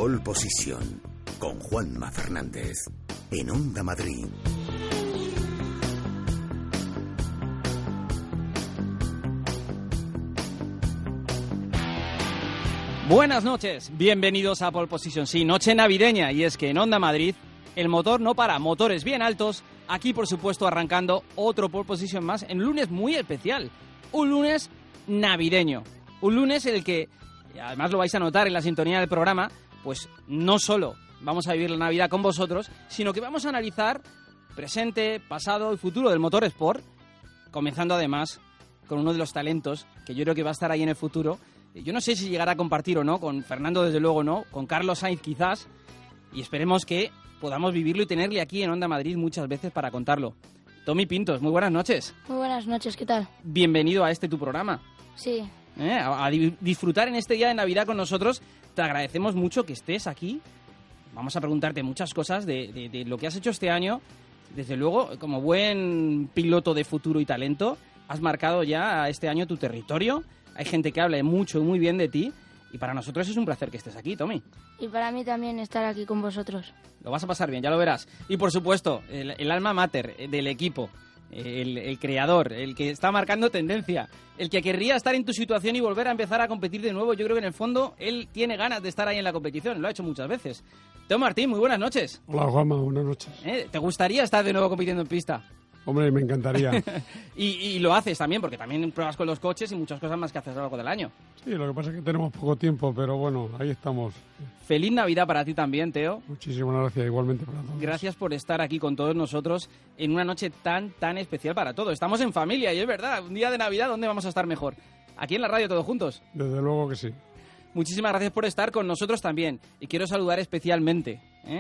Pole Position, con Juanma Fernández, en Onda Madrid. Buenas noches, bienvenidos a Pole Position. Sí, noche navideña, y es que en Onda Madrid el motor no para, motores bien altos. Aquí, por supuesto, arrancando otro Pole Position más en un lunes muy especial, un lunes navideño, un lunes en el que, además lo vais a notar en la sintonía del programa, pues no solo vamos a vivir la Navidad con vosotros, sino que vamos a analizar presente, pasado y futuro del motor Sport, comenzando además con uno de los talentos que yo creo que va a estar ahí en el futuro. Yo no sé si llegará a compartir o no, con Fernando desde luego no, con Carlos Sainz quizás, y esperemos que podamos vivirlo y tenerle aquí en Onda Madrid muchas veces para contarlo. Tommy Pintos, muy buenas noches. Muy buenas noches, ¿qué tal? Bienvenido a este tu programa. Sí. A disfrutar en este día de Navidad con nosotros. Te agradecemos mucho que estés aquí. Vamos a preguntarte muchas cosas de lo que has hecho este año. Desde luego, como buen piloto de futuro y talento, has marcado ya este año tu territorio. Hay gente que habla mucho y muy bien de ti. Y para nosotros es un placer que estés aquí, Tommy. Y para mí también estar aquí con vosotros. Lo vas a pasar bien, ya lo verás. Y por supuesto, el alma mater del equipo, el creador, el que está marcando tendencia, el que querría estar en tu situación y volver a empezar a competir de nuevo. Yo creo que en el fondo él tiene ganas de estar ahí en la competición, lo ha hecho muchas veces. Teo Martín, muy buenas noches. Hola, Juanma, buenas noches. ¿Te gustaría estar de nuevo compitiendo en pista? Hombre, me encantaría. y lo haces también, porque también pruebas con los coches y muchas cosas más que haces a lo largo del año. Sí, lo que pasa es que tenemos poco tiempo, pero bueno, ahí estamos. Feliz Navidad para ti también, Teo. Muchísimas gracias, igualmente para todos. Gracias por estar aquí con todos nosotros en una noche tan especial para todos. Estamos en familia y es verdad, un día de Navidad, ¿dónde vamos a estar mejor? Aquí en la radio todos juntos. Desde luego que sí. Muchísimas gracias por estar con nosotros también. Y quiero saludar especialmente.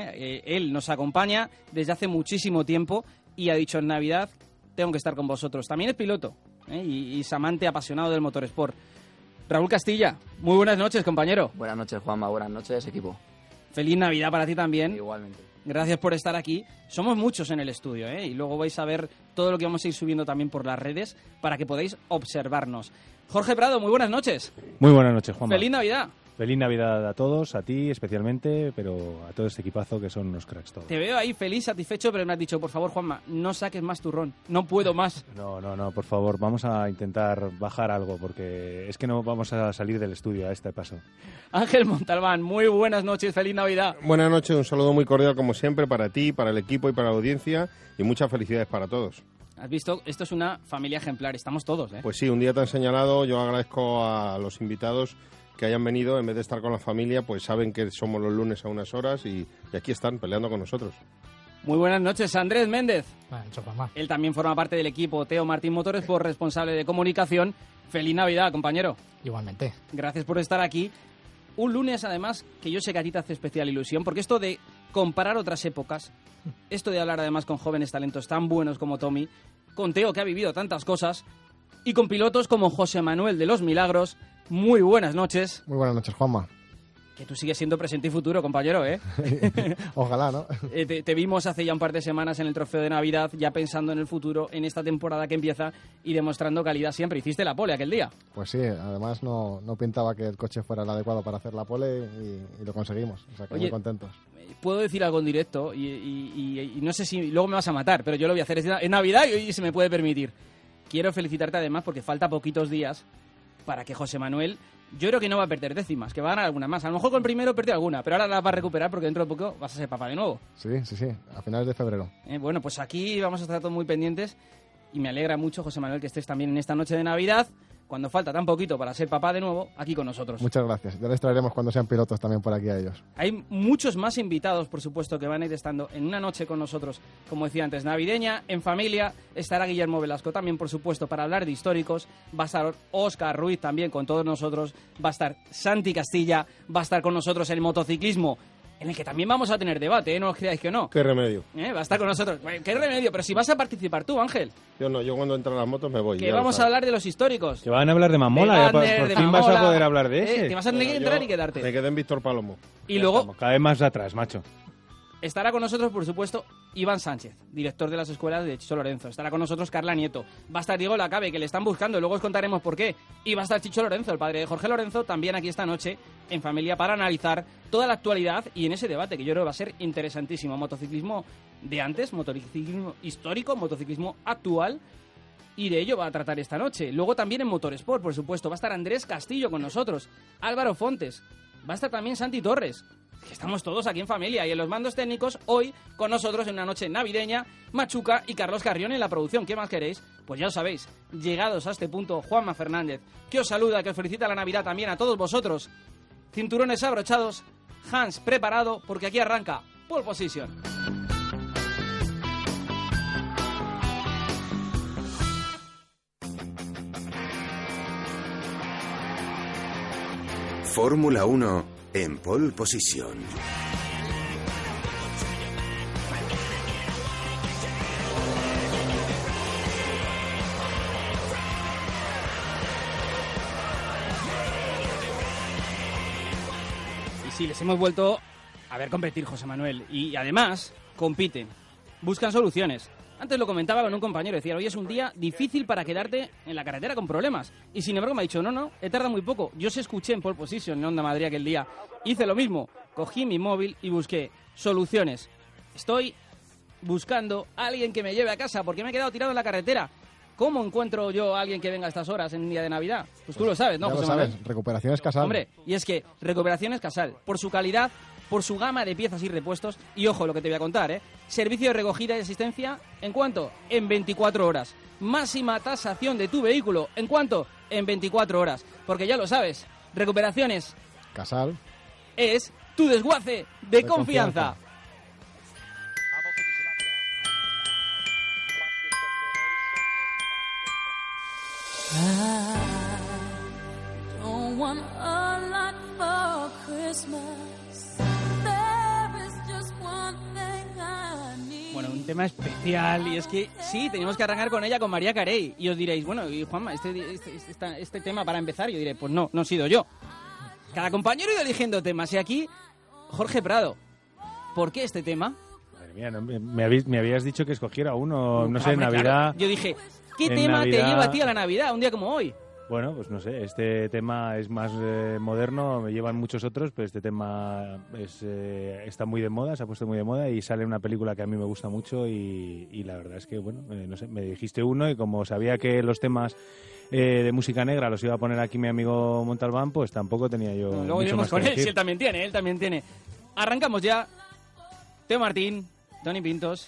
Él nos acompaña desde hace muchísimo tiempo y ha dicho en Navidad tengo que estar con vosotros. También es piloto y es amante apasionado del motorsport. Raúl Castilla, muy buenas noches, compañero. Buenas noches, Juanma. Buenas noches, equipo. Feliz Navidad para ti también. Igualmente. Gracias por estar aquí. Somos muchos en el estudio, y luego vais a ver todo lo que vamos a ir subiendo también por las redes para que podáis observarnos. Jorge Prado, muy buenas noches. Muy buenas noches, Juanma. Feliz Navidad. Feliz Navidad a todos, a ti especialmente, pero a todo este equipazo que son unos cracks todos. Te veo ahí feliz, satisfecho, pero me has dicho, por favor, Juanma, no saques más turrón, no puedo más. No, por favor, vamos a intentar bajar algo, porque es que no vamos a salir del estudio a este paso. Ángel Montalbán, muy buenas noches, feliz Navidad. Buenas noches, un saludo muy cordial como siempre para ti, para el equipo y para la audiencia, y muchas felicidades para todos. Has visto, esto es una familia ejemplar, estamos todos, Pues sí, un día tan señalado, yo agradezco a los invitados que hayan venido, en vez de estar con la familia, pues saben que somos los lunes a unas horas y aquí están peleando con nosotros. Muy buenas noches, Andrés Méndez. Bueno, él también forma parte del equipo Teo Martín Motorsport, responsable de comunicación. Feliz Navidad, compañero. Igualmente. Gracias por estar aquí. Un lunes, además, que yo sé que a ti te hace especial ilusión, porque esto de comparar otras épocas, esto de hablar además con jóvenes talentos tan buenos como Tommy, con Teo, que ha vivido tantas cosas, y con pilotos como José Manuel de los Milagros. Muy buenas noches. Muy buenas noches, Juanma. Que tú sigues siendo presente y futuro, compañero, Ojalá, ¿no? Te vimos hace ya un par de semanas en el Trofeo de Navidad, ya pensando en el futuro, en esta temporada que empieza y demostrando calidad siempre. Hiciste la pole aquel día. Pues sí, además no pintaba que el coche fuera el adecuado para hacer la pole y lo conseguimos. O sea, que muy contentos. Puedo decir algo en directo y no sé si luego me vas a matar, pero yo lo voy a hacer. Es Navidad y se me puede permitir. Quiero felicitarte además porque falta poquitos días para que José Manuel, yo creo que no va a perder décimas, que va a ganar alguna más. A lo mejor con el primero perdió alguna, pero ahora la va a recuperar porque dentro de poco vas a ser papá de nuevo. Sí, a finales de febrero. Bueno, pues aquí vamos a estar todos muy pendientes y me alegra mucho, José Manuel, que estés también en esta noche de Navidad, cuando falta tan poquito para ser papá de nuevo, aquí con nosotros. Muchas gracias. Ya les traeremos cuando sean pilotos también por aquí a ellos. Hay muchos más invitados, por supuesto, que van a ir estando en una noche con nosotros, como decía antes, navideña, en familia. Estará Guillermo Velasco también, por supuesto, para hablar de históricos. Va a estar Óscar Ruiz también con todos nosotros. Va a estar Santi Castilla. Va a estar con nosotros el motociclismo, en el que también vamos a tener debate, no os creáis que no. ¿Qué remedio? Va a estar con nosotros. ¿Qué remedio? Pero si vas a participar tú, Ángel. Yo no, yo cuando entran las motos me voy. Que vamos a hablar de los históricos. Que van a hablar de Mamola, por fin vas a poder hablar de ese. Te vas a tener que entrar y quedarte. Me quedé en Víctor Palomo. Y luego, cada vez más atrás, macho. Estará con nosotros, por supuesto, Iván Sánchez, director de las escuelas de Chicho Lorenzo. Estará con nosotros Carla Nieto. Va a estar Diego Lacabe, que le están buscando, luego os contaremos por qué. Y va a estar Chicho Lorenzo, el padre de Jorge Lorenzo, también aquí esta noche en familia para analizar toda la actualidad y en ese debate que yo creo que va a ser interesantísimo. Motociclismo de antes, motociclismo histórico, motociclismo actual. Y de ello va a tratar esta noche. Luego también en Motorsport, por supuesto. Va a estar Andrés Castillo con nosotros. Álvaro Fontes. Va a estar también Santi Torres. Que estamos todos aquí en familia. Y en los mandos técnicos, hoy, con nosotros en una noche navideña, Machuca y Carlos Carrión en la producción. ¿Qué más queréis? Pues ya lo sabéis. Llegados a este punto, Juanma Fernández, que os saluda, que os felicita la Navidad también a todos vosotros. Cinturones abrochados. Hans preparado, porque aquí arranca Pole Position. Fórmula 1 en Pole Position. Y sí, les hemos vuelto a ver competir, José Manuel. Y además, compiten, buscan soluciones. Antes lo comentaba con un compañero, decía, hoy es un día difícil para quedarte en la carretera con problemas. Y sin embargo me ha dicho, no, he tardado muy poco. Yo os escuché en Pole Position en Onda Madrid aquel día. Hice lo mismo, cogí mi móvil y busqué soluciones. Estoy buscando a alguien que me lleve a casa porque me he quedado tirado en la carretera. ¿Cómo encuentro yo a alguien que venga a estas horas en un día de Navidad? Pues tú lo sabes, ¿no, ya José lo sabes, Manuel? Recuperaciones Casal. Hombre, y es que Recuperaciones Casal, por su calidad, por su gama de piezas y repuestos, y ojo lo que te voy a contar, servicio de recogida y asistencia, ¿en cuánto? En 24 horas. Máxima tasación de tu vehículo, ¿en cuánto? En 24 horas. Porque ya lo sabes, Recuperaciones Casal es tu desguace de confianza. Bueno, un tema especial y es que sí, tenemos que arrancar con ella, con María Carey. Y os diréis, bueno, y Juanma, este tema para empezar, yo diré, pues no he sido yo. Cada compañero ha ido eligiendo temas y aquí, Jorge Prado, ¿por qué este tema? Madre mía, no, me habías dicho que escogiera uno, no sé, en Hombre, Navidad. Claro. Yo dije, ¿qué en tema Navidad, te lleva a ti a la Navidad, un día como hoy? Bueno, pues no sé, este tema es más moderno, me llevan muchos otros, pero este tema está muy de moda, se ha puesto muy de moda y sale una película que a mí me gusta mucho y la verdad es que, bueno, no sé, me dijiste uno y como sabía que los temas de música negra los iba a poner aquí mi amigo Montalbán, pues tampoco tenía yo Luego mucho iremos más con que él, si decir. él también tiene. Arrancamos ya. Teo Martín, Toni Pintos.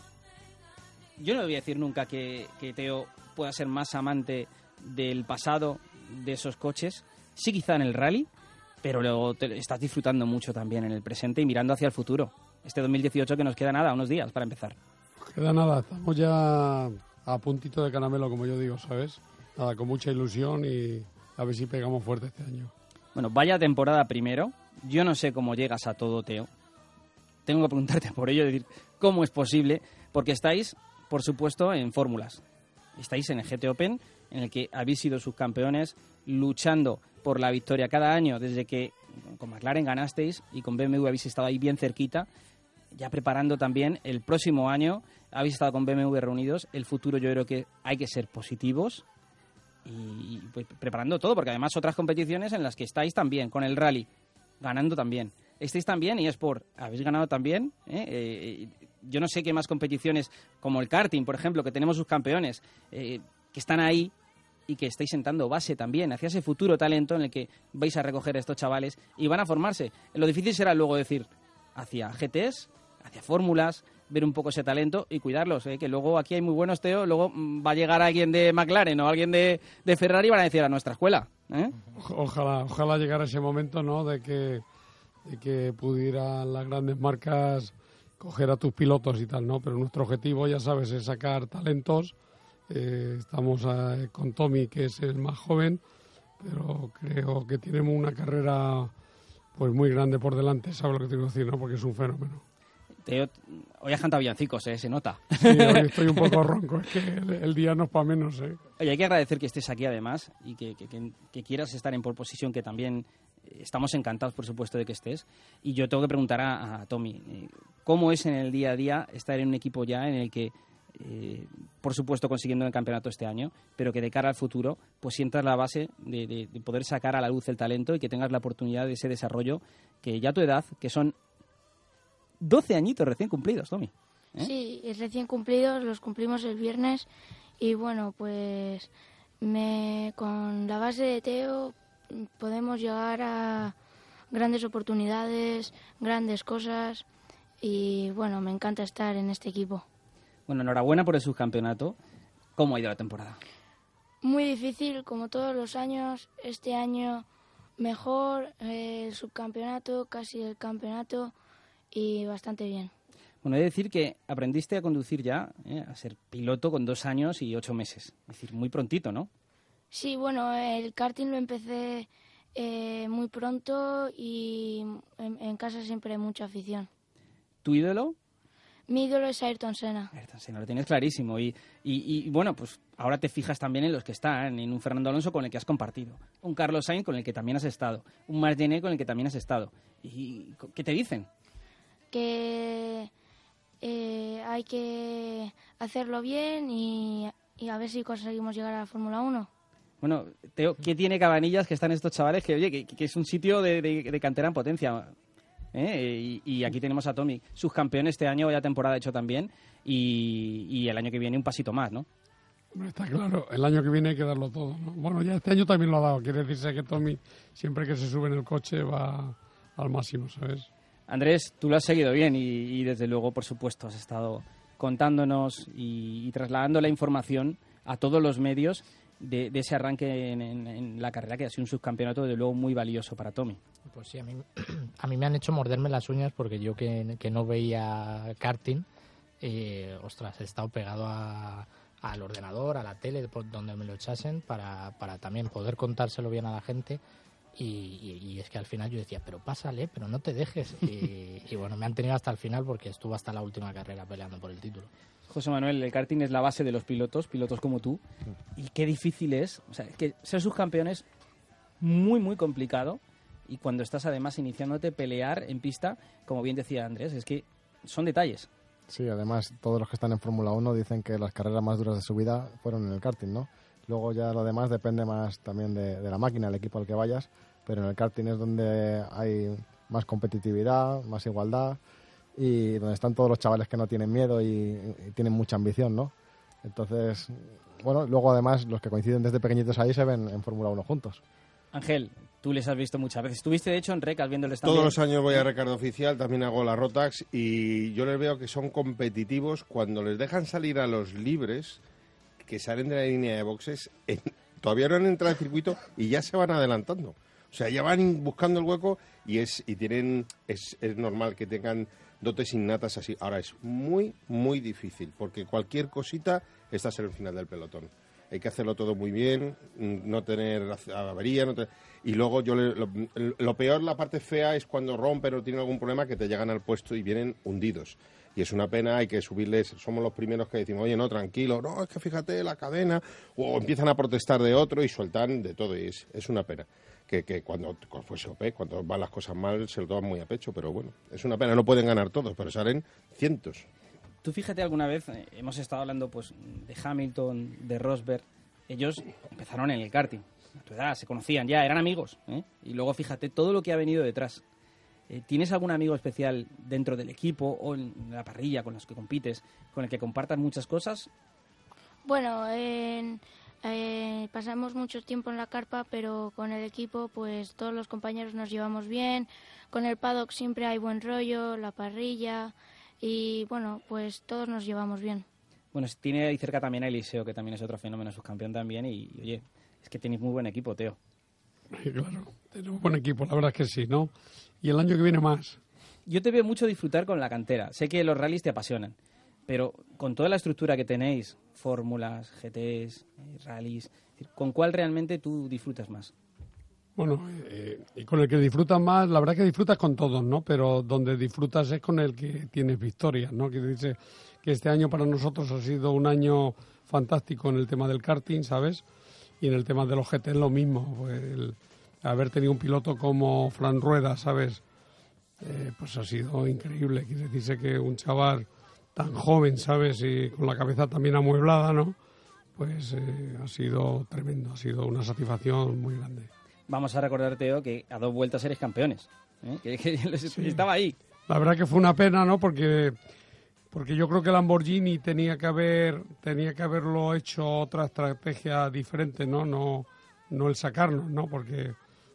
Yo no voy a decir nunca que Teo pueda ser más amante del pasado de esos coches, sí quizá en el rally, pero luego estás disfrutando mucho también en el presente y mirando hacia el futuro. Este 2018 que nos queda nada, unos días para empezar. Queda nada, estamos ya a puntito de caramelo, como yo digo, ¿sabes? Nada, con mucha ilusión y a ver si pegamos fuerte este año. Bueno, vaya temporada primero. Yo no sé cómo llegas a todo, Teo. Tengo que preguntarte por ello, decir, ¿cómo es posible? Porque estáis, por supuesto, en fórmulas. Estáis en el GT Open, en el que habéis sido subcampeones, luchando por la victoria cada año, desde que con McLaren ganasteis y con BMW habéis estado ahí bien cerquita, ya preparando también el próximo año, habéis estado con BMW reunidos, el futuro yo creo que hay que ser positivos y pues, preparando todo, porque además otras competiciones en las que estáis también, con el rally, ganando también. Estáis también y eSport, habéis ganado también, yo no sé qué más competiciones, como el karting, por ejemplo, que tenemos sus campeones, que están ahí y que estáis sentando base también hacia ese futuro talento en el que vais a recoger a estos chavales y van a formarse. Lo difícil será luego decir hacia GTs, hacia fórmulas, ver un poco ese talento y cuidarlos, que luego aquí hay muy buenos, Teo, luego va a llegar alguien de McLaren o alguien de Ferrari y van a decir a nuestra escuela. Ojalá llegara ese momento, ¿no?, de que pudieran las grandes marcas coger a tus pilotos y tal, ¿no? Pero nuestro objetivo, ya sabes, es sacar talentos. Estamos con Tommy, que es el más joven, pero creo que tenemos una carrera pues muy grande por delante, ¿sabes lo que te quiero decir, no? Porque es un fenómeno. Teo, hoy has cantado villancicos, se nota. Sí, hoy estoy un poco ronco, es que el día no es para menos, Oye, hay que agradecer que estés aquí además y que quieras estar en pole position, que también estamos encantados, por supuesto, de que estés. Y yo tengo que preguntar a Tommy, ¿cómo es en el día a día estar en un equipo ya en el que, por supuesto, consiguiendo el campeonato este año, pero que de cara al futuro, pues sientas la base de poder sacar a la luz el talento y que tengas la oportunidad de ese desarrollo que ya a tu edad, que son 12 añitos recién cumplidos, Tommy? Sí, recién cumplidos, los cumplimos el viernes y bueno, pues con la base de Teo podemos llegar a grandes oportunidades, grandes cosas y bueno, me encanta estar en este equipo. Bueno, enhorabuena por el subcampeonato. ¿Cómo ha ido la temporada? Muy difícil, como todos los años. Este año mejor, el subcampeonato, casi el campeonato y bastante bien. Bueno, he de decir que aprendiste a conducir ya, a ser piloto con 2 años y 8 meses. Es decir, muy prontito, ¿no? Sí, bueno, el karting lo empecé muy pronto y en casa siempre hay mucha afición. ¿Tu ídolo? Mi ídolo es Ayrton Senna. Ayrton Senna, lo tienes clarísimo. Y bueno, pues ahora te fijas también en los que están, en un Fernando Alonso con el que has compartido, un Carlos Sainz con el que también has estado, un Marc Gené con el que también has estado. ¿Y qué te dicen? Que hay que hacerlo bien y a ver si conseguimos llegar a la Fórmula 1. Bueno, Teo, ¿qué tiene Cabanillas que están estos chavales? Que oye, que es un sitio de cantera en potencia. Y aquí tenemos a Tommy, subcampeón este año, vaya temporada hecho también, y el año que viene un pasito más, ¿no? Está claro, el año que viene hay que darlo todo, ¿no? Bueno, ya este año también lo ha dado, quiere decirse que Tommy siempre que se sube en el coche va al máximo, ¿sabes? Andrés, tú lo has seguido bien y desde luego, por supuesto, has estado contándonos y trasladando la información a todos los medios de ese arranque en la carrera, que ha sido un subcampeonato desde luego muy valioso para Tommy. Pues sí, a mí me han hecho morderme las uñas porque yo que no veía karting, ostras, he estado pegado al ordenador, a la tele, por donde me lo echasen, para también poder contárselo bien a la gente. Y es que al final yo decía, pero pásale, pero no te dejes. Y bueno, me han tenido hasta el final porque estuve hasta la última carrera peleando por el título. José Manuel, el karting es la base de los pilotos como tú. Y qué difícil es. O sea, es que ser subcampeón es muy, muy complicado. Y cuando estás además iniciándote, pelear en pista, como bien decía Andrés, es que son detalles. Sí, además todos los que están en Fórmula 1 dicen que las carreras más duras de su vida fueron en el karting, ¿no? Luego ya lo demás depende más también de la máquina, el equipo al que vayas, pero en el karting es donde hay más competitividad, más igualdad y donde están todos los chavales que no tienen miedo y tienen mucha ambición, ¿no? Entonces, bueno, luego además los que coinciden desde pequeñitos ahí se ven en Fórmula 1 juntos. Ángel, tú les has visto muchas veces. Estuviste, de hecho, en Recas viéndoles también. Todos los años voy a Ricardo Oficial, también hago la Rotax y yo les veo que son competitivos cuando les dejan salir a los libres, que salen de la línea de boxes, todavía no han entrado al circuito y ya se van adelantando. O sea, ya van buscando el hueco y es normal que tengan dotes innatas así. Ahora es muy, muy difícil porque cualquier cosita estás en el final del pelotón. Hay que hacerlo todo muy bien, no tener avería, y luego lo peor, la parte fea es cuando rompen o tienen algún problema que te llegan al puesto y vienen hundidos. Y es una pena, hay que subirles, somos los primeros que decimos, oye, no, tranquilo, no, es que fíjate la cadena, o empiezan a protestar de otro y sueltan de todo, y es una pena. Que cuando fuese OP, cuando van las cosas mal, se lo toman muy a pecho, pero bueno, es una pena, no pueden ganar todos, pero salen cientos. Tú fíjate, alguna vez hemos estado hablando pues de Hamilton, de Rosberg. Ellos empezaron en el karting. A tu edad, se conocían ya, eran amigos. Y luego fíjate todo lo que ha venido detrás. ¿Tienes algún amigo especial dentro del equipo o en la parrilla con los que compites, con el que compartas muchas cosas? Bueno, pasamos mucho tiempo en la carpa, pero con el equipo pues todos los compañeros nos llevamos bien. Con el paddock siempre hay buen rollo, la parrilla... Y bueno, pues todos nos llevamos bien. Bueno, tiene ahí cerca también a Eliseo, que también es otro fenómeno subcampeón también. Y oye, es que tenéis muy buen equipo, Teo. Sí, claro, tenemos buen equipo, la verdad es que sí, ¿no? Y el año que viene más. Yo te veo mucho disfrutar con la cantera. Sé que los rallies te apasionan, pero con toda la estructura que tenéis, fórmulas, GTs, rallies, ¿con cuál realmente tú disfrutas más? Bueno, y con el que disfrutas más, la verdad que disfrutas con todos, ¿no? Pero donde disfrutas es con el que tienes victorias, ¿no? Que dice que este año para nosotros ha sido un año fantástico en el tema del karting, ¿sabes? Y en el tema de los GT es lo mismo. Pues haber tenido un piloto como Fran Rueda, ¿sabes? Pues ha sido increíble. Quiere decirse que un chaval tan joven, ¿sabes? Y con la cabeza también amueblada, ¿no? Pues ha sido tremendo, ha sido una satisfacción muy grande. Vamos a recordar, Teo, que a 2 vueltas eres campeones. Que Sí. estaba ahí. La verdad que fue una pena, ¿no? Porque yo creo que Lamborghini tenía que haberlo hecho otra estrategia diferente, ¿no? No el sacarnos, ¿no? Porque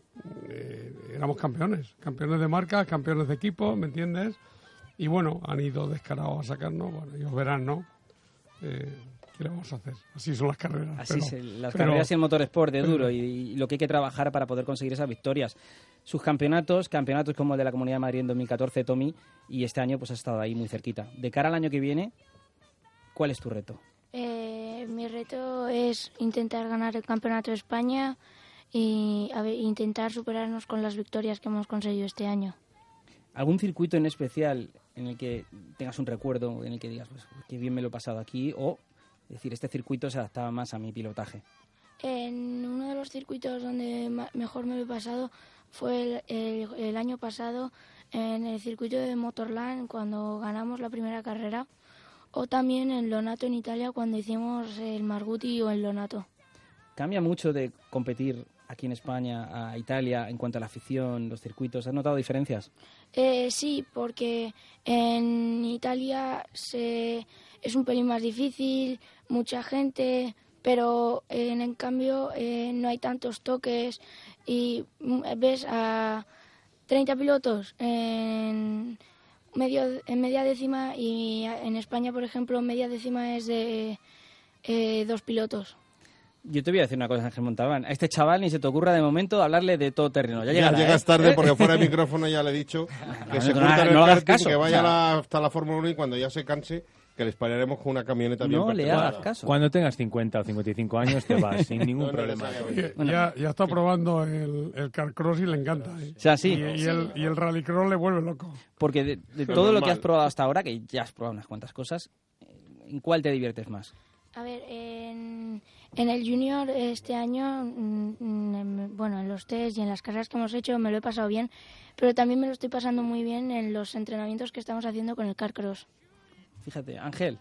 éramos campeones de marca, campeones de equipo, ¿me entiendes? Y bueno, han ido descarados a sacarnos, bueno, ellos verán, ¿no? ¿Qué le vamos a hacer? Así son las carreras. Así carreras y el motorsport de duro y lo que hay que trabajar para poder conseguir esas victorias. Sus campeonatos como el de la Comunidad de Madrid en 2014, Tommy, y este año pues has estado ahí muy cerquita. De cara al año que viene, ¿cuál es tu reto? Mi reto es intentar ganar el Campeonato de España y intentar superarnos con las victorias que hemos conseguido este año. ¿Algún circuito en especial en el que tengas un recuerdo, en el que digas, pues qué bien me lo he pasado aquí, o decir, este circuito se adaptaba más a mi pilotaje? En uno de los circuitos donde mejor me lo he pasado fue el año pasado en el circuito de Motorland, cuando ganamos la primera carrera, o también en Lonato en Italia, cuando hicimos el Marguti o el Lonato. ¿Cambia mucho de competir aquí en España a Italia en cuanto a la afición, los circuitos? ¿Has notado diferencias? Sí, porque en Italia es un pelín más difícil, mucha gente, pero en cambio no hay tantos toques y ves a 30 pilotos en media décima, y en España, por ejemplo, media décima es de 2 pilotos. Yo te voy a decir una cosa, Ángel Montalbán. A este chaval ni se te ocurra de momento hablarle de todo terreno. Ya llegas tarde porque fuera de micrófono ya le he dicho que se curta en el karting, que vaya hasta la Fórmula 1 y cuando ya se canse, que les pararemos con una camioneta bien preparada. No le hagas caso. Cuando tengas 50 o 55 años te vas sin ningún problema. Ya está probando el carcross y le encanta. O sea, sí. Y el rallycross le vuelve loco. Porque de todo lo que has probado hasta ahora, que ya has probado unas cuantas cosas, ¿en cuál te diviertes más? A ver, en el Junior este año, en los test y en las carreras que hemos hecho me lo he pasado bien, pero también me lo estoy pasando muy bien en los entrenamientos que estamos haciendo con el carcross. Fíjate, Ángel.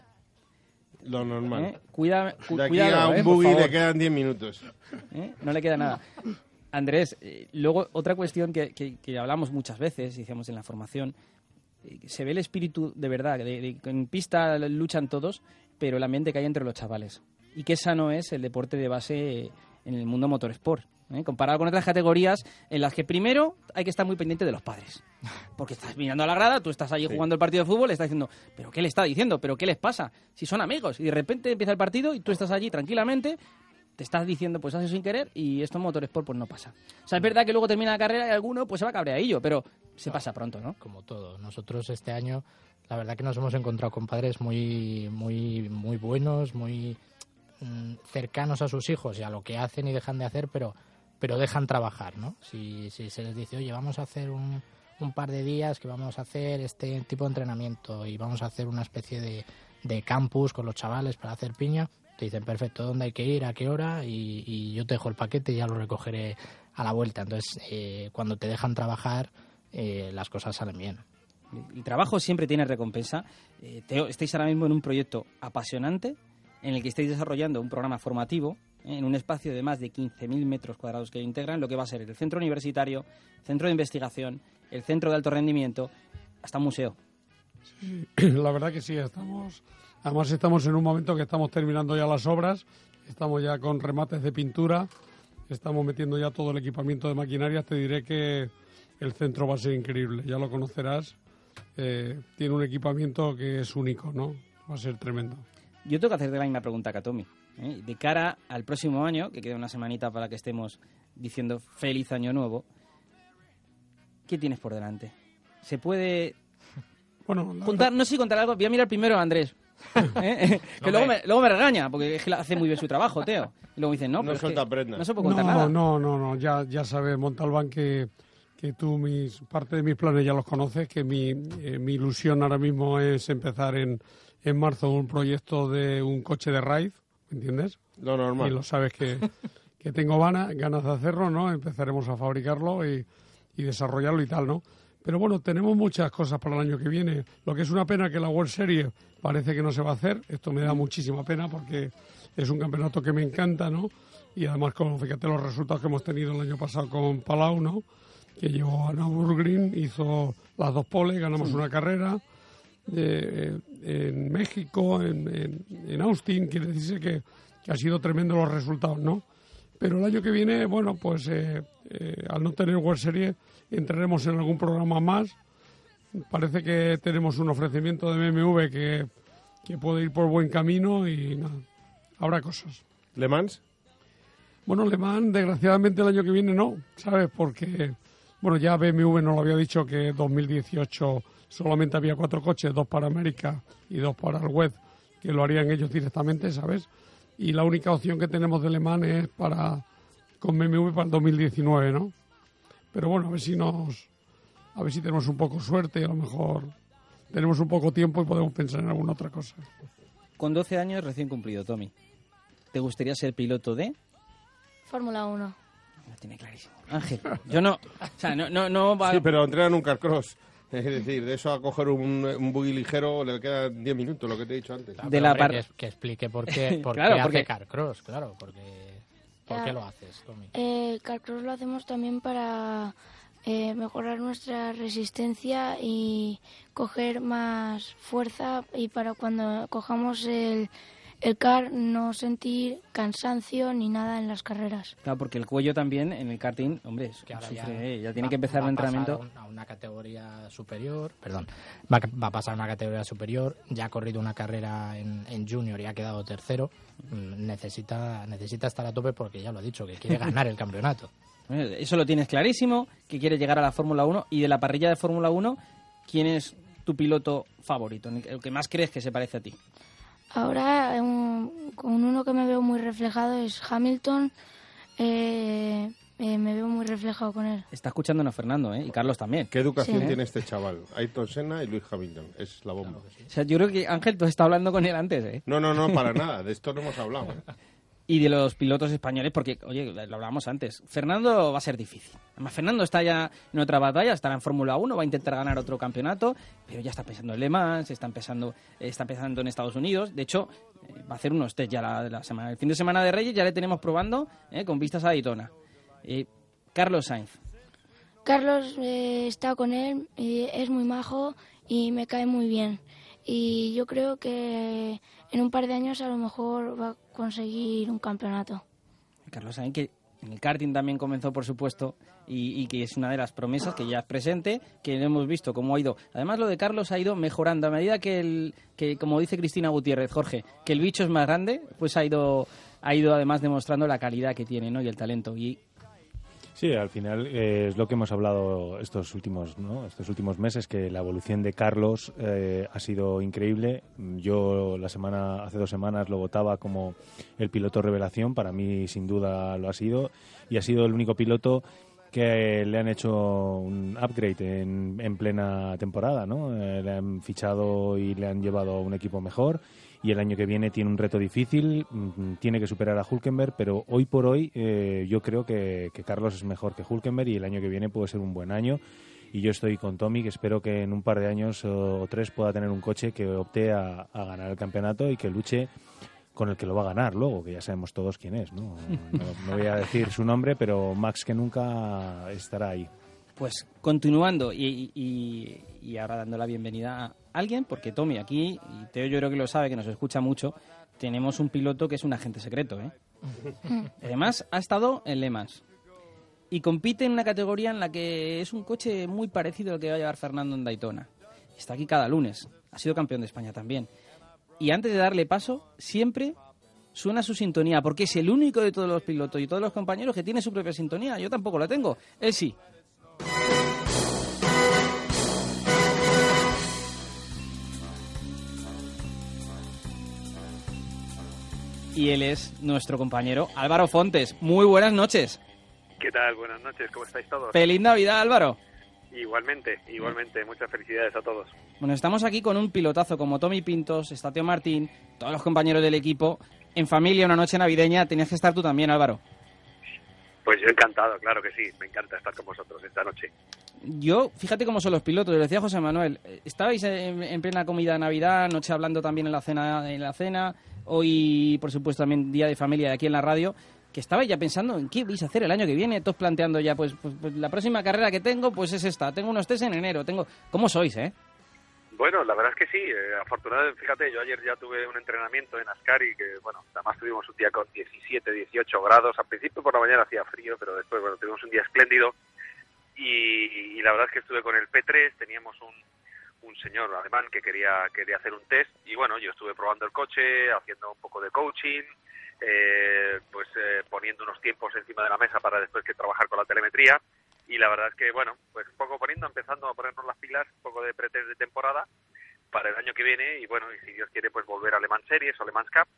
Lo normal. Cuidado, a un buggy le quedan 10 minutos. No le queda nada. Andrés, luego otra cuestión que hablamos muchas veces, decíamos en la formación, se ve el espíritu de verdad, en pista luchan todos, pero el ambiente que hay entre los chavales. Y qué sano es el deporte de base en el mundo motorsport, comparado con otras categorías en las que primero hay que estar muy pendiente de los padres. Porque estás mirando a la grada, tú estás allí jugando el partido de fútbol, le estás diciendo, ¿pero qué le está diciendo? ¿Pero qué les pasa? Si son amigos. Y de repente empieza el partido y tú estás allí tranquilamente, te estás diciendo, pues haces sin querer, y esto en motorsport pues no pasa. O sea, es verdad que luego termina la carrera y alguno pues se va cabreadillo, pero se pasa pronto, ¿no? Como todo. Nosotros este año, la verdad que nos hemos encontrado con padres muy, muy, muy buenos, muy cercanos a sus hijos y a lo que hacen y dejan de hacer, pero dejan trabajar, ¿no? Si se les dice, oye, vamos a hacer un par de días que vamos a hacer este tipo de entrenamiento y vamos a hacer una especie de campus con los chavales para hacer piña, te dicen, perfecto, ¿dónde hay que ir? ¿A qué hora? Y yo te dejo el paquete y ya lo recogeré a la vuelta. Entonces, cuando te dejan trabajar, las cosas salen bien. El trabajo siempre tiene recompensa. Teo, estáis ahora mismo en un proyecto apasionante en el que estáis desarrollando un programa formativo en un espacio de más de 15.000 metros cuadrados que integran lo que va a ser el centro universitario, centro de investigación, el centro de alto rendimiento, hasta un museo. Sí, la verdad que sí, además estamos en un momento que estamos terminando ya las obras, estamos ya con remates de pintura, estamos metiendo ya todo el equipamiento de maquinarias. Te diré que el centro va a ser increíble, ya lo conocerás, tiene un equipamiento que es único, ¿no? Va a ser tremendo. Yo tengo que hacerte la misma pregunta que a Tommy. De cara al próximo año, que queda una semanita para que estemos diciendo feliz año nuevo, ¿qué tienes por delante? ¿Se puede contar? No sé si contar algo. Voy a mirar primero a Andrés. Que luego me regaña, porque es que hace muy bien su trabajo, Teo. Y luego me dicen, no suelta prenda. No se puede contar nada. No, ya sabes, Montalbán, que tú parte de mis planes ya los conoces, que mi ilusión ahora mismo es empezar en marzo un proyecto de un coche de raid, ¿me entiendes? Lo normal. Y lo sabes que tengo ganas de hacerlo, ¿no? Empezaremos a fabricarlo y desarrollarlo y tal, ¿no? Pero bueno, tenemos muchas cosas para el año que viene. Lo que es una pena que la World Series parece que no se va a hacer. Esto me da muchísima pena porque es un campeonato que me encanta, ¿no? Y además, fíjate los resultados que hemos tenido el año pasado con Palau, ¿no? Que llevó a Nürburgring, hizo las 2 poles, ganamos una carrera. En México, en Austin, quiere decirse que ha sido tremendo los resultados, ¿no? Pero el año que viene, bueno, pues al no tener World Series, entraremos en algún programa más. Parece que tenemos un ofrecimiento de BMW que puede ir por buen camino y nada, habrá cosas. ¿Le Mans? Bueno, Le Mans, desgraciadamente el año que viene no, ¿sabes? Porque, bueno, ya BMW nos lo había dicho que 2018 solamente había 4 coches, 2 para América y 2 para el web, que lo harían ellos directamente, ¿sabes? Y la única opción que tenemos de Le Mans es con BMW para el 2019, ¿no? Pero bueno, a ver si tenemos un poco suerte y a lo mejor tenemos un poco tiempo y podemos pensar en alguna otra cosa. Con 12 años recién cumplido, Tommy, ¿te gustaría ser piloto de...? Fórmula 1. Lo tiene clarísimo. Ángel, yo no... O sea, no va... Sí, pero entrenan un carcross. Es decir, de eso a coger un buggy ligero le quedan 10 minutos, lo que te he dicho antes. Claro, de la que explique por qué, claro, hace carcross, claro, ¿por qué lo haces, Tommy? Carcross lo hacemos también para mejorar nuestra resistencia y coger más fuerza y para cuando cojamos el car no sentir cansancio ni nada en las carreras. Claro, porque el cuello también en el karting, hombre, Que ahora sufre, ya tiene que empezar el entrenamiento. A una categoría superior, va a pasar a una categoría superior, ya ha corrido una carrera en junior y ha quedado tercero, necesita estar a tope porque ya lo ha dicho, que quiere ganar el campeonato. Eso lo tienes clarísimo, que quiere llegar a la Fórmula 1 y de la parrilla de Fórmula 1, ¿quién es tu piloto favorito, el que más crees que se parece a ti? Ahora, con uno que me veo muy reflejado es Hamilton. Me veo muy reflejado con él. Está escuchándonos Fernando, y Carlos también. ¿Qué educación Sí. tiene este chaval? Ayrton Senna y Lewis Hamilton. Es la bomba. O sea, yo creo que Ángel, tú has estado hablando con él antes, No, para nada. De esto no hemos hablado. Y de los pilotos españoles, porque, oye, lo hablábamos antes. Fernando va a ser difícil. Además, Fernando está ya en otra batalla, estará en Fórmula 1, va a intentar ganar otro campeonato, pero ya está pensando en Le Mans, está empezando en Estados Unidos. De hecho, va a hacer unos test ya la semana. El fin de semana de Reyes ya le tenemos probando con vistas a Daytona. Carlos Sainz. Carlos está con él, es muy majo y me cae muy bien. Y yo creo que en un par de años a lo mejor va a conseguir un campeonato. Carlos Sainz, que en el karting también comenzó, por supuesto, y que es una de las promesas que ya es presente, que hemos visto cómo ha ido. Además, lo de Carlos ha ido mejorando a medida que como dice Cristina Gutiérrez, Jorge, que el bicho es más grande, pues ha ido además demostrando la calidad que tiene, ¿no? Y el talento. Y Sí, al final es lo que hemos hablado estos últimos meses, que la evolución de Carlos ha sido increíble. Yo hace 2 semanas lo votaba como el piloto revelación, para mí sin duda lo ha sido, y ha sido el único piloto que le han hecho un upgrade en plena temporada, ¿no? Le han fichado y le han llevado a un equipo mejor, y el año que viene tiene un reto difícil, tiene que superar a Hülkenberg, pero hoy por hoy yo creo que Carlos es mejor que Hülkenberg y el año que viene puede ser un buen año. Y yo estoy con Tommy, que espero que en un par de años o 3 pueda tener un coche que opte a ganar el campeonato y que luche con el que lo va a ganar luego, que ya sabemos todos quién es, ¿no? No voy a decir su nombre, pero Max que nunca estará ahí. Pues continuando y ahora dando la bienvenida a alguien, porque Tommy aquí, y Teo yo creo que lo sabe, que nos escucha mucho, tenemos un piloto que es un agente secreto, ¿eh? Además, ha estado en Le Mans y compite en una categoría en la que es un coche muy parecido al que va a llevar Fernando en Daytona. Está aquí cada lunes, ha sido campeón de España también. Y antes de darle paso, siempre suena su sintonía, porque es el único de todos los pilotos y todos los compañeros que tiene su propia sintonía. Yo tampoco la tengo, él sí. Y él es nuestro compañero Álvaro Fontes. Muy buenas noches. ¿Qué tal? Buenas noches, ¿cómo estáis todos? ¡Feliz Navidad, Álvaro! Igualmente, muchas felicidades a todos. Bueno, estamos aquí con un pilotazo como Tommy Pintos, está Teo Martín, todos los compañeros del equipo. En familia, una noche navideña, tenías que estar tú también, Álvaro. Pues yo encantado, claro que sí, me encanta estar con vosotros esta noche. Yo, fíjate cómo son los pilotos, lo decía José Manuel, estabais en plena comida de Navidad, noche hablando también en la cena, hoy por supuesto también día de familia aquí en la radio, que estabais ya pensando en qué vais a hacer el año que viene, todos planteando ya, pues la próxima carrera que tengo, pues es esta, tengo unos test en enero, ¿Cómo sois, Bueno, la verdad es que sí, afortunadamente, fíjate, yo ayer ya tuve un entrenamiento en Ascari, que bueno, además tuvimos un día con 17, 18 grados, al principio por la mañana hacía frío, pero después, bueno, tuvimos un día espléndido, y la verdad es que estuve con el P3, teníamos un señor alemán que quería hacer un test, y bueno, yo estuve probando el coche, haciendo un poco de coaching, poniendo unos tiempos encima de la mesa para después que trabajar con la telemetría, y la verdad es que, bueno, pues un poco empezando a ponernos las pilas, un poco de pretest de temporada para el año que viene, y bueno, y si Dios quiere, pues volver a Le Mans Series o Le Mans Cup,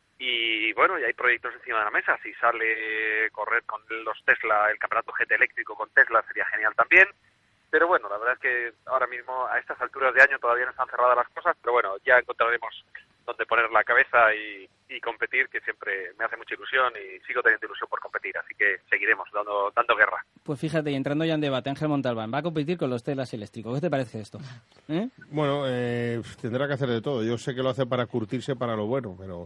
y bueno, y hay proyectos encima de la mesa. Si sale correr con los Tesla, el campeonato GT eléctrico con Tesla sería genial también, pero bueno, la verdad es que ahora mismo a estas alturas de año todavía no están cerradas las cosas, pero bueno, ya encontraremos dónde poner la cabeza y competir, que siempre me hace mucha ilusión y sigo teniendo ilusión por competir, así que seguiremos dando guerra. Pues fíjate, y entrando ya en debate, Ángel Montalbán va a competir con los Teslas eléctricos. ¿Qué te parece esto? Bueno, tendrá que hacer de todo. Yo sé que lo hace para curtirse para lo bueno, pero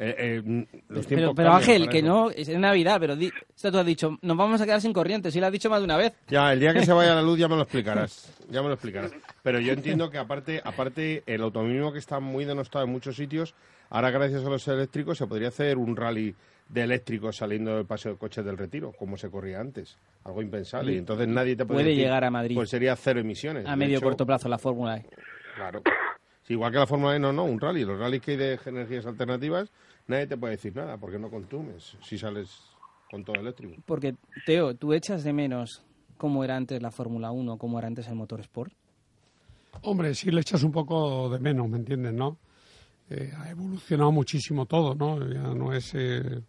los tiempos pero Ángel, que eso. No, es Navidad, pero esto tú has dicho, nos vamos a quedar sin corriente, sí lo has dicho más de una vez. Ya, el día que se vaya la luz ya me lo explicarás. Pero yo entiendo que aparte el automovilismo, que está muy denostado en muchos sitios, ahora gracias a los eléctricos se podría hacer un rally de eléctricos saliendo del paseo de coches del Retiro, como se corría antes. Algo impensable. Y entonces nadie te puede decir, llegar a Madrid. Pues sería 0 emisiones. A medio corto plazo la Fórmula E. Claro. Sí, igual que la Fórmula E, no, un rally. Los rallies que hay de energías alternativas, nadie te puede decir nada, porque no consumes si sales con todo eléctrico. Porque, Teo, ¿tú echas de menos cómo era antes la Fórmula 1, cómo era antes el motorsport? Hombre, sí le echas un poco de menos, ¿me entiendes, no? Ha evolucionado muchísimo todo, ¿no? Ya no es el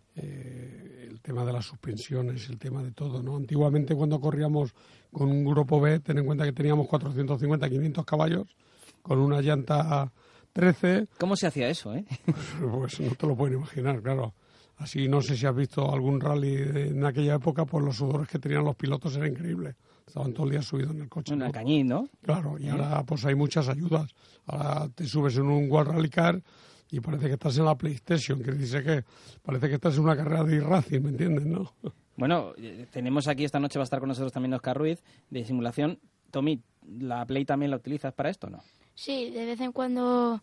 tema de las suspensiones, el tema de todo, ¿no? Antiguamente, cuando corríamos con un grupo B, ten en cuenta que teníamos 450, 500 caballos con una llanta 13. ¿Cómo se hacía eso, Pues no te lo pueden imaginar, claro. Así, no sé si has visto algún rally en aquella época, pues los sudores que tenían los pilotos era increíble. Estaban todo el día subidos en el coche. Una cañín, ¿no? Claro, y ahora pues hay muchas ayudas. Ahora te subes en un World Rally Car y parece que estás en la PlayStation, que dice que parece que estás en una carrera de e-racing, ¿me entiendes, no? Bueno, tenemos aquí esta noche, va a estar con nosotros también Óscar Ruiz, de simulación. Tommy, ¿la Play también la utilizas para esto o no? Sí, de vez en cuando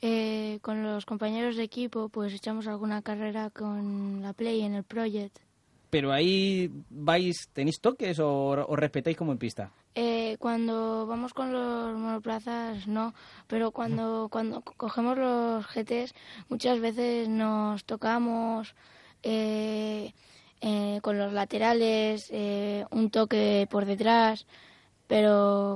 con los compañeros de equipo pues echamos alguna carrera con la Play en el Project. ¿Pero ahí tenéis toques o respetáis como en pista? Cuando vamos con los monoplazas no, pero cuando cogemos los GTs muchas veces nos tocamos con los laterales, un toque por detrás, pero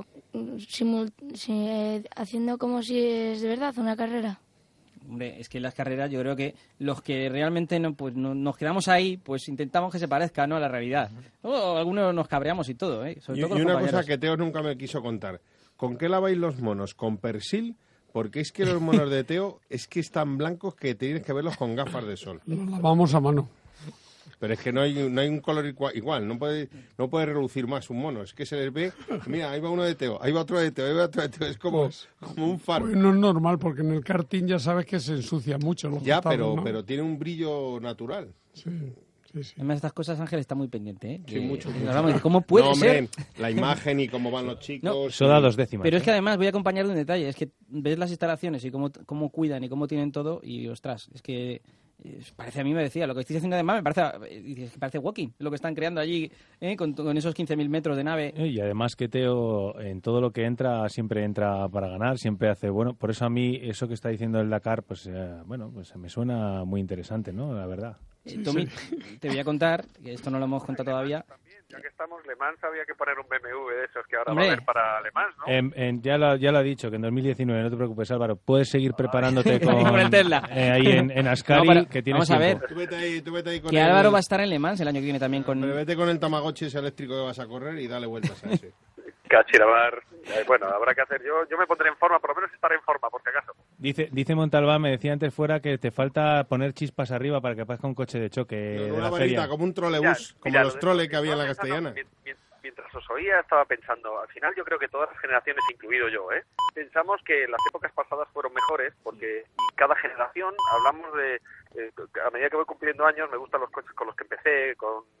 haciendo como si es de verdad una carrera. Hombre, es que en las carreras yo creo que los que realmente no nos quedamos ahí, pues intentamos que se parezca, ¿no?, a la realidad. Algunos nos cabreamos y todo, sobre todo con y los una compañeros. cosa que Teo nunca me quiso contar. ¿Con qué laváis los monos? ¿Con Persil? Porque es que los monos de Teo es que están blancos que tienes que verlos con gafas de sol. Los lavamos a mano. Pero es que no hay un color igual, no puede relucir más un mono, es que se les ve, mira, ahí va uno de Teo, ahí va otro de Teo, ahí va otro de Teo, es como un faro. Pues no es normal, porque en el karting ya sabes que se ensucia mucho los ya, costados, ¿no? pero tiene un brillo natural. Sí. Además, estas cosas Ángel está muy pendiente, Sí, mucho. ¿Cómo puede hombre, ser? La imagen y cómo van los chicos. No, eso da 2 décimas. Pero es que además voy a acompañar de un detalle, es que ves las instalaciones y cómo cuidan y cómo tienen todo y, ostras, es que parece, a mí me decía, lo que estoy haciendo además me parece walking, lo que están creando allí con esos 15.000 metros de nave. Y además que Teo, en todo lo que entra, siempre entra para ganar, siempre hace bueno. Por eso a mí, eso que está diciendo el Dakar, pues pues me suena muy interesante, ¿no? La verdad. Tommy, te voy a contar, que esto no lo hemos contado todavía. Ya que estamos, Le Mans había que poner un BMW de esos que ahora Hombre. va a haber para Le Mans, ¿no? Ya lo ha dicho, que en 2019, no te preocupes, Álvaro, puedes seguir preparándote Con el Tesla. ahí en Ascari, No, que tienes vamos a tiempo. ver. Tú vete ahí con Que Álvaro va a estar en Le Mans el año que viene también con... Pero vete con el Tamagotchi ese eléctrico que vas a correr y dale vueltas a ese. Cachirabar. Bueno, habrá que hacer. Yo me pondré en forma, por lo menos estaré en forma, por si acaso. Dice Montalbán, me decía antes fuera que te falta poner chispas arriba para que parezca un coche de choque. En de una la feria. varita, como un trolebús, como los troles que había en la Castellana. Mientras os oía estaba pensando, al final yo creo que todas las generaciones, incluido yo, pensamos que las épocas pasadas fueron mejores porque cada generación, hablamos de, a medida que voy cumpliendo años, me gustan los coches con los que empecé,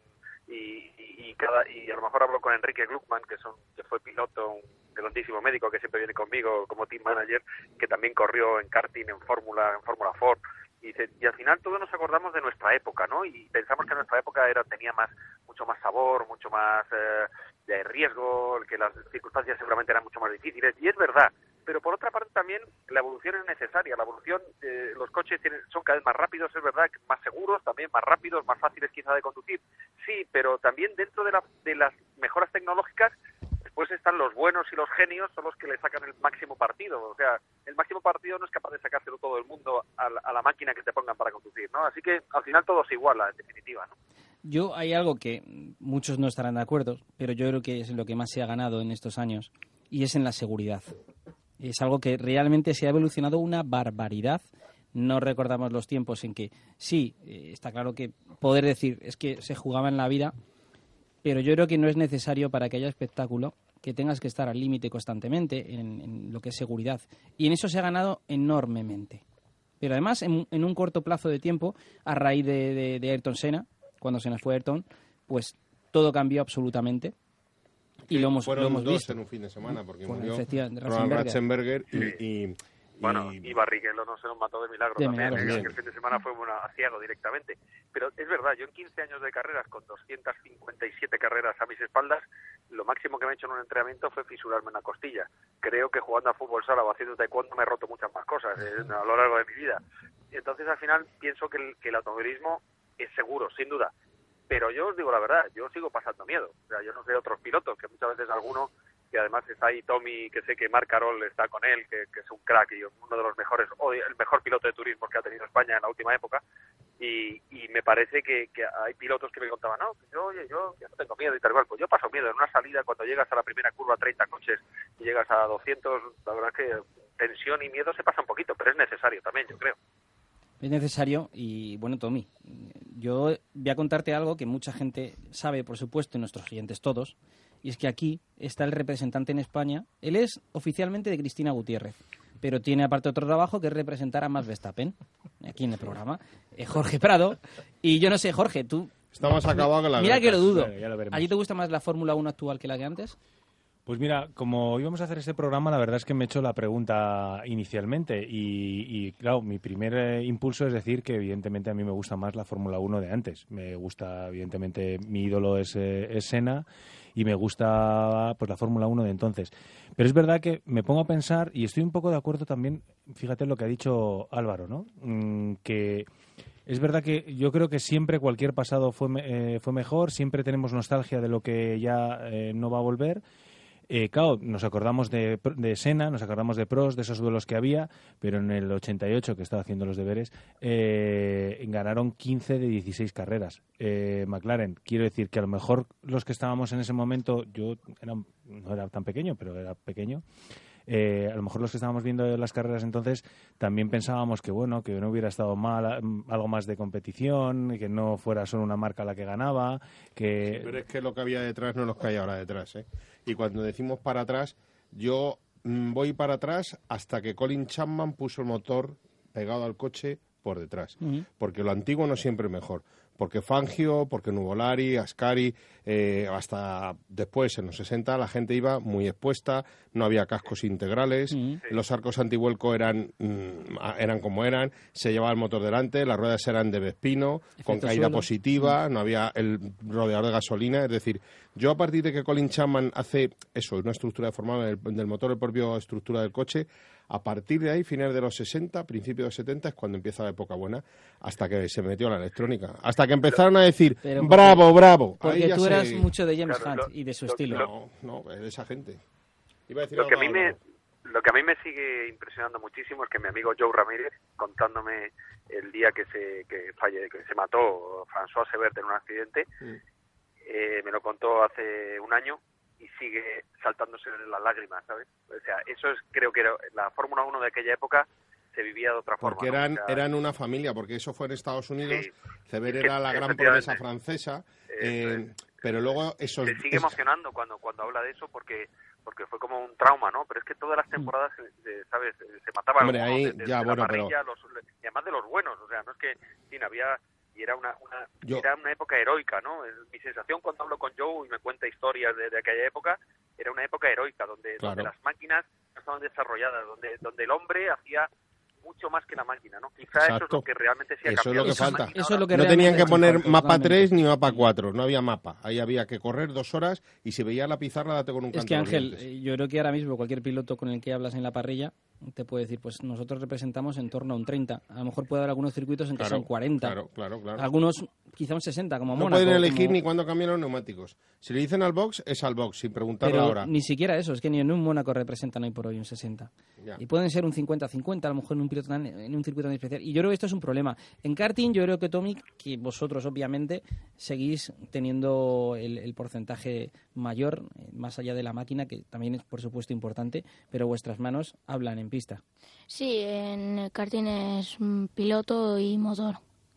y a lo mejor hablo con Enrique Gluckman, que fue piloto, un grandísimo médico que siempre viene conmigo como team manager, que también corrió en karting, en Fórmula Ford. Y al final todos nos acordamos de nuestra época, ¿no? Y pensamos que nuestra época tenía mucho más sabor, mucho más de riesgo, que las circunstancias seguramente eran mucho más difíciles, y es verdad. Pero por otra parte también la evolución es necesaria. La evolución, los coches son cada vez más rápidos, es verdad, más seguros, también más rápidos, más fáciles quizá de conducir. Sí, pero también dentro de las mejoras tecnológicas, después están los buenos y los genios, son los que le sacan el máximo partido. O sea, el máximo partido no es capaz de sacárselo todo el mundo a la máquina que te pongan para conducir, ¿no? Así que al final todo se iguala, en definitiva, ¿no? Hay algo que muchos no estarán de acuerdo, pero yo creo que es lo que más se ha ganado en estos años, y es en la seguridad. Es algo que realmente se ha evolucionado una barbaridad. No recordamos los tiempos en que, sí, está claro que poder decir es que se jugaba en la vida, pero yo creo que no es necesario para que haya espectáculo que tengas que estar al límite constantemente en lo que es seguridad. Y en eso se ha ganado enormemente. Pero además, en un corto plazo de tiempo, a raíz de Ayrton Senna, cuando se nos fue Ayrton, pues todo cambió absolutamente. Y lo hemos visto. En un fin de semana, porque bueno, murió Roland Ratzenberger y Barrichello no se nos mató de milagro también. El fin de semana fue ciego directamente. Pero es verdad, yo en 15 años de carreras, con 257 carreras a mis espaldas, lo máximo que me he hecho en un entrenamiento fue fisurarme una costilla. Creo que jugando a fútbol sala o haciendo taekwondo me he roto muchas más cosas a lo largo de mi vida. Entonces, al final, pienso que el automovilismo es seguro, sin duda. Pero yo os digo la verdad, yo sigo pasando miedo. O sea, yo no sé de otros pilotos, que muchas veces alguno, que además está ahí Tommy, que sé que Marc Carol está con él, que es un crack y uno de los mejores, o el mejor piloto de turismo que ha tenido España en la última época, y me parece que hay pilotos que me contaban, no, yo no tengo miedo y tal cual. Pues yo paso miedo en una salida cuando llegas a la primera curva a 30 coches y llegas a 200, la verdad es que tensión y miedo se pasa un poquito, pero es necesario también, yo creo. Es necesario y, bueno, Tommy, yo voy a contarte algo que mucha gente sabe, por supuesto, y nuestros oyentes todos, y es que aquí está el representante en España. Él es oficialmente de Cristina Gutiérrez, pero tiene aparte otro trabajo que es representar a Max Verstappen, aquí en el programa, Jorge Prado. Y yo no sé, Jorge, tú... Está más acabado que la Mira becas. que lo dudo. Bueno, ya lo veremos. ¿A ti te gusta más la Fórmula 1 actual que la que antes? Pues mira, como íbamos a hacer este programa, la verdad es que me he hecho la pregunta inicialmente y claro, mi primer impulso es decir que evidentemente a mí me gusta más la Fórmula 1 de antes. Me gusta, evidentemente, mi ídolo es Senna y me gusta pues la Fórmula 1 de entonces. Pero es verdad que me pongo a pensar y estoy un poco de acuerdo también, fíjate lo que ha dicho Álvaro, ¿no? Que... Es verdad que yo creo que siempre cualquier pasado fue mejor, siempre tenemos nostalgia de lo que ya no va a volver. Claro, nos acordamos de Senna, nos acordamos de Prost, de esos duelos que había, pero en el 88, que estaba haciendo los deberes, ganaron 15 de 16 carreras. McLaren, quiero decir que a lo mejor los que estábamos en ese momento, no era tan pequeño, pero era pequeño, a lo mejor los que estábamos viendo las carreras entonces también pensábamos que bueno, que no hubiera estado mal algo más de competición, que no fuera solo una marca la que ganaba, que... Sí, pero es que lo que había detrás no es lo que hay ahora detrás, ¿eh? Y cuando decimos para atrás, yo voy para atrás hasta que Colin Chapman puso el motor pegado al coche por detrás, porque lo antiguo no siempre es mejor. Porque Fangio, porque Nuvolari, Ascari, hasta después, en los 60, la gente iba muy expuesta, no había cascos integrales, los arcos antivuelco eran como eran, se llevaba el motor delante, las ruedas eran de Vespino, con caída positiva, no había el rodeador de gasolina, es decir, yo a partir de que Colin Chapman hace eso, una estructura deformada del motor, la propia estructura del coche, a partir de ahí, finales de los 60, principios de los 70, es cuando empieza la época buena, hasta que se metió la electrónica. Hasta que empezaron a decir, bravo, bravo. Porque ahí tú eras mucho de James Hunt y de su estilo. No, de esa gente. Iba a decir lo que a mí me sigue impresionando muchísimo es que mi amigo Joe Ramírez, contándome el día que se mató François Sebert en un accidente, me lo contó hace un año, y sigue saltándose las lágrimas, ¿sabes? O sea, eso es, creo que la Fórmula 1 de aquella época se vivía de otra forma. Porque ¿no? O sea, eran una familia, porque eso fue en Estados Unidos, sí, Ceber es que, era la gran promesa francesa, pero luego eso... Se sigue emocionando cuando habla de eso porque fue como un trauma, ¿no? Pero es que todas las temporadas, ¿sabes? Se mataban Hombre, ahí, de ya, la bueno, parrilla, y además de los buenos, o sea, no es que, sí, había... Y era una época heroica, ¿no? Mi sensación cuando hablo con Joe y me cuenta historias de aquella época, era una época heroica, donde las máquinas no estaban desarrolladas, donde el hombre hacía mucho más que la máquina, ¿no? Quizá eso es lo que realmente se ha cambiado. Eso es lo que falta. Eso es lo que no tenían que poner falta, mapa totalmente. 3 ni mapa 4, no había mapa. Ahí había que correr 2 horas y si veía la pizarra date con un canto. Es que, en los Ángel, dientes. yo creo que ahora mismo cualquier piloto con el que hablas en la parrilla te puede decir, pues nosotros representamos en torno a un 30. A lo mejor puede haber algunos circuitos en que son 40. Claro. Algunos quizá un 60, como No Mónaco. pueden elegir ni cuándo cambian los neumáticos. Si le dicen al box, es al box, sin preguntar la hora. Ni siquiera eso, es que ni en un Mónaco representan hoy por hoy un 60. Ya. Y pueden ser un 50-50, a lo mejor en un circuito tan especial. Y yo creo que esto es un problema. En karting, yo creo que, Tommy, que vosotros obviamente seguís teniendo el porcentaje mayor, más allá de la máquina, que también es por supuesto importante, pero vuestras manos hablan en pista. Sí, en el karting es piloto y motor.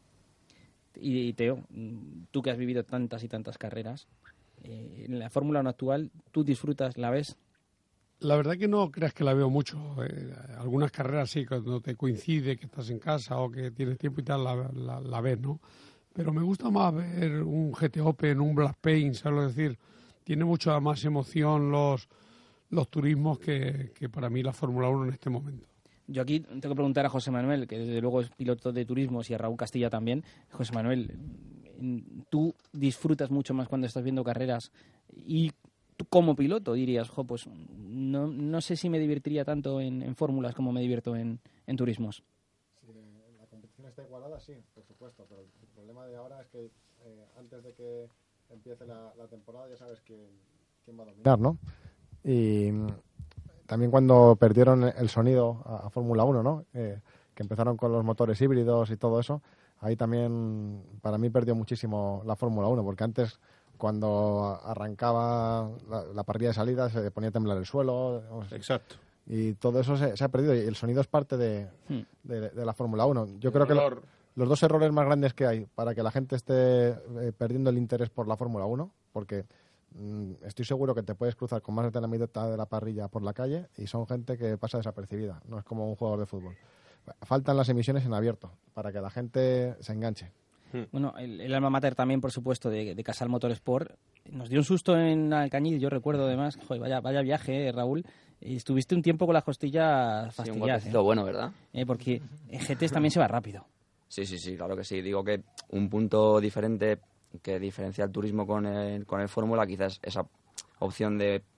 Y Teo, tú que has vivido tantas y tantas carreras, en la Fórmula 1 actual, ¿tú disfrutas, la ves? La verdad que no creas que la veo mucho. Algunas carreras sí, cuando te coincide que estás en casa o que tienes tiempo y tal, la ves, ¿no? Pero me gusta más ver un GT Open, un Black Paint, ¿sabes? Es decir, tiene mucha más emoción los turismos que para mí la Fórmula 1 en este momento. Yo aquí tengo que preguntar a José Manuel, que desde luego es piloto de turismos, y a Raúl Castilla también. José Manuel, ¿tú disfrutas mucho más cuando estás viendo carreras? Y tú como piloto dirías, pues no sé si me divertiría tanto en fórmulas como me divierto en turismos. Si la competición está igualada, sí, por supuesto, pero el problema de ahora es que antes de que empiece la temporada ya sabes quién va a dominar, ¿no? Y también cuando perdieron el sonido a Fórmula 1, ¿no? Que empezaron con los motores híbridos y todo eso, ahí también para mí perdió muchísimo la Fórmula 1, porque antes cuando arrancaba la parrilla de salida se ponía a temblar el suelo. Exacto. Y todo eso se ha perdido y el sonido es parte de la Fórmula 1. Yo creo que los dos errores más grandes que hay para que la gente esté perdiendo el interés por la Fórmula 1, porque estoy seguro que te puedes cruzar con más de la mitad de la parrilla por la calle y son gente que pasa desapercibida, no es como un jugador de fútbol. Faltan las emisiones en abierto para que la gente se enganche. Bueno, el alma mater también, por supuesto, de Casal Motorsport. Nos dio un susto en Alcañiz, yo recuerdo además, joder, vaya viaje, Raúl. Y estuviste un tiempo con las costillas fastidiadas. Sí, un golpecito bueno, ¿verdad? Porque en GTs también se va rápido. Sí, claro que sí. Digo que un punto diferente que diferencia el turismo con el Fórmula, quizás esa opción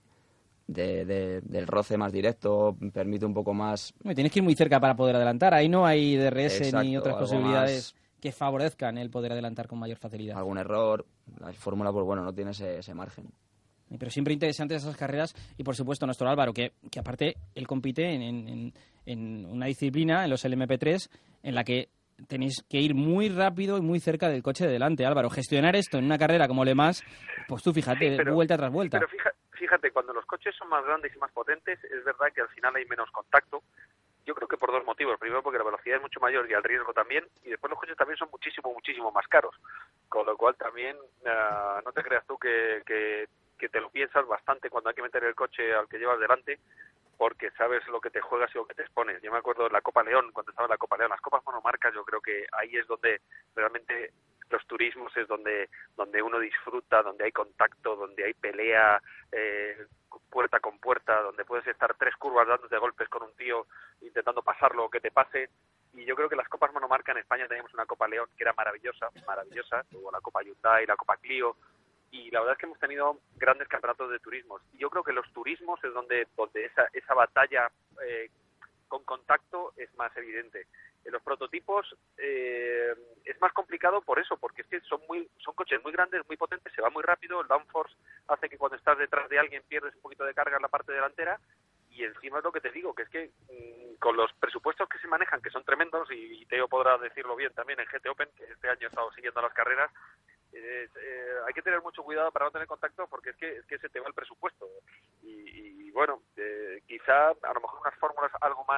del roce más directo permite un poco más... Tienes que ir muy cerca para poder adelantar. Ahí no hay DRS Exacto, ni otras algo posibilidades más... que favorezcan el poder adelantar con mayor facilidad. Algún error, la Fórmula, pues bueno, no tiene ese margen. Pero siempre interesantes esas carreras y, por supuesto, nuestro Álvaro, que aparte él compite en una disciplina, en los LMP3, en la que tenéis que ir muy rápido y muy cerca del coche de delante. Álvaro, gestionar esto en una carrera como Le Mans, pues tú fíjate, vuelta tras vuelta. Pero fíjate, cuando los coches son más grandes y más potentes, es verdad que al final hay menos contacto. Yo creo que por dos motivos. Primero, porque la velocidad es mucho mayor y el riesgo también. Y después los coches también son muchísimo más caros. Con lo cual también, no te creas tú que te lo piensas bastante cuando hay que meter el coche al que llevas delante, porque sabes lo que te juegas y lo que te expones. Yo me acuerdo de la Copa León, cuando estaba en la Copa León, las copas monomarcas, yo creo que ahí es donde realmente los turismos es donde uno disfruta, donde hay contacto, donde hay pelea puerta con puerta, donde puedes estar 3 curvas dándote golpes con un tío intentando pasarlo o que te pase. Y yo creo que las copas monomarca en España teníamos una Copa León que era maravillosa, luego la Copa Hyundai, la Copa Clio, y la verdad es que hemos tenido grandes campeonatos de turismos. Y yo creo que los turismos es donde esa batalla con contacto es más evidente. En los prototipos es más complicado por eso, porque es que son coches muy grandes, muy potentes, se va muy rápido, el downforce hace que cuando estás detrás de alguien pierdes un poquito de carga en la parte delantera, y encima es lo que te digo, que es que con los presupuestos que se manejan, que son tremendos, y Teo podrá decirlo bien también en GT Open, que este año he estado siguiendo las carreras, hay que tener mucho cuidado para no tener contacto, porque es que se te va el presupuesto. Y bueno, quizá a lo mejor unas fórmulas algo más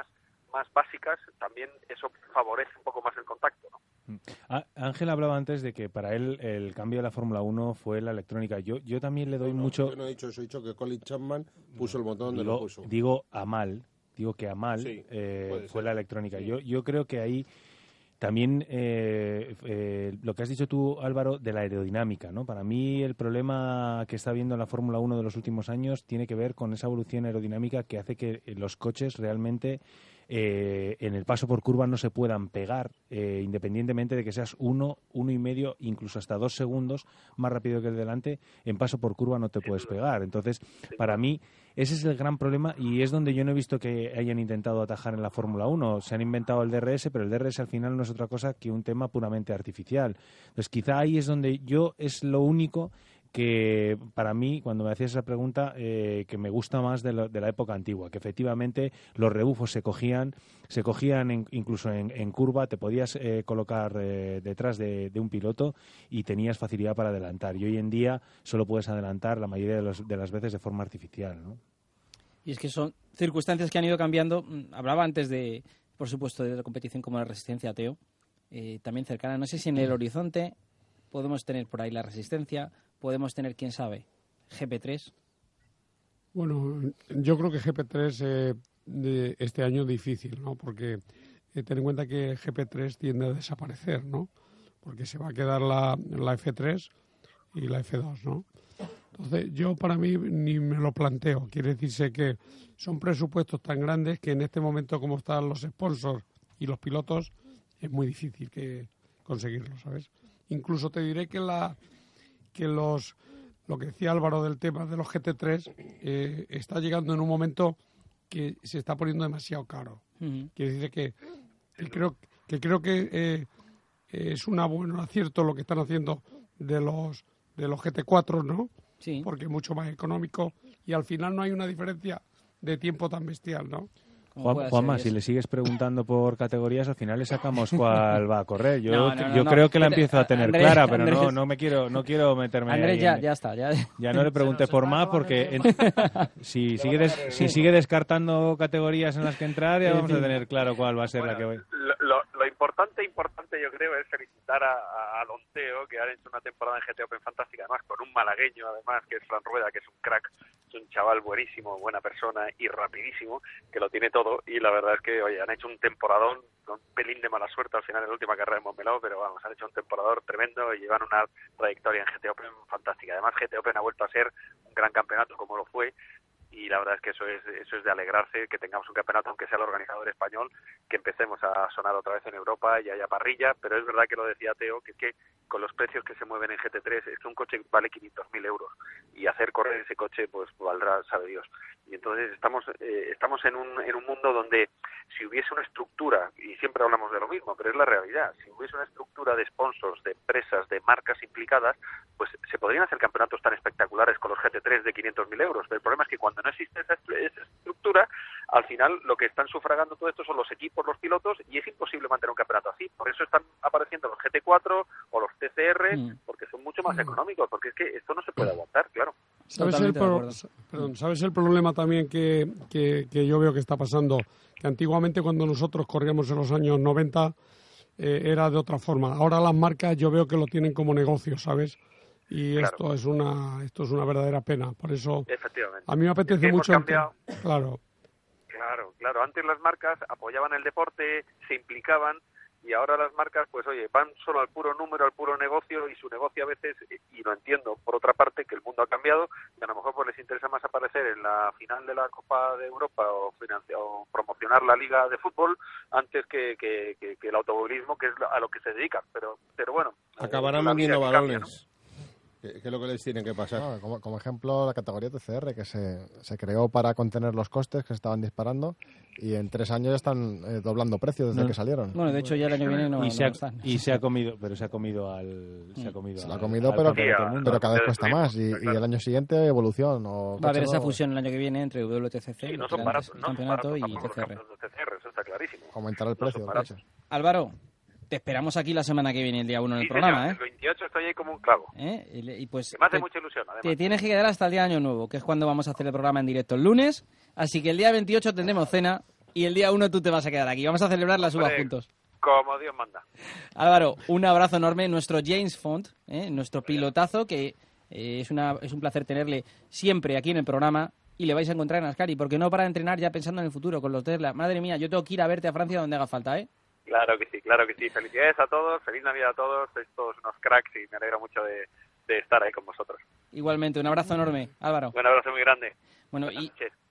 más básicas, también eso favorece un poco más el contacto, ¿no? Ángel hablaba antes de que para él el cambio de la Fórmula 1 fue la electrónica. Yo también le doy mucho... Yo no he dicho eso, he dicho que Colin Chapman puso el botón donde lo puso. Digo que a mal sí, fue la electrónica. Sí. Yo creo que ahí también lo que has dicho tú, Álvaro, de la aerodinámica, ¿no? Para mí el problema que está habiendo en la Fórmula 1 de los últimos años tiene que ver con esa evolución aerodinámica que hace que los coches realmente en el paso por curva no se puedan pegar, independientemente de que seas 1,5, incluso hasta 2 segundos más rápido que el delante, en paso por curva no te puedes pegar. Entonces, para mí, ese es el gran problema y es donde yo no he visto que hayan intentado atajar en la Fórmula 1. Se han inventado el DRS, pero el DRS al final no es otra cosa que un tema puramente artificial. Entonces, quizá ahí es donde es lo único que para mí, cuando me hacías esa pregunta, que me gusta más de la época antigua, que efectivamente los rebufos se cogían incluso en curva, te podías colocar detrás de un piloto y tenías facilidad para adelantar. Y hoy en día solo puedes adelantar la mayoría de las veces de forma artificial, ¿no? Y es que son circunstancias que han ido cambiando. Hablaba antes por supuesto, de la competición como la Resistencia, Teo, también cercana. No sé si en el horizonte podemos tener por ahí la Resistencia, podemos tener, quién sabe, GP3. Bueno, yo creo que GP3 de este año es difícil, ¿no? Porque ten en cuenta que GP3 tiende a desaparecer, ¿no? Porque se va a quedar la F3 y la F2, ¿no? Entonces, yo para mí ni me lo planteo. Quiere decirse que son presupuestos tan grandes que en este momento, como están los sponsors y los pilotos, es muy difícil que conseguirlo, ¿sabes? Incluso te diré que lo que decía Álvaro del tema de los GT3 está llegando en un momento que se está poniendo demasiado caro. Uh-huh. Quiere decir que creo que es un buen acierto lo que están haciendo de los GT4, ¿no? Sí. Porque es mucho más económico y al final no hay una diferencia de tiempo tan bestial, ¿no? Juanma, si le sigues preguntando por categorías, al final le sacamos cuál va a correr. Yo creo que la empiezo a tener Andrés, clara, pero Andrés, no quiero meterme Andrés, ahí. Ya está. Ya no le pregunte por más, porque si sigue descartando categorías en las que entrar, ya vamos a tener claro cuál va a ser la que voy. Lo importante yo creo es felicitar a Lonteo, que ha hecho una temporada en GT Open fantástica, además con un malagueño, además, que es Fran Rueda, que es un crack, es un chaval buenísimo, buena persona y rapidísimo, que lo tiene todo, y la verdad es que, oye, han hecho un temporadón, con un pelín de mala suerte al final en la última carrera de Montmeló, pero vamos, han hecho un temporador tremendo y llevan una trayectoria en GT Open fantástica. Además, GT Open ha vuelto a ser un gran campeonato como lo fue, y la verdad es que eso es de alegrarse, que tengamos un campeonato, aunque sea el organizador español, que empecemos a sonar otra vez en Europa y haya parrilla, pero es verdad que lo decía Teo, que es que con los precios que se mueven en GT3, es que un coche vale 500.000 euros y hacer correr ese coche pues valdrá, sabe Dios. Y entonces estamos en un mundo donde si hubiese una estructura, y siempre hablamos de lo mismo, pero es la realidad, si hubiese una estructura de sponsors, de empresas, de marcas implicadas, pues se podrían hacer campeonatos tan espectaculares con los GT3 de 500.000 euros. Pero el problema es que cuando no existe esa estructura, al final lo que están sufragando todo esto son los equipos, los pilotos, y es imposible mantener un campeonato así. Por eso están apareciendo los GT4 o los TCR, porque son mucho más económicos, porque es que esto no se puede aguantar, claro. ¿Sabes el problema también que yo veo que está pasando? Que antiguamente cuando nosotros corríamos en los años 90 era de otra forma. Ahora las marcas yo veo que lo tienen como negocio, ¿sabes? Y claro. esto es una verdadera pena. Por eso a mí me apetece mucho. Claro. Antes las marcas apoyaban el deporte, se implicaban, y ahora las marcas, pues oye, van solo al puro número, al puro negocio, y su negocio a veces, y lo entiendo, por otra parte, que el mundo ha cambiado, y a lo mejor pues les interesa más aparecer en la final de la Copa de Europa o promocionar la Liga de Fútbol antes que el automovilismo, que es a lo que se dedican. Pero bueno. Acabarán vendiendo balones. Cambia, ¿no? ¿Qué es lo que les tiene que pasar? No, como ejemplo, la categoría TCR, que se creó para contener los costes que se estaban disparando, y en 3 años ya están doblando precios desde que salieron. Bueno, de hecho ya el año que viene se ha comido pero cada vez cuesta más, y el año siguiente evolución. Va a haber esa fusión el año que viene entre WTCC, sí, no son baratos, campeonato, y TCR. Eso está clarísimo. Aumentar el precio. Álvaro, te esperamos aquí la semana que viene, el día 1 en el programa, El 28 estoy ahí como un clavo. Y pues que me hace mucha ilusión, además. Te tienes que quedar hasta el día de Año Nuevo, que es cuando vamos a hacer el programa en directo el lunes. Así que el día 28 tendremos cena y el día 1 tú te vas a quedar aquí. Vamos a celebrar la suba juntos. Como Dios manda. Álvaro, un abrazo enorme. Nuestro James Font, nuestro pilotazo, que es un placer tenerle siempre aquí en el programa. Y le vais a encontrar en Ascari, porque no para de entrenar ya pensando en el futuro con los Tesla. Madre mía, yo tengo que ir a verte a Francia donde haga falta, ¿eh? Claro que sí, claro que sí. Felicidades a todos, feliz Navidad a todos. Sois todos unos cracks y me alegra mucho de estar ahí con vosotros. Igualmente, un abrazo enorme, Álvaro. Un abrazo muy grande. Bueno, y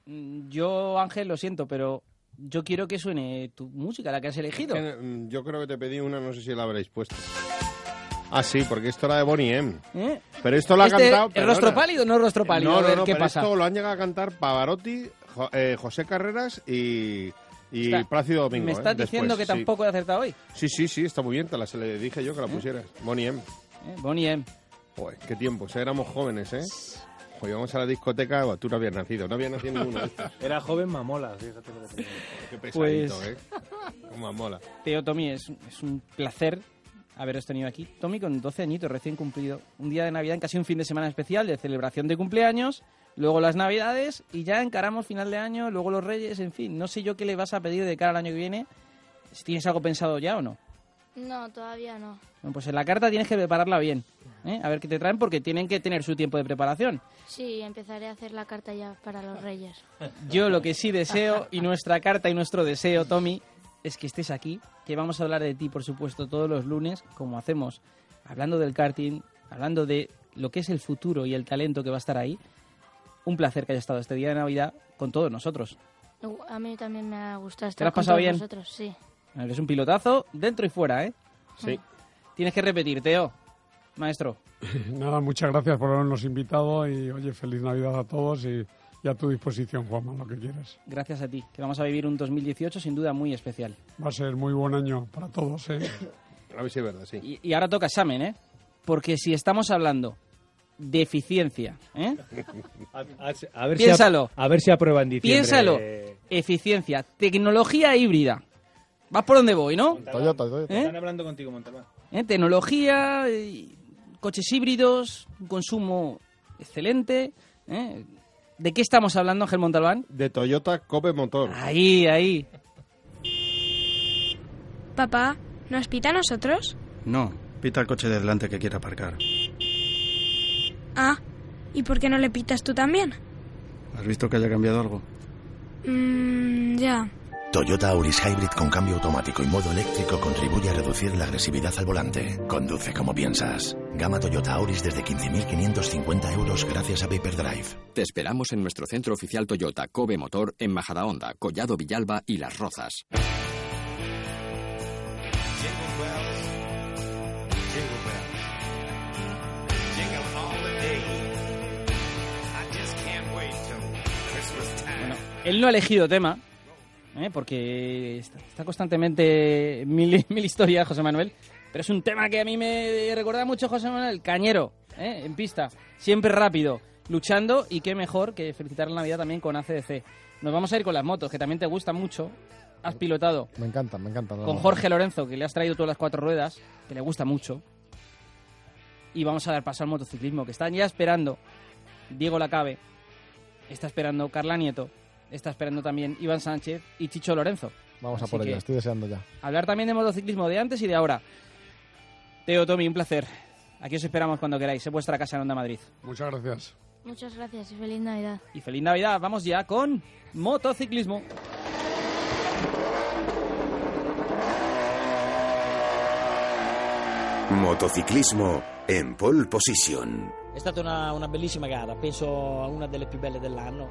yo, Ángel, lo siento, pero yo quiero que suene tu música, la que has elegido. Yo creo que te pedí una, no sé si la habréis puesto. Ah, sí, porque esto era de Boney M. Pero esto lo ha cantado... ¿El rostro pálido o no rostro pálido? No, a ver, no, ¿qué pero pasa? esto lo han llegado a cantar Pavarotti, José Carreras y Plácido Domingo. ¿Me estás diciendo que tampoco he acertado hoy? Sí, está muy bien, se le dije yo que la pusieras. Boney M. Boney M. Joder, qué tiempo, éramos jóvenes, ¿eh? Pues íbamos a la discoteca, tú no habías nacido ninguno de estos. Era joven mamola, fíjate lo que tenía. Qué pesadito, ¿eh? Mamola. Teo, Tommy, es un placer haberos tenido aquí. Tommy con 12 añitos recién cumplido. Un día de Navidad, en casi un fin de semana especial de celebración de cumpleaños, luego las Navidades y ya encaramos final de año, luego los Reyes, en fin. No sé yo qué le vas a pedir de cara al año que viene. Si ¿tienes algo pensado ya o no? No, todavía no. Bueno, pues en la carta tienes que prepararla bien, ¿eh? A ver qué te traen porque tienen que tener su tiempo de preparación. Sí, empezaré a hacer la carta ya para los Reyes. Yo lo que sí deseo, y nuestra carta y nuestro deseo, Tommy, es que estés aquí, que vamos a hablar de ti, por supuesto, todos los lunes, como hacemos, hablando del karting, hablando de lo que es el futuro y el talento que va a estar ahí. Un placer que hayas estado este día de Navidad con todos nosotros. A mí también me ha gustado ¿Te lo estar has con pasado todos bien? vosotros, sí. Eres un pilotazo dentro y fuera, ¿eh? Sí. Tienes que repetir, Teo, maestro. Nada, muchas gracias por habernos invitado y, oye, feliz Navidad a todos y a tu disposición, Juanma, lo que quieras. Gracias a ti, que vamos a vivir un 2018 sin duda muy especial. Va a ser muy buen año para todos, ¿eh? A ver si es verdad, sí. Y ahora toca examen, ¿eh? Porque si estamos hablando de eficiencia, ¿eh? A ver Piénsalo. A ver si aprueba en diciembre. Piénsalo. Eficiencia, tecnología híbrida. ¿Vas por donde voy, no? Toyota. Están hablando contigo, Montalbán. Tecnología, coches híbridos, un consumo excelente. ¿De qué estamos hablando, Ángel Montalbán? De Toyota Cope Motor. Ahí. Papá, ¿nos pita a nosotros? No, pita al coche de delante que quiera aparcar. Ah, ¿y por qué no le pitas tú también? ¿Has visto que haya cambiado algo? Ya. Toyota Auris Hybrid con cambio automático y modo eléctrico contribuye a reducir la agresividad al volante. Conduce como piensas. Gama Toyota Auris desde 15.550 euros gracias a Payperdrive. Te esperamos en nuestro centro oficial Toyota Kobe Motor en Majadahonda, Collado Villalba y Las Rozas. Bueno, él no ha elegido tema, porque está constantemente mil historias, José Manuel, pero es un tema que a mí me recuerda mucho, José Manuel, cañero, en pista, siempre rápido, luchando, y qué mejor que felicitar la Navidad también con ACDC. Nos vamos a ir con las motos, que también te gustan mucho. Has pilotado. Me encantan. Con Jorge Lorenzo, que le has traído todas las 4 ruedas, que le gusta mucho. Y vamos a dar paso al motociclismo, que están ya esperando Diego Lacabe, está esperando Carla Nieto, está esperando también Iván Sánchez y Chicho Lorenzo. Vamos a Así por ello, que estoy deseando ya. Hablar también de motociclismo de antes y de ahora. Teo, Tommy, un placer. Aquí os esperamos cuando queráis. Es vuestra casa en Onda Madrid. Muchas gracias. Muchas gracias y feliz Navidad. Y feliz Navidad. Vamos ya con motociclismo. Motociclismo en pole position. È stata una bellissima gara, penso una delle più belle dell'anno.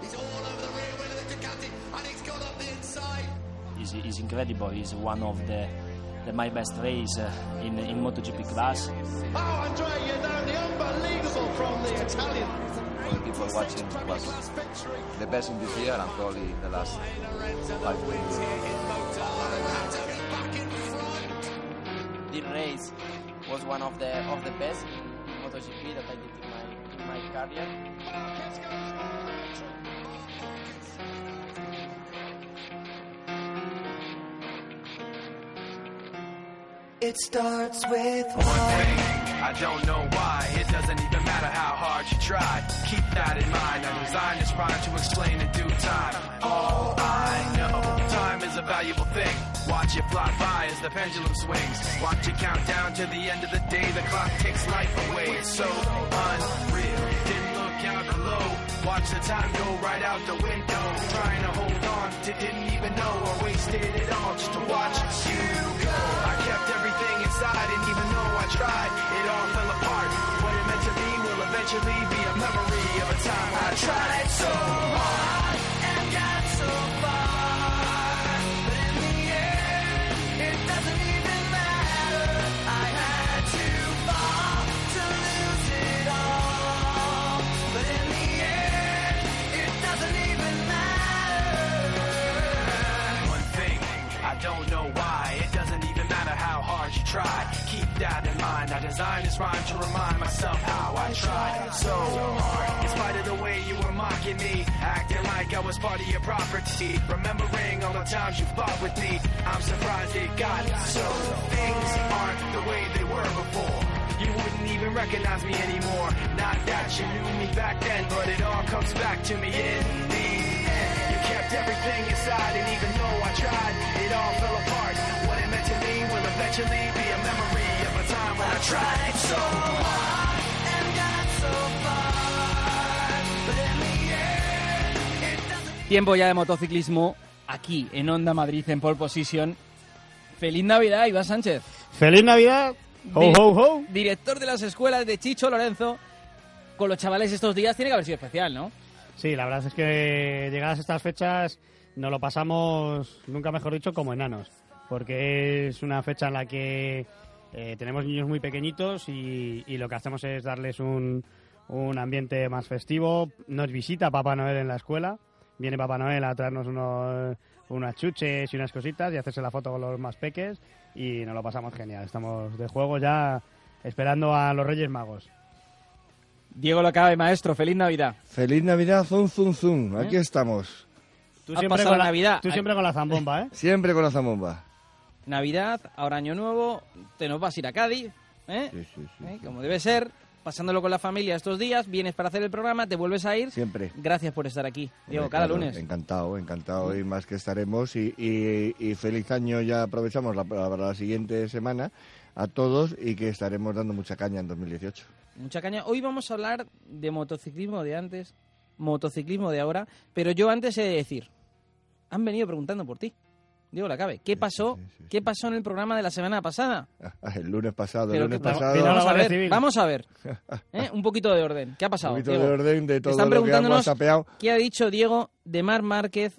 Is incredible. Is one of the my best race in MotoGP class. Oh, Andrea, the unbelievable from the Italian. For the people watching, was the best in this year and probably the last 5 weeks. This race was one of the best in MotoGP that I did in my career. It starts with one thing. I don't know why, it doesn't even matter how hard you try. Keep that in mind, I designed this rhyme to explain in due time. All I know, time is a valuable thing. Watch it fly by as the pendulum swings. Watch it count down to the end of the day. The clock takes life away. It's so unreal. Didn't look out below. Watch the time go right out the window. Trying to hold on to didn't even know or wasted it all just to watch you go. I kept everything inside and even though I tried, it all fell apart. What it meant to be will eventually be a memory of a time when I tried so hard and got so far. Don't know why, it doesn't even matter how hard you try. Keep that in mind, I designed this rhyme to remind myself how I tried so hard. In spite of the way you were mocking me, acting like I was part of your property, remembering all the times you fought with me, I'm surprised it got so. Things aren't the way they were before. You wouldn't even recognize me anymore. Not that you knew me back then, but it all comes back to me in the end. You kept everything inside, and even though I tried, it all fell apart. What it meant to me will eventually be a memory of a time when I tried so hard and got so far. But in the end, it doesn't... Tiempo ya de motociclismo aquí en Onda Madrid en Pole Position. ¡Feliz Navidad, Iván Sánchez! ¡Feliz Navidad! ¡Ho, ho, ho! Director de las escuelas de Chicho Lorenzo. Con los chavales estos días tiene que haber sido especial, ¿no? Sí, la verdad es que llegadas estas fechas nos lo pasamos, nunca mejor dicho, como enanos. Porque es una fecha en la que tenemos niños muy pequeñitos y lo que hacemos es darles un ambiente más festivo. Nos visita Papá Noel en la escuela. Viene Papá Noel a traernos unas chuches y unas cositas y hacerse la foto con los más peques y nos lo pasamos genial. Estamos de juego ya esperando a los Reyes Magos. Diego Lacabe, maestro, feliz Navidad. Feliz Navidad, zum, zum, zum. Aquí estamos. Tú siempre con Navidad. Tú siempre con la zambomba, ¿eh? Siempre con la zambomba. Navidad, ahora Año Nuevo, te nos vas a ir a Cádiz, ¿eh? Sí. Como debe ser, pasándolo con la familia estos días, vienes para hacer el programa, te vuelves a ir. Siempre. Gracias por estar aquí, Diego, cada lunes. Encantado, y más que estaremos. Y feliz año, ya aprovechamos para la siguiente semana a todos y que estaremos dando mucha caña en 2018. Mucha caña. Hoy vamos a hablar de motociclismo de antes, motociclismo de ahora, pero yo antes he de decir, han venido preguntando por ti, Diego Lacabe. ¿Qué pasó? ¿Qué pasó en el programa de la semana pasada? El lunes pasado. Vamos a ver. Un poquito de orden. ¿Qué ha pasado? Un poquito de orden de todo Están lo que ha preguntándonos qué ha dicho Diego de Marc Márquez.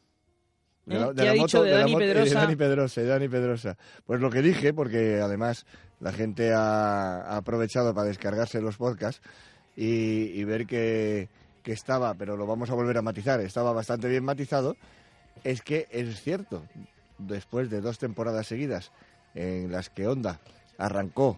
¿Qué ha dicho de Dani Pedrosa? De Dani Pedrosa. Pues lo que dije, porque además la gente ha aprovechado para descargarse los podcasts y ver que estaba, pero lo vamos a volver a matizar, estaba bastante bien matizado, es que es cierto, después de 2 temporadas seguidas en las que Honda arrancó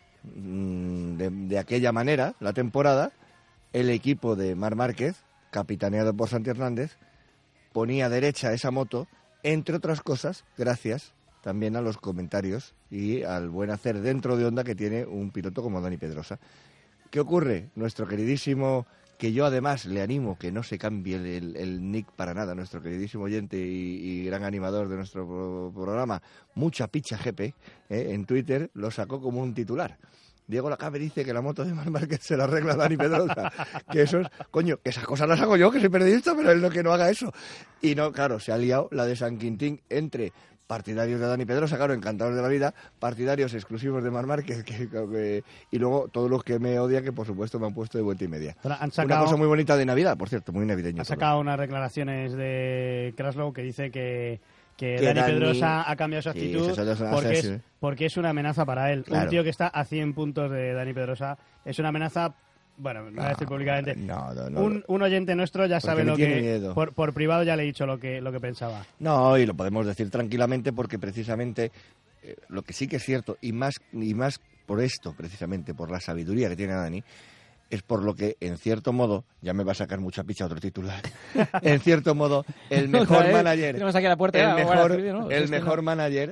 de aquella manera la temporada, el equipo de Marc Márquez, capitaneado por Santi Hernández, ponía derecha esa moto, entre otras cosas, gracias también a los comentarios y al buen hacer dentro de Honda que tiene un piloto como Dani Pedrosa. ¿Qué ocurre? Nuestro queridísimo, que yo además le animo que no se cambie el nick para nada, nuestro queridísimo oyente y gran animador de nuestro programa, Mucha Picha GP, en Twitter lo sacó como un titular. Diego Lacabe dice que la moto de Marc Márquez se la arregla Dani Pedrosa. Que eso es, coño, que esas cosas las hago yo, que soy periodista, pero él que no haga eso. Y no, claro, se ha liado la de San Quintín entre partidarios de Dani Pedrosa, claro, encantados de la vida, partidarios exclusivos de Marc Márquez, y luego todos los que me odian, que por supuesto me han puesto de vuelta y media. Una cosa muy bonita de Navidad, por cierto, muy navideña. Ha sacado unas declaraciones de Kraslow que dice que Dani Pedrosa ha cambiado su actitud porque es una amenaza para él. Claro. Un tío que está a 100 puntos de Dani Pedrosa es una amenaza. Bueno, no voy a decir públicamente. No. Un oyente nuestro ya sabe lo que... Por privado ya le he dicho lo que pensaba. No, y lo podemos decir tranquilamente porque precisamente lo que sí que es cierto, y más por esto, precisamente, por la sabiduría que tiene Dani, es por lo que, en cierto modo, ya me va a sacar mucha picha otro titular, en cierto modo, el mejor manager... Tenemos aquí a la puerta. El mejor manager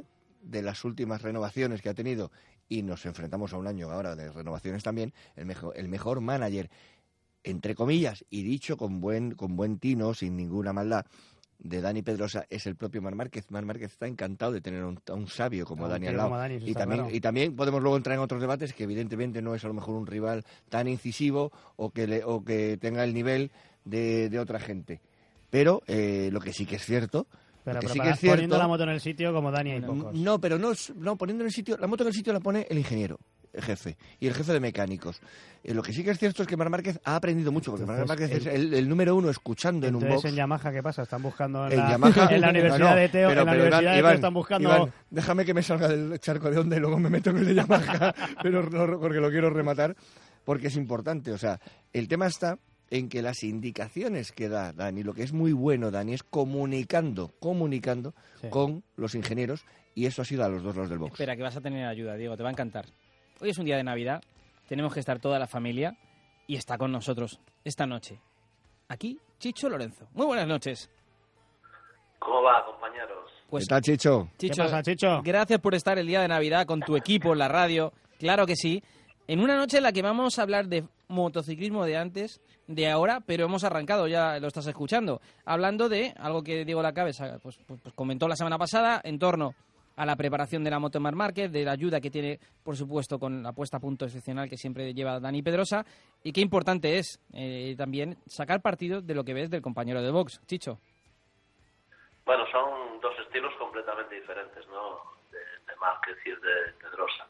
de las últimas renovaciones que ha tenido, y nos enfrentamos a un año ahora de renovaciones también, el mejor manager, entre comillas, y dicho con buen tino, sin ninguna maldad, de Dani Pedrosa, es el propio Marc Márquez. Marc Márquez está encantado de tener a un sabio como Dani al lado. Y también podemos luego entrar en otros debates que evidentemente no es a lo mejor un rival tan incisivo o que tenga el nivel de otra gente. Pero lo que sí que es cierto... Pero poniendo la moto en el sitio como Dani hay pocos. No, pero no poniendo en el sitio... La moto en el sitio la pone el ingeniero, el jefe, y el jefe de mecánicos. Lo que sí que es cierto es que Marc Márquez ha aprendido mucho, porque Marc Márquez es el número uno escuchando en un box. En Yamaha, ¿qué pasa? Están buscando en Yamaha, en la Universidad de Teo, Iván, están buscando... Iván, déjame que me salga del charco de onda y luego me meto en el de Yamaha, porque lo quiero rematar, porque es importante. O sea, el tema está en que las indicaciones que da Dani, lo que es muy bueno Dani, es comunicando con los ingenieros, y eso ha sido a los dos lados del box. Espera, que vas a tener ayuda, Diego, te va a encantar. Hoy es un día de Navidad, tenemos que estar toda la familia, y está con nosotros esta noche aquí Chicho Lorenzo. Muy buenas noches. ¿Cómo va, compañeros? Pues, ¿qué tal, Chicho? ¿Qué pasa, Chicho? Gracias por estar el día de Navidad con tu equipo en la radio, claro que sí, en una noche en la que vamos a hablar de motociclismo de antes, de ahora, pero hemos arrancado, ya lo estás escuchando, hablando de algo que Diego Lacabeza pues comentó la semana pasada en torno a la preparación de la moto Marc Márquez, de la ayuda que tiene, por supuesto, con la puesta a punto excepcional que siempre lleva Dani Pedrosa, y qué importante es también sacar partido de lo que ves del compañero de box, Chicho. Bueno, son dos estilos completamente diferentes, ¿no? De Márquez y de Pedrosa.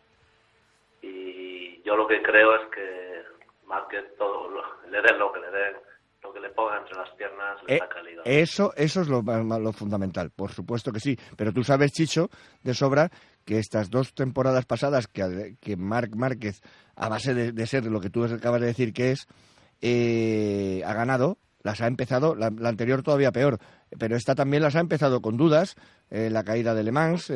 Y yo lo que creo es que Márquez le den lo que le den, lo que le ponga entre las piernas, le da calidad. Eso es lo fundamental, por supuesto que sí. Pero tú sabes, Chicho, de sobra, que estas 2 temporadas pasadas que Marc Márquez, a base de ser lo que tú acabas de decir que es, ha ganado, las ha empezado, la anterior todavía peor, pero esta también las ha empezado con dudas, la caída de Le Mans,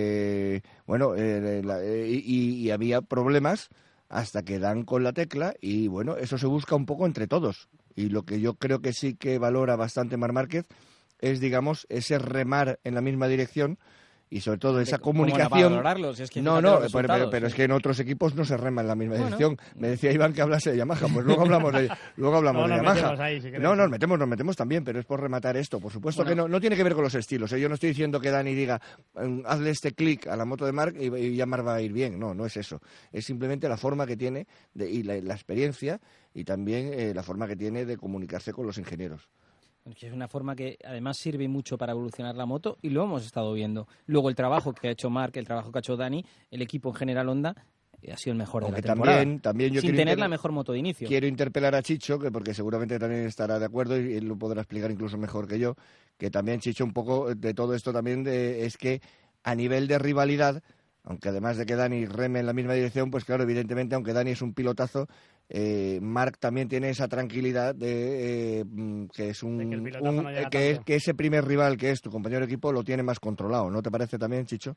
y había problemas hasta que dan con la tecla, y bueno, eso se busca un poco entre todos. Y lo que yo creo que sí que valora bastante Marc Márquez es, digamos, ese remar en la misma dirección, y sobre todo esa comunicación. Si es que pero es que en otros equipos no se rema en la misma dirección. Me decía Iván que hablase de Yamaha, pues luego hablamos de Yamaha. Nos metemos también, pero es por rematar esto. Por supuesto que no tiene que ver con los estilos. Yo no estoy diciendo que Dani diga, hazle este clic a la moto de Marc y ya Marc va a ir bien. No es eso. Es simplemente la forma que tiene y la experiencia, y también la forma que tiene de comunicarse con los ingenieros. Que es una forma que además sirve mucho para evolucionar la moto, y lo hemos estado viendo. Luego el trabajo que ha hecho Marc, el trabajo que ha hecho Dani, el equipo en general Honda, ha sido el mejor de la temporada. También yo sin tener la mejor moto de inicio. Quiero interpelar a Chicho, porque seguramente también estará de acuerdo, y él lo podrá explicar incluso mejor que yo, que también, Chicho, un poco de todo esto también es que a nivel de rivalidad, aunque además de que Dani reme en la misma dirección, pues claro, evidentemente, aunque Dani es un pilotazo, Marc también tiene esa tranquilidad de que es que ese primer rival que es tu compañero de equipo lo tiene más controlado, ¿no te parece también, Chicho?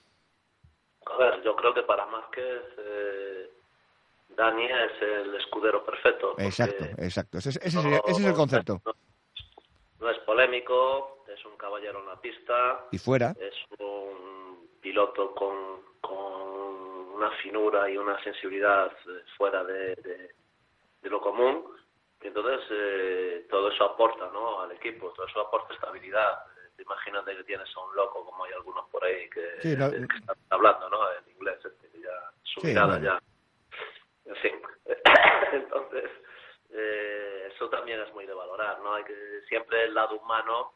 A ver, yo creo que para Márquez Dani es el escudero perfecto. Exacto. Ese es el concepto. No es polémico, es un caballero en la pista. Y fuera. Es un piloto con una finura y una sensibilidad fuera de lo común, y entonces todo eso aporta, ¿no?, al equipo, todo eso aporta estabilidad. Imagínate que tienes a un loco, como hay algunos por ahí que están hablando, ¿no?, en inglés, que ya su mirada ya, en fin. Entonces eso también es muy de valorar, ¿no? Hay que siempre el lado humano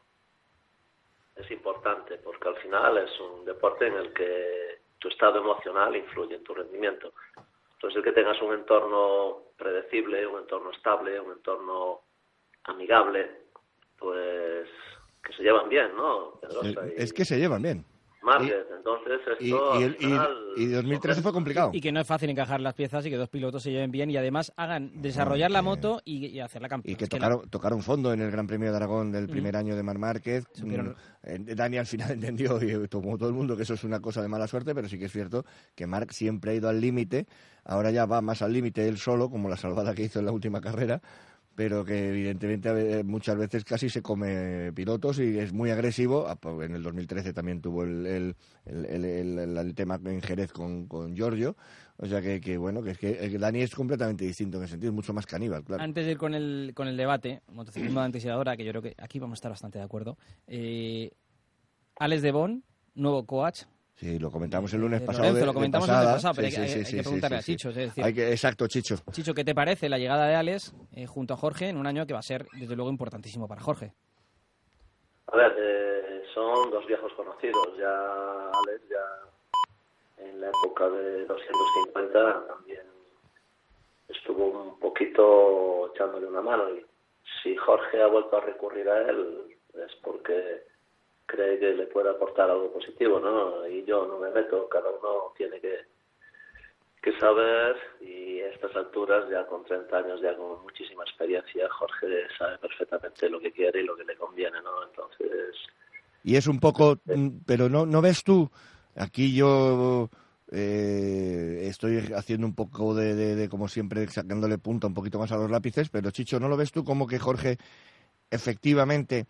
es importante, porque al final es un deporte en el que tu estado emocional influye en tu rendimiento. Entonces, el que tengas un entorno predecible, un entorno estable, un entorno amigable, pues que se llevan bien, ¿no? Es que se llevan bien. Márquez, entonces esto y 2013 fue complicado. Y que no es fácil encajar las piezas y que dos pilotos se lleven bien y además hagan desarrollar la moto y hacerla campeón. Y que tocaron fondo en el Gran Premio de Aragón del primer año de Marc Márquez. Dani al final entendió, y como todo el mundo, que eso es una cosa de mala suerte, pero sí que es cierto que Marc siempre ha ido al límite. Ahora ya va más al límite él solo, como la salvada que hizo en la última carrera. pero que evidentemente muchas veces casi se come pilotos y es muy agresivo. En el 2013 también tuvo el tema en Jerez con Giorgio. O sea que bueno, que es que Dani es completamente distinto en ese sentido, es mucho más caníbal, claro. Antes de ir con el debate, motociclismo de antisidadora, que yo creo que aquí vamos a estar bastante de acuerdo. Alex de Bon, nuevo coach. Sí, lo comentamos el lunes pasado. Lorenzo, lo comentamos el lunes pasado, pero sí, hay que preguntarle a Chicho. Es decir, exacto, Chicho. Chicho, ¿qué te parece la llegada de Alex junto a Jorge en un año que va a ser, desde luego, importantísimo para Jorge? A ver, son dos viejos conocidos. Ya Alex, ya en la época de 250, también estuvo un poquito echándole una mano. Y si Jorge ha vuelto a recurrir a él, es porque cree que le puede aportar algo positivo, ¿no? Y yo no me meto, cada uno tiene que saber, y a estas alturas, ya con 30 años, ya con muchísima experiencia, Jorge sabe perfectamente lo que quiere y lo que le conviene, ¿no? Entonces... Y es un poco... Pero ¿no ves tú? Aquí yo estoy haciendo un poco de, como siempre, sacándole punta un poquito más a los lápices, pero Chicho, ¿no lo ves tú como que Jorge efectivamente...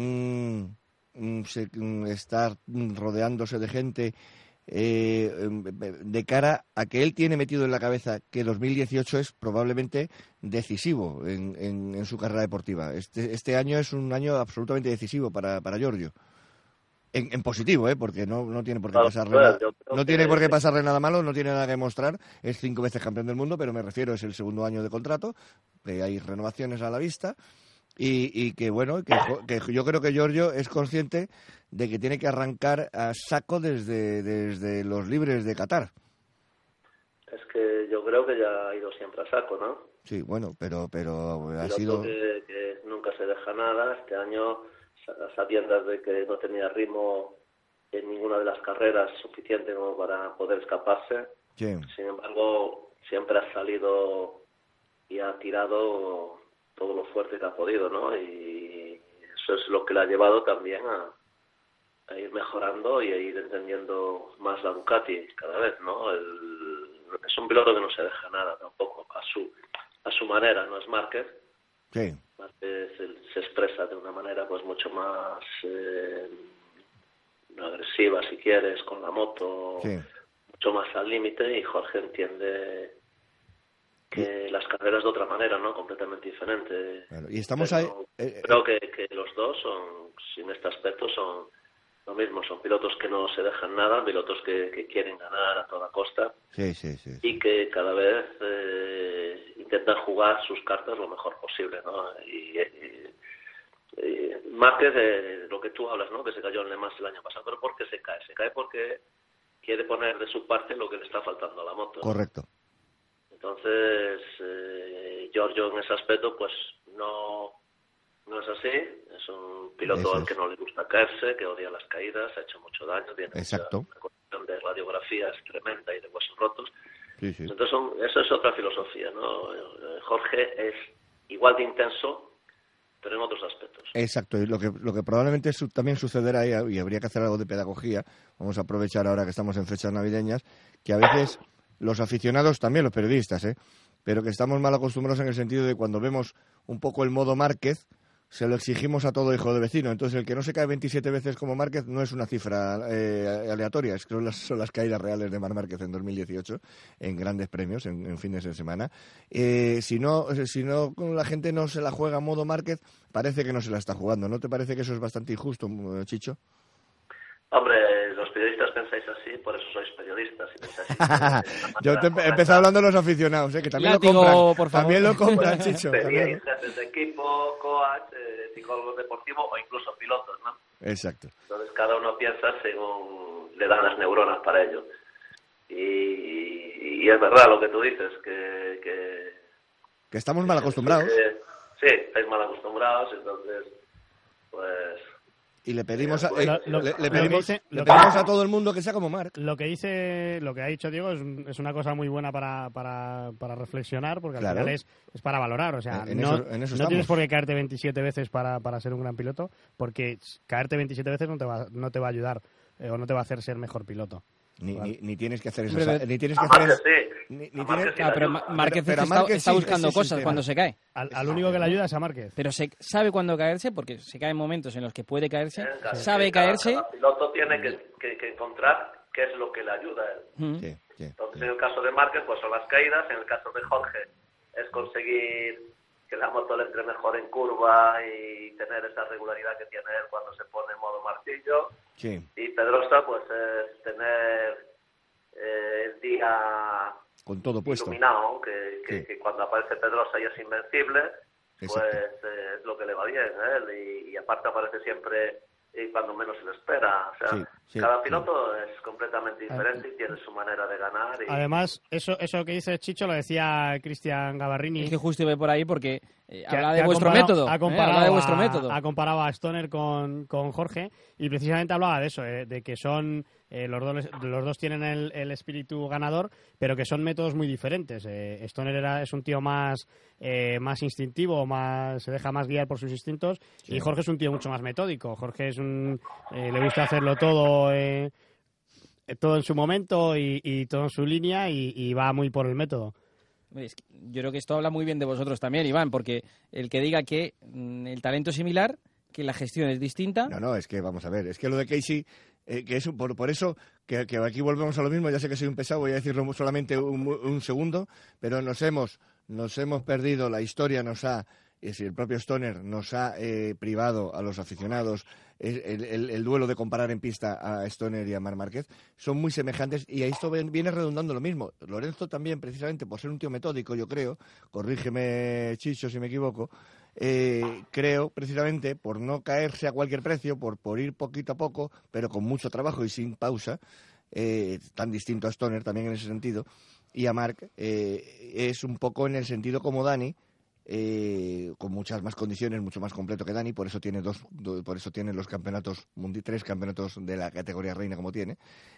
estar rodeándose de gente de cara a que él tiene metido en la cabeza que 2018 es probablemente decisivo en su carrera deportiva? Este año es un año absolutamente decisivo para Giorgio. En positivo, porque no tiene por qué pasarle por qué pasarle nada malo, no tiene nada que mostrar. Es 5 veces campeón del mundo, pero me refiero, es el segundo año de contrato, que hay renovaciones a la vista. Y que bueno, que yo creo que Giorgio es consciente de que tiene que arrancar a saco desde los libres de Qatar. Es que yo creo que ya ha ido siempre a saco, ¿no? Sí, bueno, pero ha sido... que nunca se deja nada. Este año, a sabiendas de que no tenía ritmo en ninguna de las carreras suficiente como para poder escaparse. Sí. Sin embargo, siempre ha salido y ha tirado todo lo fuerte que ha podido, ¿no? Y eso es lo que le ha llevado también a ir mejorando y a ir entendiendo más la Ducati cada vez, ¿no? Es un piloto que no se deja nada tampoco, a su manera, no es Márquez. Sí. Márquez se expresa de una manera pues mucho más agresiva, si quieres, con la moto, sí, mucho más al límite, y Jorge entiende que las carreras de otra manera, ¿no? Completamente diferente. Bueno, y estamos ahí. Creo que los dos son, en este aspecto, son lo mismo. Son pilotos que no se dejan nada, pilotos que quieren ganar a toda costa. Sí. Y que cada vez intentan jugar sus cartas lo mejor posible, ¿no? Y Márquez, lo que tú hablas, ¿no? Que se cayó en Le Mans el año pasado. ¿Pero por qué se cae? Se cae porque quiere poner de su parte lo que le está faltando a la moto. Correcto. Entonces, Giorgio en ese aspecto pues no es así. Es un piloto al que no le gusta caerse, que odia las caídas, ha hecho mucho daño, tiene una condición de radiografías tremenda y de huesos rotos. Sí. Entonces eso es otra filosofía, ¿no? Jorge es igual de intenso, pero en otros aspectos. Exacto, y lo que probablemente también sucederá, y habría que hacer algo de pedagogía, vamos a aprovechar ahora que estamos en fechas navideñas, que a veces los aficionados, también los periodistas, pero que estamos mal acostumbrados en el sentido de cuando vemos un poco el modo Márquez, se lo exigimos a todo hijo de vecino. Entonces el que no se cae 27 veces como Márquez no es una cifra aleatoria, es que son las caídas reales de Marc Márquez en 2018 en grandes premios, en fines de semana. Si no la gente no se la juega a modo Márquez, parece que no se la está jugando. ¿No te parece que eso es bastante injusto, Chicho? Hombre, los periodistas pensáis así, por eso sois periodistas. Si pensáis así, yo he empezado hablando de los aficionados, que también Látigo, lo compran. por favor. También lo compran, Chicho. Jefes de equipo, coach, psicólogos deportivos o incluso pilotos, ¿no? Exacto. Entonces cada uno piensa según le dan las neuronas para ello. Y es verdad lo que tú dices, que estamos mal acostumbrados. Sí, estáis mal acostumbrados, entonces, pues... Y le pedimos a todo el mundo que sea como Marc. Lo que ha dicho Diego es una cosa muy buena para reflexionar, porque al final es para valorar. O sea, no tienes por qué caerte 27 veces para ser un gran piloto, porque caerte 27 veces no te va a ayudar o no te va a hacer ser mejor piloto. Ni tienes que hacer eso. Hombre, Ni tienes que a hacer Márquez eso. sí. Ni A Márquez tienes- sí le pero ayuda. Márquez Pero está, Márquez está sí, buscando ese es el cosas tema. cuando se cae. Al único que le ayuda es a Márquez. Pero sabe cuándo caerse, porque se cae en momentos en los que puede caerse, Cada- sabe cada caerse. piloto tiene que encontrar qué es lo que le ayuda a él. Mm. Entonces, en el caso de Márquez, pues son las caídas. En el caso de Jorge, es conseguir que la moto le entre mejor en curva y tener esa regularidad que tiene él cuando se pone en modo martillo. Sí. Y Pedrosa, pues es tener el día Con todo puesto. iluminado, que cuando aparece Pedrosa y es invencible, pues Exacto. es lo que le va bien a él. Y aparte aparece siempre cuando menos se lo espera. O sea, Sí, cada sí. piloto es completamente diferente y tiene su manera de ganar. Y... Además, eso que dice Chicho lo decía Cristian Gavarrini. Es que justo iba por ahí porque que habla ha de vuestro comparado- método. Ha comparado, habla de vuestro método. Ha comparado a Stoner con Jorge y precisamente hablaba de eso, de que son los dos tienen el espíritu ganador, pero que son métodos muy diferentes. Stoner es un tío más instintivo, se deja más guiar por sus instintos, y Jorge es un tío mucho más metódico. Jorge le gusta hacerlo todo todo en su momento y todo en su línea y va muy por el método. Es que yo creo que esto habla muy bien de vosotros también, Iván, porque el que diga que el talento es similar, que la gestión es distinta... No, es que vamos a ver, es que lo de Casey, que es por eso que aquí volvemos a lo mismo, ya sé que soy un pesado, voy a decirlo solamente un segundo, pero nos hemos perdido, la historia el propio Stoner nos ha privado a los aficionados el duelo de comparar en pista a Stoner y a Marc Márquez. Son muy semejantes y a esto viene redundando lo mismo. Lorenzo también, precisamente por ser un tío metódico, yo creo, corrígeme Chicho si me equivoco, creo precisamente por no caerse a cualquier precio, por ir poquito a poco, pero con mucho trabajo y sin pausa, tan distinto a Stoner también en ese sentido, y a Marc es un poco en el sentido como Dani, con muchas más condiciones, mucho más completo que Dani, por eso tiene por eso tiene los campeonatos 3 campeonatos de la categoría reina como tiene,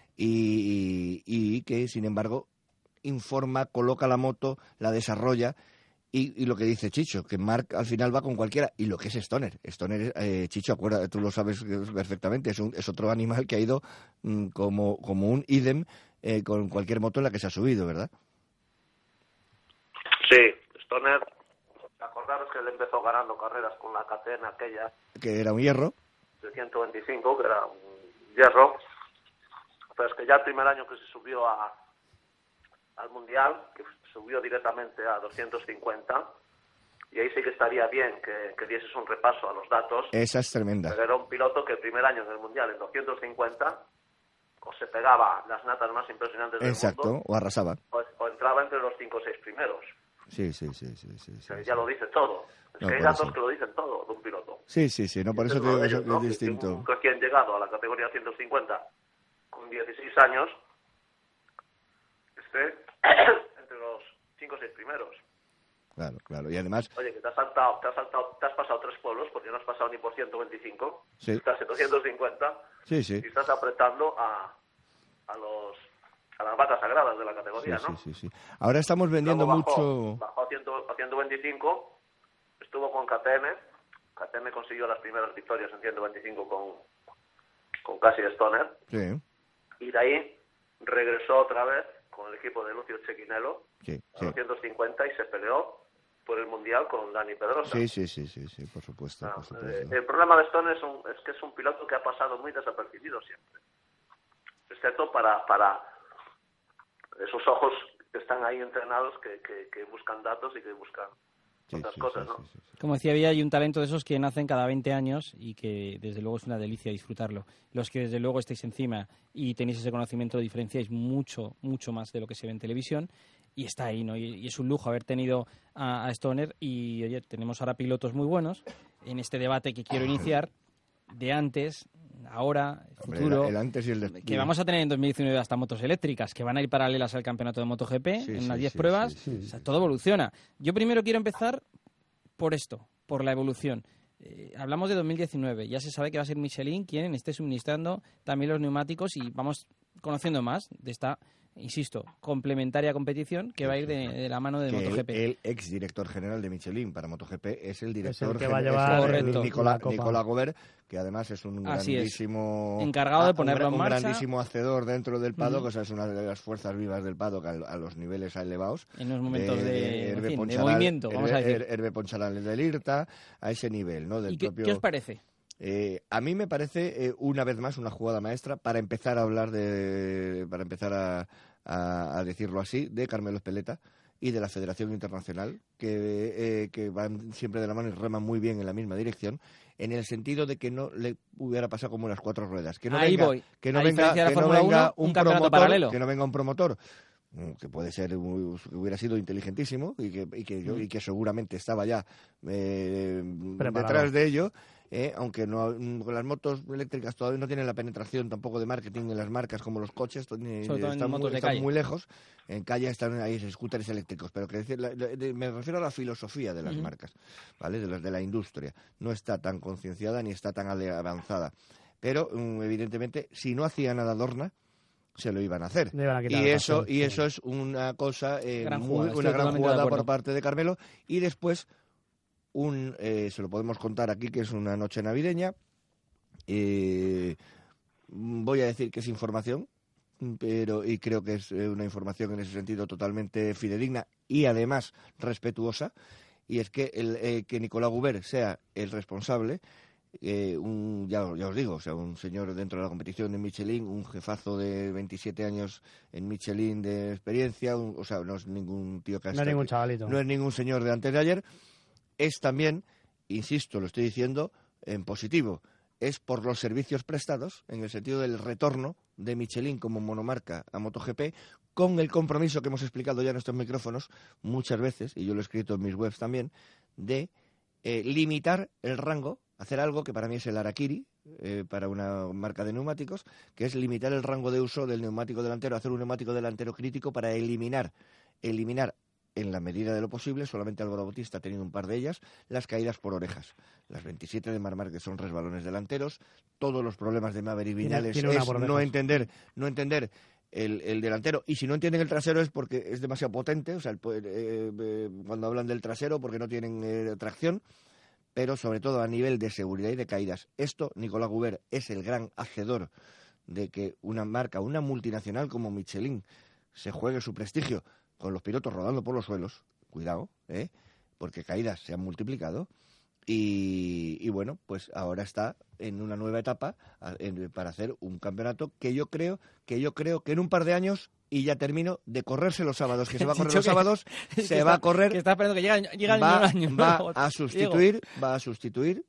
y que sin embargo informa, coloca la moto, la desarrolla, y lo que dice Chicho, que Marc al final va con cualquiera, y lo que es Stoner, Chicho, acuérdate, tú lo sabes perfectamente, es otro animal que ha ido como un ídem con cualquier moto en la que se ha subido, ¿verdad? Sí, Stoner, acordaros que él empezó ganando carreras con la catena aquella Que era un hierro. de 125, que era un hierro, pero es que ya el primer año que se subió al Mundial, que subió directamente a 250, y ahí sí que estaría bien que dieses un repaso a los datos. Esa es tremenda. Pero era un piloto que el primer año en el Mundial, en 250, o se pegaba las natas más impresionantes del Exacto, mundo, o arrasaba. o entraba entre los 5 o 6 primeros. Sí. O sea, ya lo dice todo. Es No, que hay por datos eso. que lo dicen todo de un piloto. Sí, no, por eso te digo, Ellos, es ¿no? distinto. Un recién llegado a la categoría 150 con 16 años esté entre los 5 o 6 primeros. Claro, y además... Oye, que te has pasado 3 pueblos porque no has pasado ni por 125. Sí. Estás en 250 Sí. y estás apretando a las vacas sagradas de la categoría, ¿no? Sí. Ahora estamos vendiendo Luego mucho... Bajó a 125, estuvo con KTM. KTM consiguió las primeras victorias en 125 con casi Stoner. Sí. Y de ahí regresó otra vez con el equipo de Lucio Cecchinello a 250 y se peleó por el Mundial con Dani Pedrosa. Sí, por supuesto. El problema de Stoner es que es un piloto que ha pasado muy desapercibido siempre. Excepto para esos ojos que están ahí entrenados, que buscan datos y que buscan otras cosas, ¿no? Como decía, hay un talento de esos que nacen cada 20 años y que desde luego es una delicia disfrutarlo. Los que desde luego estáis encima y tenéis ese conocimiento lo diferenciáis mucho más de lo que se ve en televisión y está ahí, ¿no? Y es un lujo haber tenido a Stoner y, oye, tenemos ahora pilotos muy buenos en este debate que quiero iniciar de antes, ahora, futuro, el antes y el después. que vamos a tener en 2019 hasta motos eléctricas, que van a ir paralelas al campeonato de MotoGP, en unas 10 pruebas, o sea, todo evoluciona. Yo primero quiero empezar por esto, por la evolución. Hablamos de 2019, ya se sabe que va a ser Michelin quien esté suministrando también los neumáticos y vamos conociendo más de esta insisto, complementaria competición que va a ir de la mano de MotoGP. El ex director general de Michelin para MotoGP es el director que va a llevar Nicolas Gobert, que además es un grandísimo encargado de ponerlo en marcha, un grandísimo hacedor dentro del paddock, o sea, es una de las fuerzas vivas del paddock a los niveles elevados. En los momentos de movimiento, vamos a decir. Hervé Poncharral del IRTA, a ese nivel, ¿no? Del propio... ¿Qué os parece? A mí me parece, una vez más, una jugada maestra para empezar a hablar para empezar a decirlo así, de Carmelo Espeleta y de la Federación Internacional, que van siempre de la mano y reman muy bien en la misma dirección, en el sentido de que no le hubiera pasado como las 4 ruedas. Que no venga un promotor que puede ser, hubiera sido inteligentísimo y que seguramente estaba ya detrás de ello, aunque las motos eléctricas todavía no tienen la penetración tampoco de marketing en las marcas como los coches, están muy lejos. En calle están ahí scooters eléctricos, pero me refiero a la filosofía de las marcas, ¿vale? De la industria. No está tan concienciada ni está tan avanzada. Pero, evidentemente, si no hacía nada Dorna, se lo iban a hacer. Y eso es una cosa, una gran jugada por parte de Carmelo. Y después, se lo podemos contar aquí, que es una noche navideña. Voy a decir que es información, y creo que es una información en ese sentido totalmente fidedigna y además respetuosa. Y es que que Nicolas Gobert sea el responsable. Ya os digo, o sea, un señor dentro de la competición de Michelin, un jefazo de 27 años en Michelin de experiencia, o sea, no es ningún tío que no es ningún chavalito, no es ningún señor de antes de ayer. Es también, insisto, lo estoy diciendo en positivo, es por los servicios prestados, en el sentido del retorno de Michelin como monomarca a MotoGP, con el compromiso que hemos explicado ya en estos micrófonos muchas veces, y yo lo he escrito en mis webs también, de limitar el rango, hacer algo que para mí es el harakiri para una marca de neumáticos, que es limitar el rango de uso del neumático delantero, hacer un neumático delantero crítico para eliminar en la medida de lo posible, solamente Álvaro Bautista ha tenido un par de ellas, las caídas por orejas. Las 27 de Marc Márquez son resbalones delanteros, todos los problemas de Maverick Viñales es no entender el delantero, y si no entienden el trasero es porque es demasiado potente, o sea, cuando hablan del trasero porque no tienen tracción, pero sobre todo a nivel de seguridad y de caídas. Esto, Nicolas Gobert es el gran hacedor de que una marca, una multinacional como Michelin, se juegue su prestigio con los pilotos rodando por los suelos, cuidado, porque caídas se han multiplicado, y bueno, pues ahora está en una nueva etapa para hacer un campeonato que yo creo que en un par de años, y ya termino, de correrse los sábados, que se va a correr los sábados, va a correr, que está esperando que llega el año. Va a sustituir,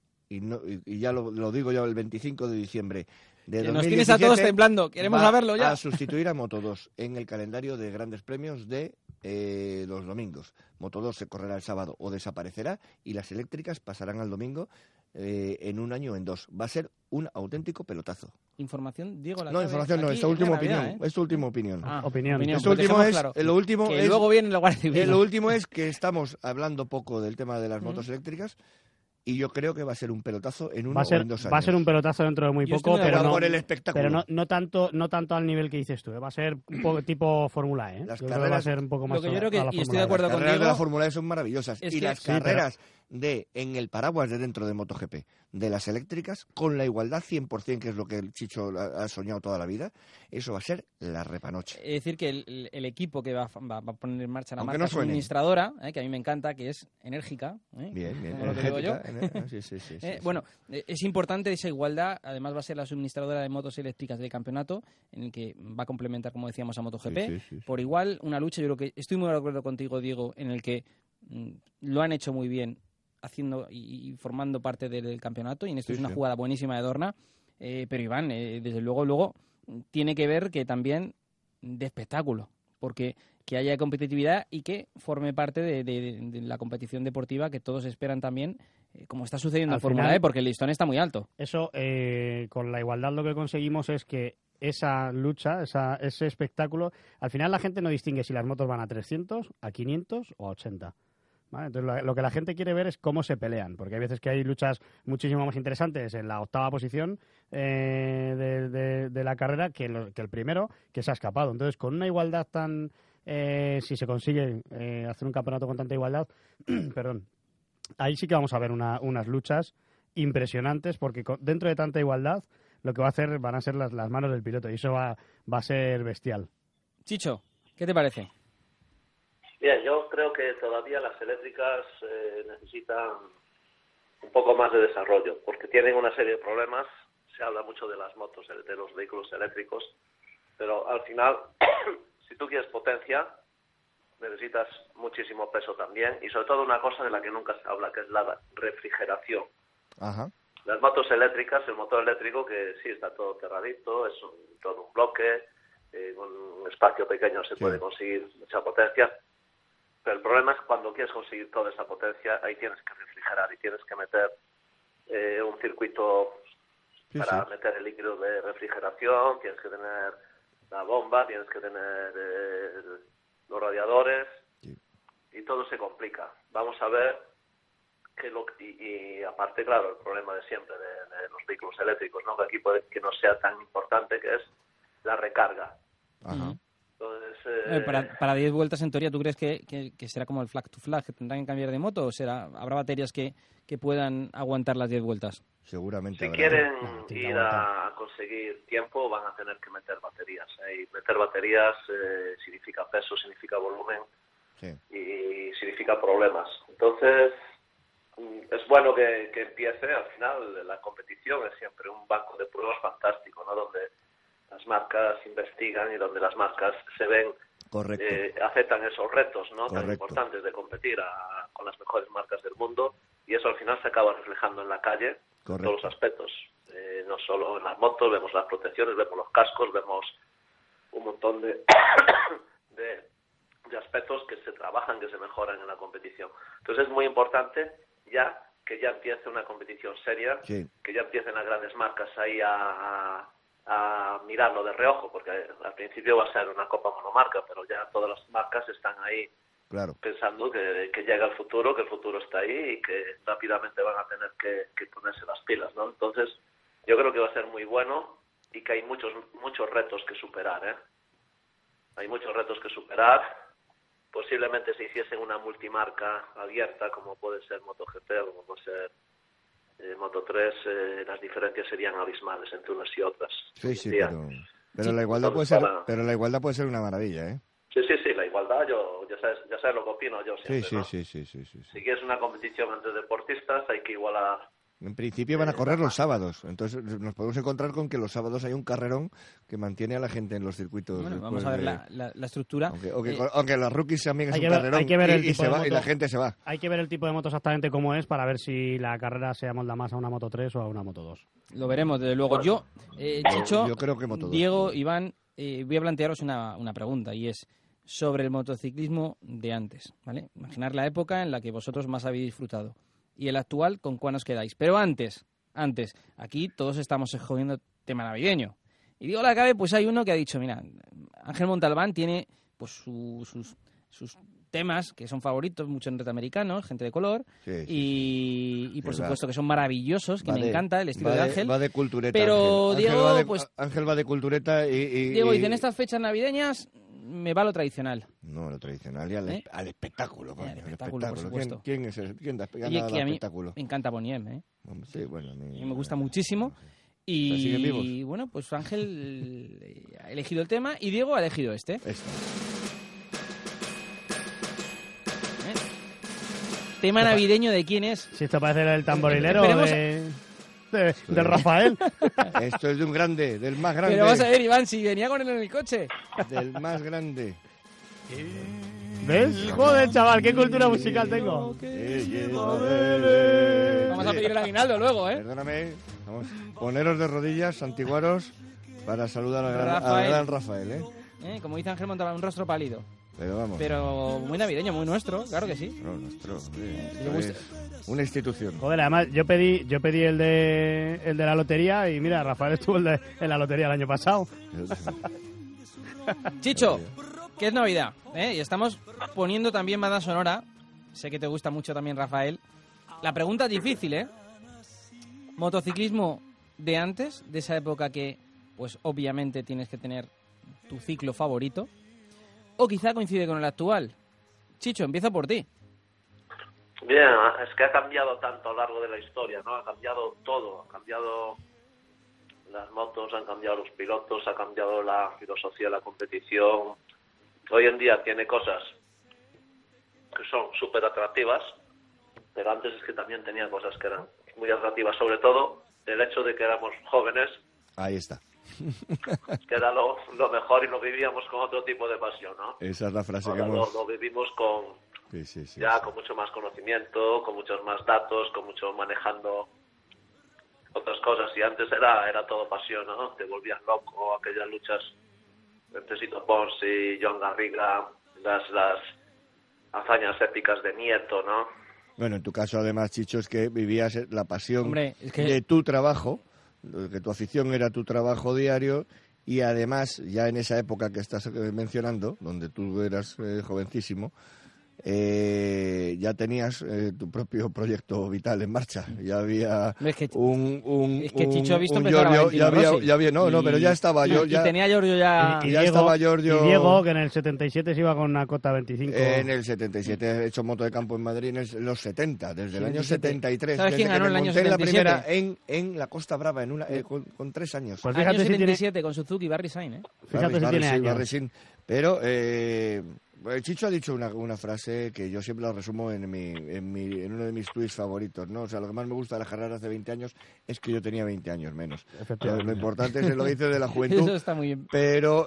y ya lo digo yo el 25 de diciembre de 2017, nos tienes a todos temblando, queremos saberlo ya. A sustituir a Moto2 en el calendario de grandes premios de los domingos. Moto2 se correrá el sábado o desaparecerá, y las eléctricas pasarán al domingo en un año o en 2. Va a ser un auténtico pelotazo. Información, Diego. Información no, esta última opinión. Es tu última opinión. Opinión. Esto último es, claro, lo último que es, luego viene la Guardia Civil. Lo último es que estamos hablando poco del tema de las motos eléctricas. Y yo creo que va a ser un pelotazo en 1 o en 2 años. Va a ser un pelotazo dentro de muy poco, pero por el espectáculo. Pero no tanto al nivel que dices tú. Va a ser un poco tipo Fórmula E. Las carreras, va a ser un poco más. Lo que yo creo que, y estoy de acuerdo contigo. Las carreras de la Fórmula E son maravillosas. Es y que, las carreras en el paraguas de dentro de MotoGP, de las eléctricas, con la igualdad 100%, que es lo que el Chicho ha soñado toda la vida, eso va a ser la repanoche. Es decir, que el equipo que va a poner en marcha la Aunque marca no suministradora, que a mí me encanta, que es enérgica. Bien, lo que digo yo. Sí. Bueno, es importante esa igualdad. Además, va a ser la suministradora de motos eléctricas del campeonato, en el que va a complementar, como decíamos, a MotoGP. Sí. Por igual, una lucha, yo creo que estoy muy de acuerdo contigo, Diego, en el que lo han hecho muy bien, haciendo y formando parte del campeonato, y en esto es una jugada buenísima de Dorna, pero Iván, desde luego tiene que ver que también de espectáculo, porque que haya competitividad y que forme parte de la competición deportiva que todos esperan también, como está sucediendo en Fórmula E, porque el listón está muy alto. Eso, con la igualdad lo que conseguimos es que esa lucha, ese espectáculo, al final la gente no distingue si las motos van a 300, a 500 o a 80. ¿Vale? Entonces lo que la gente quiere ver es cómo se pelean, porque hay veces que hay luchas muchísimo más interesantes en la 8ª posición, de la carrera que el primero, que se ha escapado. Entonces, con una igualdad tan... si se consigue hacer un campeonato con tanta igualdad, perdón, ahí sí que vamos a ver unas luchas impresionantes, porque dentro de tanta igualdad lo que van a ser las manos del piloto, y eso va a ser bestial. Chicho, ¿qué te parece? Bien, yo creo que todavía las eléctricas necesitan un poco más de desarrollo, porque tienen una serie de problemas. Se habla mucho de las motos, de los vehículos eléctricos, pero al final, si tú quieres potencia, necesitas muchísimo peso también, y sobre todo una cosa de la que nunca se habla, que es la refrigeración. Ajá. Las motos eléctricas, el motor eléctrico, que sí está todo cerradito, es todo un bloque, con un espacio pequeño se puede conseguir mucha potencia, pero el problema es cuando quieres conseguir toda esa potencia, ahí tienes que refrigerar y tienes que meter un circuito para meter el líquido de refrigeración, tienes que tener la bomba, tienes que tener los radiadores, y todo se complica. Vamos a ver y aparte, claro, el problema de siempre de los vehículos eléctricos, ¿no? Que aquí puede que no sea tan importante, que es la recarga. Ajá. Entonces, para 10 vueltas, en teoría, ¿tú crees que será como el flag to flag, que tendrán que cambiar de moto, o habrá baterías que puedan aguantar las 10 vueltas? Seguramente. Si quieren ir a conseguir tiempo, van a tener que meter baterías. Y meter baterías significa peso, significa volumen y significa problemas. Entonces, es bueno que empiece. Al final, la competición es siempre un banco de pruebas fantástico, ¿no? Donde las marcas investigan y donde las marcas se ven, aceptan esos retos, ¿no? Tan importantes de competir con las mejores marcas del mundo, y eso al final se acaba reflejando en la calle en todos los aspectos. No solo en las motos, vemos las protecciones, vemos los cascos, vemos un montón de aspectos que se trabajan, que se mejoran en la competición. Entonces es muy importante que ya empiece una competición seria, que ya empiecen las grandes marcas ahí a mirarlo de reojo, porque al principio va a ser una copa monomarca, pero ya todas las marcas están ahí pensando que llega el futuro, que el futuro está ahí y que rápidamente van a tener que ponerse las pilas, ¿no? Entonces, yo creo que va a ser muy bueno y que hay muchos retos que superar, ¿eh? Hay muchos retos que superar. Posiblemente se hiciesen una multimarca abierta, como puede ser MotoGP o como puede ser Moto3, las diferencias serían abismales entre unas y otras. Sí, pero la igualdad puede ser una maravilla, ¿eh? Sí, la igualdad, ya sabes lo que opino yo siempre, ¿no? Sí. Si quieres una competición entre deportistas, hay que igualar. En principio van a correr los sábados, entonces nos podemos encontrar con que los sábados hay un carrerón que mantiene a la gente en los circuitos. Bueno, vamos a ver la estructura. Aunque los rookies también es un carrerón y la gente se va. Hay que ver el tipo de moto exactamente cómo es para ver si la carrera se amolda más a una Moto 3 o a una Moto 2. Lo veremos, desde luego. Yo, Chicho, yo creo que Moto 2. Diego, Iván, voy a plantearos una pregunta, y es sobre el motociclismo de antes, ¿vale? Imaginar la época en la que vosotros más habéis disfrutado. Y el actual, ¿con cuál os quedáis? Pero antes, aquí todos estamos escogiendo tema navideño. Y digo la cabe, pues hay uno que ha dicho, mira, Ángel Montalbán tiene pues sus temas que son favoritos, muchos norteamericanos, gente de color, y por supuesto que son maravillosos, que me encanta el estilo de Ángel. Va de cultureta. Pero Ángel va de cultureta y Diego dice, en estas fechas navideñas me va lo tradicional. No, lo tradicional y al espectáculo, coño. Al espectáculo, por supuesto. ¿Quién es ese? ¿Quién da al espectáculo? Me encanta Boniem, ¿eh? Sí, bueno, a mí me gusta muchísimo. Y bueno, pues Ángel ha elegido el tema y Diego ha elegido este. ¿Tema navideño de quién es? Si esto parece el tamborilero del Rafael. Esto es de un grande, del más grande. Pero vamos a ver, Iván, si venía con él en el coche. Del más grande. ¿Ves? Joder, chaval, qué cultura musical tengo. Vamos a pedir el aguinaldo luego, ¿eh? Perdóname. Vamos. Poneros de rodillas, santiguaros, para saludar al gran Rafael, ¿eh? Como dice Ángel Montalbán, un rostro pálido. Pero vamos. Pero muy navideño, muy nuestro, claro que sí. No, nuestro. Una institución. Joder, además yo pedí el de la lotería y mira, Rafael estuvo en la lotería el año pasado. Chicho, que es Navidad, ¿eh? Y estamos poniendo también banda sonora. Sé que te gusta mucho también, Rafael. La pregunta es difícil, ¿eh? Motociclismo de antes, de esa época que, pues obviamente tienes que tener tu ciclo favorito, o quizá coincide con el actual? Chicho, empieza por ti. Bien, es que ha cambiado tanto a lo largo de la historia, ¿no? Ha cambiado todo, ha cambiado las motos, han cambiado los pilotos, ha cambiado la filosofía de la competición. Hoy en día tiene cosas que son súper atractivas, pero antes es que también tenía cosas que eran muy atractivas, sobre todo el hecho de que éramos jóvenes. Ahí está. Que era lo mejor y lo vivíamos con otro tipo de pasión, ¿no? Esa es la frase Ahora que hemos... lo vivimos con con mucho más conocimiento, con muchos más datos, con mucho manejando otras cosas. Y antes era todo pasión, ¿no? Te volvías loco, aquellas luchas entre Sito Pons y Joan Garriga, las hazañas épicas de Nieto, ¿no? Bueno, en tu caso, además, Chicho, es que vivías la pasión Hombre, es que... de tu trabajo, que tu afición era tu trabajo diario, y además, ya en esa época que estás mencionando, donde tú eras jovencísimo, ya tenías tu propio proyecto vital en marcha. Ya había Chicho ha visto empezar a Valentino Rossi. pero ya estaba yo. Y tenía Giorgio ya... Y Diego, que en el 77 se iba con una Cota 25. En el 77 he hecho moto de campo en Madrid en los 70, desde el año 73. ¿Sabes quién ganó en el año 77? La primera en la Costa Brava, con 3 años. Pues fíjate, año 77 con Suzuki, Barry Sain, Fíjate si tiene años. Pero... Chicho ha dicho una frase que yo siempre la resumo en uno de mis tweets favoritos, ¿no? O sea, lo que más me gusta de la carrera hace 20 años es que yo tenía 20 años menos. Lo importante es lo que dice de la juventud. Eso está muy bien. Pero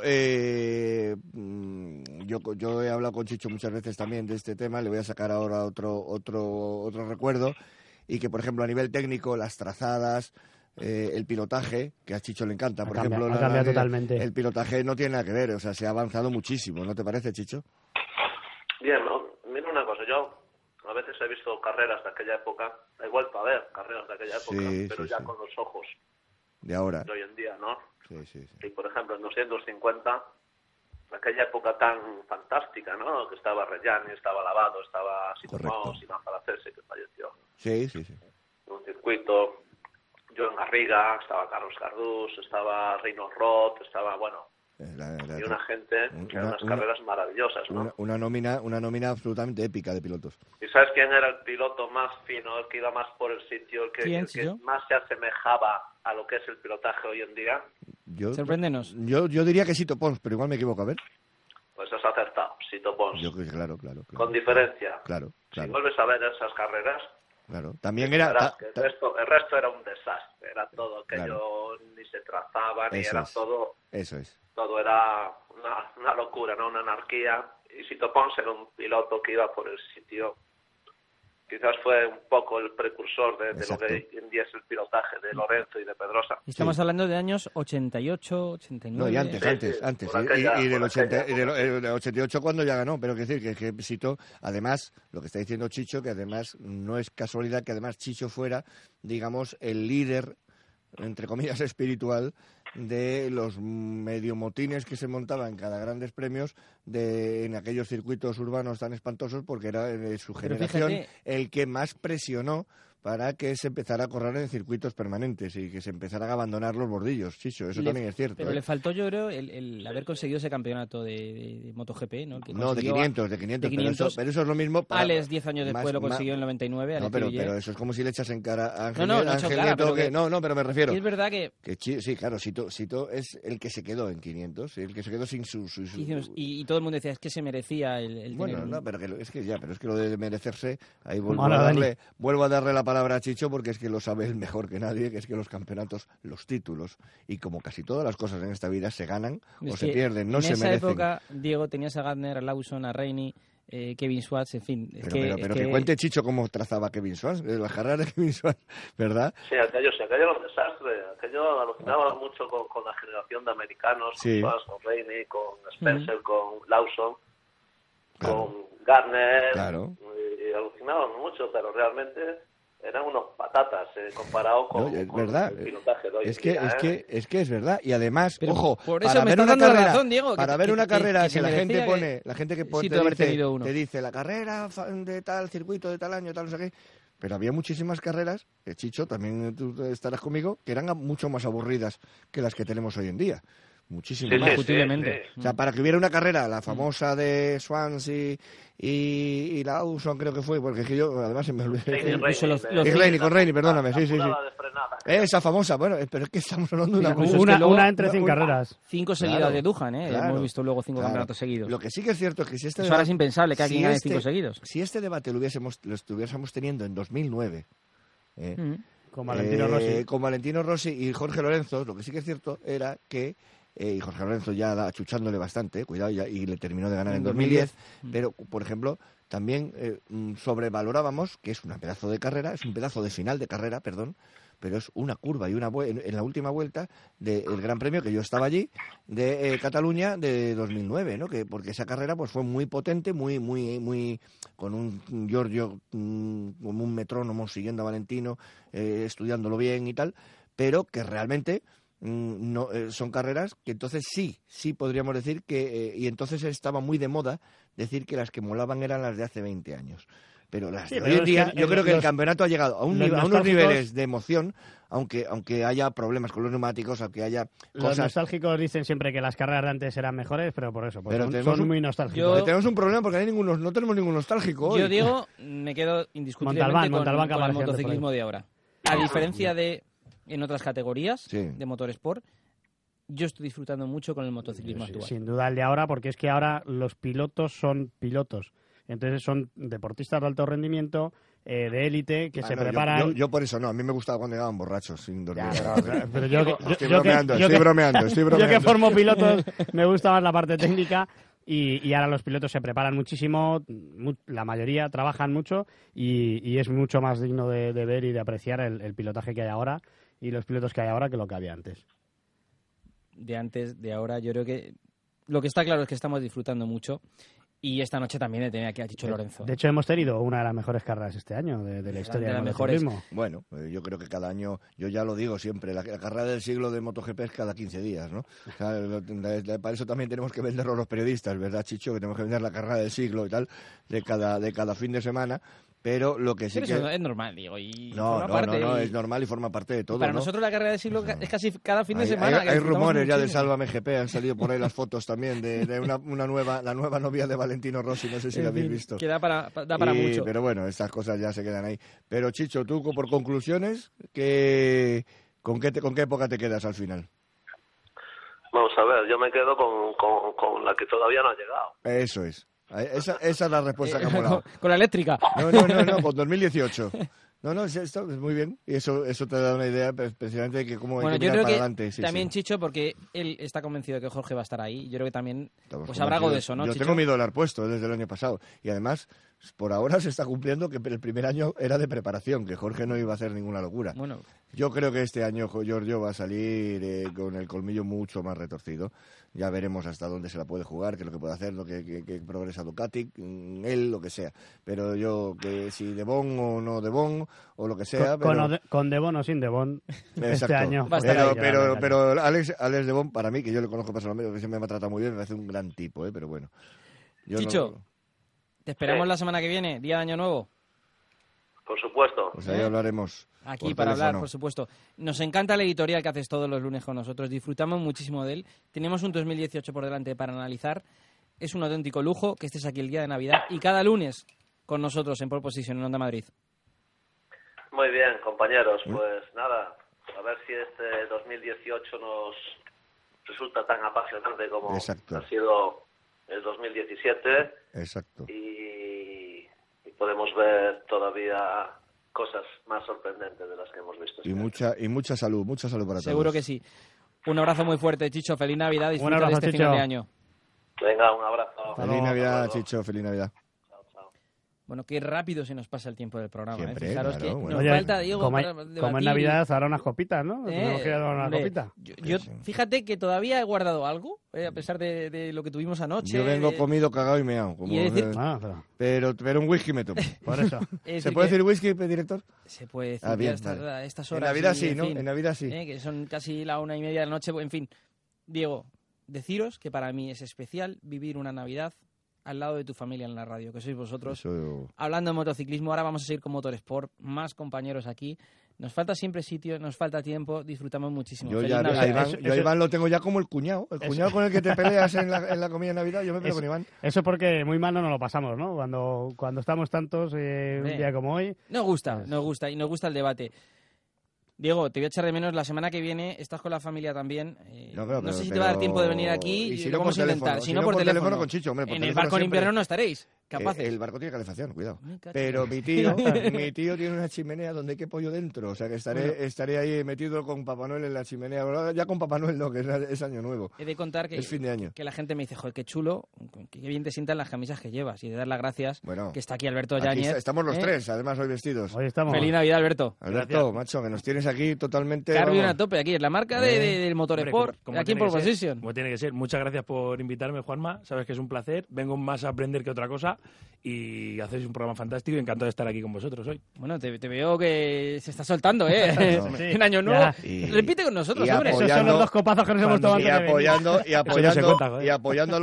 yo he hablado con Chicho muchas veces también de este tema, le voy a sacar ahora otro recuerdo, y que, por ejemplo, a nivel técnico, las trazadas... el pilotaje, que a Chicho le encanta, por ejemplo, ha cambiado totalmente. El pilotaje no tiene nada que ver, o sea, se ha avanzado muchísimo, ¿no te parece, Chicho? Bien, mira una cosa, yo a veces he visto carreras de aquella época, he vuelto a ver carreras de aquella época, pero ya con los ojos de ahora, de hoy en día, ¿no? Sí. Y por ejemplo, en 250, aquella época tan fantástica, ¿no? Que estaba Reggiani, estaba Lavado, estaba Sito Pons, Iván Palacese, que falleció. Sí. Un circuito... Joan Garriga, estaba Carlos Cardús, estaba Reino Roth, estaba, y una gente que eran unas carreras maravillosas, ¿no? Una nómina absolutamente épica de pilotos. ¿Y sabes quién era el piloto más fino, el que iba más por el sitio, el que más se asemejaba a lo que es el pilotaje hoy en día? Sorpréndenos. Yo diría que Sito Pons, pero igual me equivoco, a ver. Pues has acertado, Sito Pons. Claro. Con diferencia. Claro. Si vuelves a ver esas carreras... Claro, también era... el resto era un desastre, era todo aquello, ni se trazaba, ni era todo... Eso es. Todo era una locura, ¿no? Una anarquía. Y Sito Pons era un piloto que iba por el sitio. Quizás fue un poco el precursor de lo que hoy en día es el pilotaje de Lorenzo y de Pedrosa. Estamos hablando de años 88, 89... No, y antes. Y del 88 cuando ya ganó. Pero quiero decir que Sito, además, lo que está diciendo Chicho, que además no es casualidad que además Chicho fuera, digamos, el líder, entre comillas, espiritual de los medio motines que se montaban en cada grandes premios en aquellos circuitos urbanos tan espantosos, porque era de su generación el que más presionó para que se empezara a correr en circuitos permanentes y que se empezaran a abandonar los bordillos, Chicho, eso también es cierto. Pero le faltó, yo creo, el haber conseguido ese campeonato de MotoGP, ¿no? No, de 500, pero eso es lo mismo. Alex, 10 años después, lo consiguió en el 99. No, pero eso es como si le echas en cara a Ángel No, pero me refiero. Es verdad que sí, claro, Sito es el que se quedó en 500, el que se quedó sin su... Y todo el mundo decía, es que se merecía el bueno, tener... pero es que lo de merecerse, ahí vuelvo a darle la palabra a Chicho, porque es que lo sabe él mejor que nadie, que es que los campeonatos, los títulos, y como casi todas las cosas en esta vida, se ganan o se pierden, no se merecen. En esa época, Diego, tenías a Gardner, a Lawson, a Rainey, Kevin Schwartz, en fin. Pero que cuente Chicho cómo trazaba Kevin Schwartz, las carreras de Kevin Schwartz, ¿verdad? Sí, aquello era un desastre. Aquello alucinaba mucho con la generación de americanos, con Schwartz, con Rainey, con Spencer, con Lawson, con Gardner. Claro. Y alucinaban mucho, pero realmente eran unos patatas comparado con el pilotaje de hoy en día. Es que es verdad. Y además, pero ojo, para ver una carrera, razón, Diego, para ver una carrera que la gente pone, sí, te dice la carrera de tal circuito, de tal año, tal no sé qué, Pero había muchísimas carreras, Chicho, también tú estarás conmigo, que eran mucho más aburridas que las que tenemos hoy en día. Muchísimo más. Indiscutiblemente. O sea, para que hubiera una carrera, la famosa de Swansea y la Lawson creo que fue, porque es que yo además se me olvidé. Con Reini, perdóname, sí. Esa famosa, bueno, pero es que estamos hablando de una entre 100 carreras. 5 seguidas de Duhan, claro, hemos visto luego 5 campeonatos seguidos. Lo que sí que es cierto es que si este debate, ahora es impensable que alguien gane 5 seguidos. Si este debate lo estuviésemos teniendo en 2009, con Valentino Rossi y Jorge Lorenzo, lo que sí que es cierto era que y Jorge Lorenzo ya achuchándole bastante, cuidado, y le terminó de ganar en 2010, pero, por ejemplo, también sobrevalorábamos, que es un pedazo de carrera, es un pedazo de final de carrera, perdón, pero es una curva y en la última vuelta del Gran Premio, que yo estaba allí, de Cataluña de 2009, ¿no? Porque esa carrera pues fue muy potente, muy con un Giorgio como un metrónomo siguiendo a Valentino, estudiándolo bien y tal, pero que realmente no son carreras que entonces sí podríamos decir que y entonces estaba muy de moda decir que las que molaban eran las de hace 20 años. Pero las de hoy en día, yo creo que el campeonato ha llegado a unos niveles de emoción, aunque haya problemas con los neumáticos, aunque haya cosas... Los nostálgicos dicen siempre que las carreras de antes eran mejores, pero por eso, son muy nostálgicos. Tenemos un problema porque no tenemos ningún nostálgico hoy. Yo, Diego, me quedo indiscutiblemente con el motociclismo de ahora. A diferencia de en otras categorías de motorsport, yo estoy disfrutando mucho con el motociclismo actual. Sin duda el de ahora, porque es que ahora los pilotos son pilotos. Entonces son deportistas de alto rendimiento, de élite, que se preparan... Yo por eso no, a mí me gustaba cuando llegaban borrachos, sin dormir. Pero yo estoy bromeando. Yo que formo pilotos, me gusta más la parte técnica y ahora los pilotos se preparan muchísimo, la mayoría trabajan mucho y es mucho más digno de ver y de apreciar el pilotaje que hay ahora y los pilotos que hay ahora que lo que había antes. De antes, de ahora, yo creo que lo que está claro es que estamos disfrutando mucho. Y esta noche también le tenía aquí a Chicho Lorenzo. De hecho, hemos tenido una de las mejores carreras este año de la historia del motociclismo. Bueno, yo creo que cada año, yo ya lo digo siempre, la carrera del siglo de MotoGP es cada 15 días, ¿no? O sea, para eso también tenemos que venderlo los periodistas, ¿verdad, Chicho? Que tenemos que vender la carrera del siglo y tal, de cada fin de semana. Pero lo que sí pero que... eso es normal, digo, y No, es normal y forma parte de todo, para nosotros la carrera del siglo es casi cada fin de semana. Hay rumores ya de Sálvame GP, han salido por ahí las fotos también de la nueva novia de Valentino Rossi, no sé si la habéis visto. Que da para mucho. Pero bueno, estas cosas ya se quedan ahí. Pero Chicho, tú por conclusiones, ¿con qué época te quedas al final? Vamos a ver, yo me quedo con la que todavía no ha llegado. Eso es. Esa es la respuesta que ha molado. Con la eléctrica. No, con 2018. No, esto es muy bien. Y eso te da una idea precisamente de que cómo hay que mirar para adelante. Sí, también Chicho, porque él está convencido de que Jorge va a estar ahí. Yo creo que también pues habrá algo de eso, ¿no, Yo Chicho? tengo mi dólar puesto desde el año pasado. Y además, por ahora se está cumpliendo que el primer año era de preparación, que Jorge no iba a hacer ninguna locura. Bueno. Yo creo que este año Giorgio va a salir con el colmillo mucho más retorcido. Ya veremos hasta dónde se la puede jugar, qué es lo que puede hacer, lo que progresa Ducati, él, lo que sea. Pero yo, que si de Bon o no de Bon, o lo que sea... Con de Bon o sin de Bon, este año. Pero Alex de Bon, para mí, que yo le conozco personalmente, que siempre me ha tratado muy bien, me parece un gran tipo, pero bueno. Chicho, te esperamos la semana que viene, día de Año Nuevo. Por supuesto. Pues ahí hablaremos. Aquí para hablar, por supuesto. Nos encanta el editorial que haces todos los lunes con nosotros. Disfrutamos muchísimo de él. Tenemos un 2018 por delante para analizar. Es un auténtico lujo que estés aquí el día de Navidad y cada lunes con nosotros en Pole Position en Onda Madrid. Muy bien, compañeros. Pues nada, a ver si este 2018 nos resulta tan apasionante como ha sido el 2017. Exacto. Y podemos ver todavía cosas más sorprendentes de las que hemos visto. Y mucha salud para todos. Seguro que sí. Un abrazo muy fuerte, Chicho. Feliz Navidad. Disfruta abrazo, de este Chicho. final de año. Venga, un abrazo. Feliz Navidad, Chicho. Feliz Navidad. Bueno, qué rápido se nos pasa el tiempo del programa. Siempre, Fijaros claro, que bueno. nos falta, Diego, como en Navidad habrá unas copitas, ¿no? Yo fíjate que todavía he guardado algo, a pesar de lo que tuvimos anoche. Yo vengo comido, cagado y meado. Pero un whisky me tomo. Por eso. ¿Se puede decir whisky, director? Se puede decir bien, a estas horas. En Navidad sí, ¿no? En Navidad sí. Que son casi la 1:30 de la noche. En fin, Diego, deciros que para mí es especial vivir una Navidad al lado de tu familia en la radio, que sois vosotros. Eso... Hablando de motociclismo, ahora vamos a seguir con Motorsport, más compañeros aquí. Nos falta siempre sitio, nos falta tiempo, disfrutamos muchísimo. Yo a Iván lo tengo ya como el cuñado con el que te peleas en la comida de Navidad, yo me peleo con Iván. Eso porque muy mal no nos lo pasamos, ¿no? Cuando estamos tantos un día como hoy. Nos gusta y nos gusta el debate. Diego, te voy a echar de menos la semana que viene. Estás con la familia también. No sé si te va a dar tiempo de venir aquí. Y si lo no vamos a intentar. Si no, por teléfono con Chicho, hombre. En el barco en invierno no estaréis capaces. El barco tiene calefacción, cuidado. Pero mi tío tiene una chimenea donde hay que pollo dentro. O sea que estaré ahí metido con Papá Noel en la chimenea. Ya con Papá Noel no, que es año nuevo. He de contar que es fin de año. Que la gente me dice, joder, qué chulo, qué bien te sientan las camisas que llevas. Y de dar las gracias, que está aquí Alberto Yáñez. Estamos los tres, además hoy vestidos. Hoy estamos. Feliz Navidad, Alberto. Alberto, macho, que nos tienes aquí totalmente... Carbion a tope, aquí es la marca del Motorsport, aquí en Pole Position. Como tiene que ser. Muchas gracias por invitarme, Juanma. Sabes que es un placer. Vengo más a aprender que otra cosa y hacéis un programa fantástico y encantado de estar aquí con vosotros hoy. Bueno, te veo que se está soltando, ¿eh? Sí. En Año Nuevo. Repite con nosotros, hombre. Esos son los dos copazos que nos hemos tomado. Y apoyando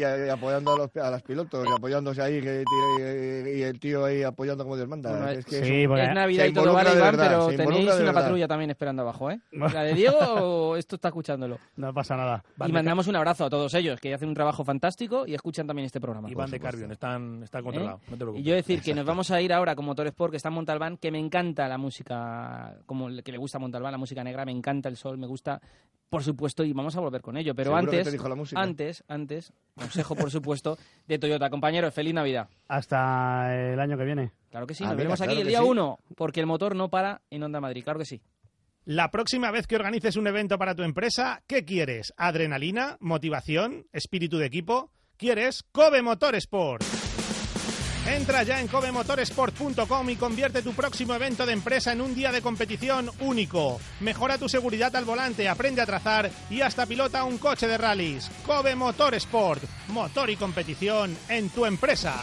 a los pilotos, y apoyándose ahí, y el tío ahí apoyando como Dios manda. Bueno, es Navidad y todo vale, Iván, pero tenéis una patrulla también esperando abajo, ¿eh? ¿La de Diego o esto está escuchándolo? No pasa nada. Y mandamos un abrazo a todos ellos, que hacen un trabajo fantástico y escuchan también este programa. Iván de Carbion, están controlados, no te preocupes. Y yo decir que nos vamos a ir ahora con Motorsport, que está en Montalbán, que me encanta la música, como el que le gusta a Montalbán, la música negra, me encanta el sol, me gusta, por supuesto, y vamos a volver con ello. Pero antes, consejo, por supuesto, de Toyota. Compañeros, feliz Navidad. Hasta el año que viene. Claro que sí, nos veremos aquí el día 1, porque el motor no para en Onda Madrid, claro que sí. La próxima vez que organices un evento para tu empresa, ¿qué quieres? ¿Adrenalina? ¿Motivación? ¿Espíritu de equipo? ¿Quieres Kobe Motorsport? Entra ya en kobemotorsport.com y convierte tu próximo evento de empresa en un día de competición único. Mejora tu seguridad al volante, aprende a trazar y hasta pilota un coche de rallies. Kobe Motorsport, motor y competición en tu empresa.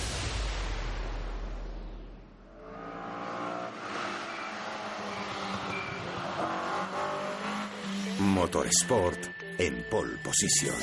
Motorsport en Pole Position.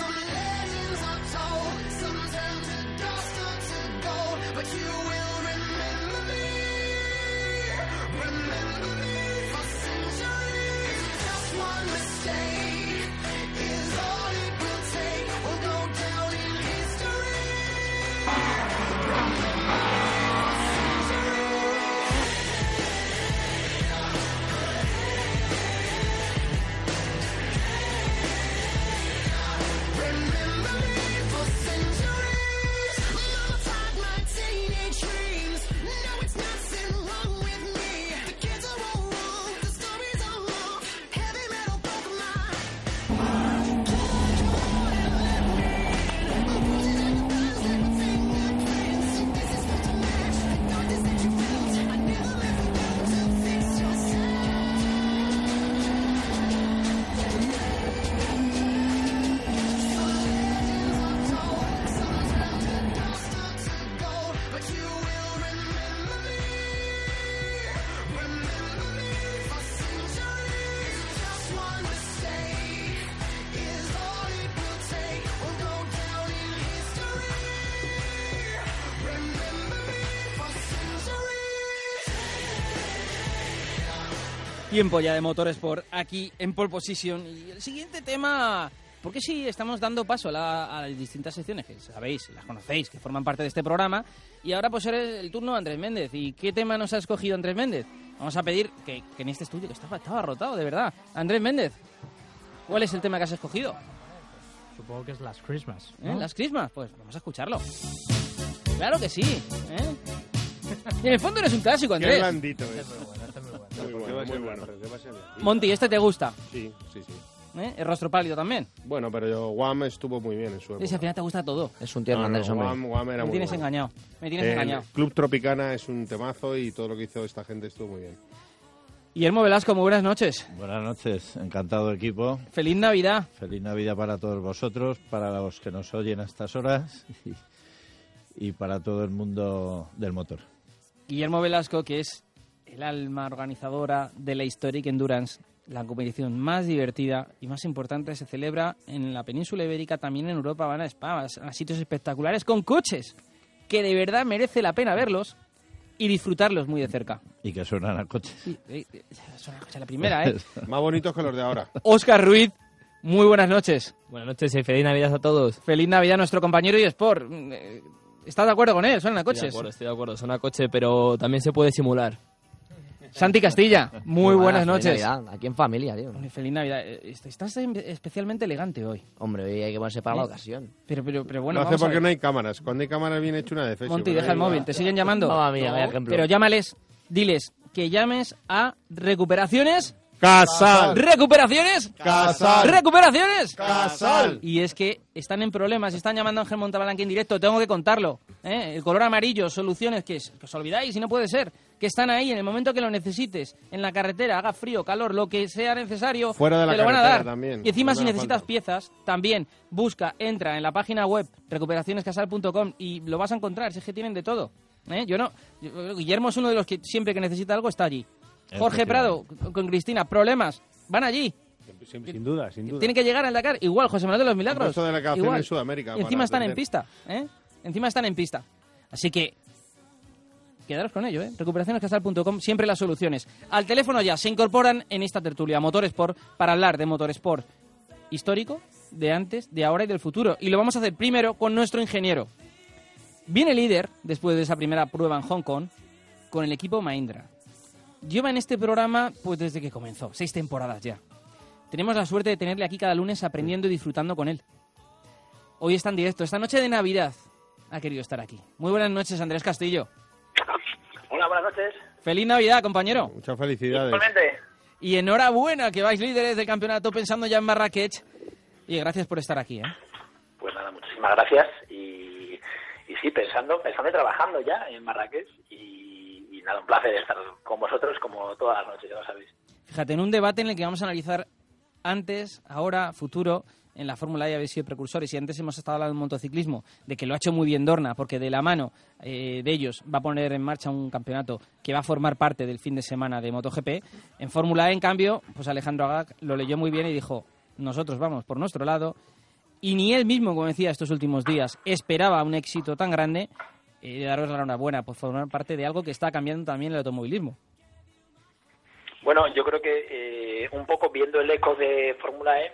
Tiempo ya de Motorsport aquí en Pole Position. Y el siguiente tema, porque sí, estamos dando paso a las distintas secciones que sabéis, las conocéis, que forman parte de este programa. Y ahora pues es el turno de Andrés Méndez. ¿Y qué tema nos ha escogido Andrés Méndez? Vamos a pedir que en este estudio, que estaba rotado, de verdad. Andrés Méndez, ¿cuál es el tema que has escogido? Supongo que es Last Christmas, ¿no? ¿Last Christmas? Pues vamos a escucharlo. Claro que sí, ¿eh? Y en el fondo eres un clásico, Andrés. Qué blandito es. Muy bueno. Monty, ¿este te gusta? Sí. El rostro pálido también. Bueno, pero Guam estuvo muy bien en su época. Sí, al final te gusta todo. Es un tierno Andrés, hombre. Guam era Me tienes engañado. Club Tropicana es un temazo y todo lo que hizo esta gente estuvo muy bien. Guillermo Velasco, muy buenas noches. Buenas noches, encantado equipo. Feliz Navidad. Feliz Navidad para todos vosotros, para los que nos oyen a estas horas y para todo el mundo del motor. Guillermo Velasco, que es el alma organizadora de la Historic Endurance la competición más divertida y más importante se celebra en la península ibérica, también en Europa. Van a Spa, a sitios espectaculares con coches que de verdad merece la pena verlos y disfrutarlos muy de cerca. Y que suenan a coches. Sí, suena a coche la primera, ¿eh? Más bonitos que los de ahora. Óscar Ruiz, muy buenas noches. Buenas noches y feliz Navidad a todos. Feliz Navidad a nuestro compañero eSport. ¿Estás de acuerdo con él? Suenan a coches. Estoy de acuerdo, suena a coche, pero también se puede simular. Santi Castilla, muy buenas noches. Navidad, aquí en familia, tío. Feliz Navidad. Estás especialmente elegante hoy. Hombre, hoy hay que ponerse para la ocasión. Pero bueno, no hace porque no hay cámaras. Cuando hay cámaras viene hecho una defensa. Monty, deja el móvil. ¿Te siguen llamando? Mamma mía, vaya ejemplo. Pero llámales, diles que llames a Recuperaciones Casal. ¿Recuperaciones? Casal. ¿Recuperaciones? Casal. Y es que están en problemas, están llamando a Ángel Montabalanque en directo, tengo que contarlo. El color amarillo, soluciones que os olvidáis y no puede ser. Que están ahí en el momento que lo necesites, en la carretera, haga frío, calor, lo que sea necesario, fuera de la te lo van a dar. También. Y encima, si No necesitas piezas, también entra en la página web recuperacionescasal.com y lo vas a encontrar, es que tienen de todo. Guillermo es uno de los que siempre que necesita algo está allí. Jorge Prado, con Cristina, problemas, van allí. Sin duda. Tienen que llegar al Dakar, igual, José Manuel de los Milagros. De la igual. En Sudamérica. Y encima están en pista, Encima están en pista. Así que quedaros con ello, recuperacionescasal.com, siempre las soluciones. Al teléfono ya se incorporan en esta tertulia Motorsport para hablar de Motorsport histórico, de antes, de ahora y del futuro. Y lo vamos a hacer primero con nuestro ingeniero. Viene líder, después de esa primera prueba en Hong Kong, con el equipo Mahindra. Lleva en este programa pues desde que comenzó, 6 temporadas ya. Tenemos la suerte de tenerle aquí cada lunes aprendiendo y disfrutando con él. Hoy está en directo, esta noche de Navidad ha querido estar aquí. Muy buenas noches, Andrés Castillo. Hola, buenas noches. Feliz Navidad, compañero. Muchas felicidades. Igualmente. Y enhorabuena que vais líderes del campeonato pensando ya en Marrakech. Y gracias por estar aquí, Pues nada, muchísimas gracias. Y sí, pensando y trabajando ya en Marrakech. Y nada, un placer estar con vosotros como todas las noches, ya lo sabéis. Fíjate, en un debate en el que vamos a analizar antes, ahora, futuro, en la Fórmula E habéis sido precursores, y antes hemos estado hablando de motociclismo, de que lo ha hecho muy bien Dorna, porque de la mano de ellos va a poner en marcha un campeonato que va a formar parte del fin de semana de MotoGP. En Fórmula E, en cambio, pues Alejandro Agag lo leyó muy bien y dijo, nosotros vamos por nuestro lado, y ni él mismo, como decía estos últimos días, esperaba un éxito tan grande. Daros la enhorabuena por formar parte de algo que está cambiando también el automovilismo. Bueno, yo creo que un poco viendo el eco de Fórmula E,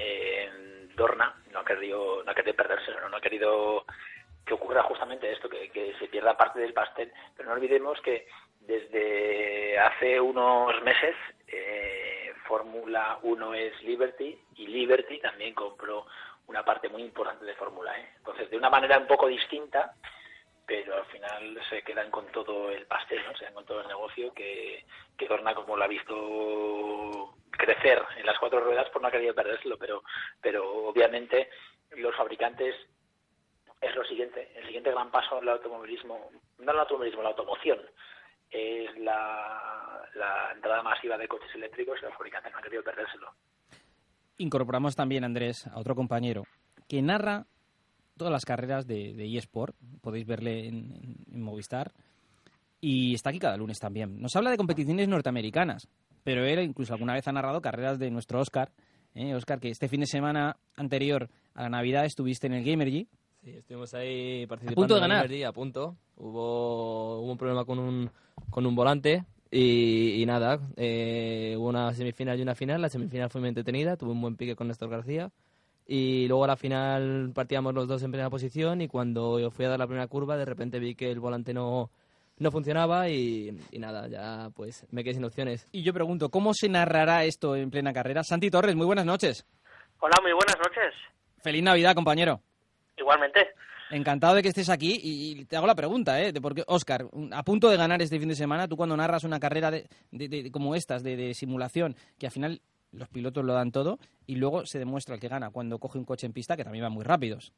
Dorna no ha querido perderse, no ha querido que ocurra justamente esto, que se pierda parte del pastel. Pero no olvidemos que desde hace unos meses Fórmula 1 es Liberty, y Liberty también compró una parte muy importante de Fórmula E. Entonces, de una manera un poco distinta, pero al final se quedan con todo el pastel, ¿no? Se quedan con todo el negocio que Dorna, como lo ha visto crecer en las 4 ruedas, pues no ha querido perdérselo, pero obviamente los fabricantes es lo siguiente, el siguiente gran paso en el automovilismo, no el automovilismo, la automoción, es la entrada masiva de coches eléctricos, y los fabricantes no han querido perdérselo. Incorporamos también, Andrés, a otro compañero que narra todas las carreras de eSport, podéis verle en Movistar, y está aquí cada lunes también. Nos habla de competiciones norteamericanas, pero él incluso alguna vez ha narrado carreras de nuestro Óscar. Óscar, que este fin de semana anterior a la Navidad estuviste en el Gamergy. Sí, estuvimos ahí participando. A punto de ganar. En el Gamergy, a punto. Hubo un problema con un volante y nada, hubo una semifinal y una final. La semifinal fue muy entretenida, tuve un buen pique con Néstor García. Y luego a la final partíamos los dos en primera posición, y cuando yo fui a dar la primera curva, de repente vi que el volante no funcionaba y nada, ya pues me quedé sin opciones. Y yo pregunto, ¿cómo se narrará esto en plena carrera? Santi Torres, muy buenas noches. Hola, muy buenas noches. Feliz Navidad, compañero. Igualmente. Encantado de que estés aquí, y te hago la pregunta, de porque, Óscar, a punto de ganar este fin de semana, tú cuando narras una carrera de como estas, de simulación, que al final los pilotos lo dan todo, y luego se demuestra el que gana cuando coge un coche en pista, que también van muy rápidos.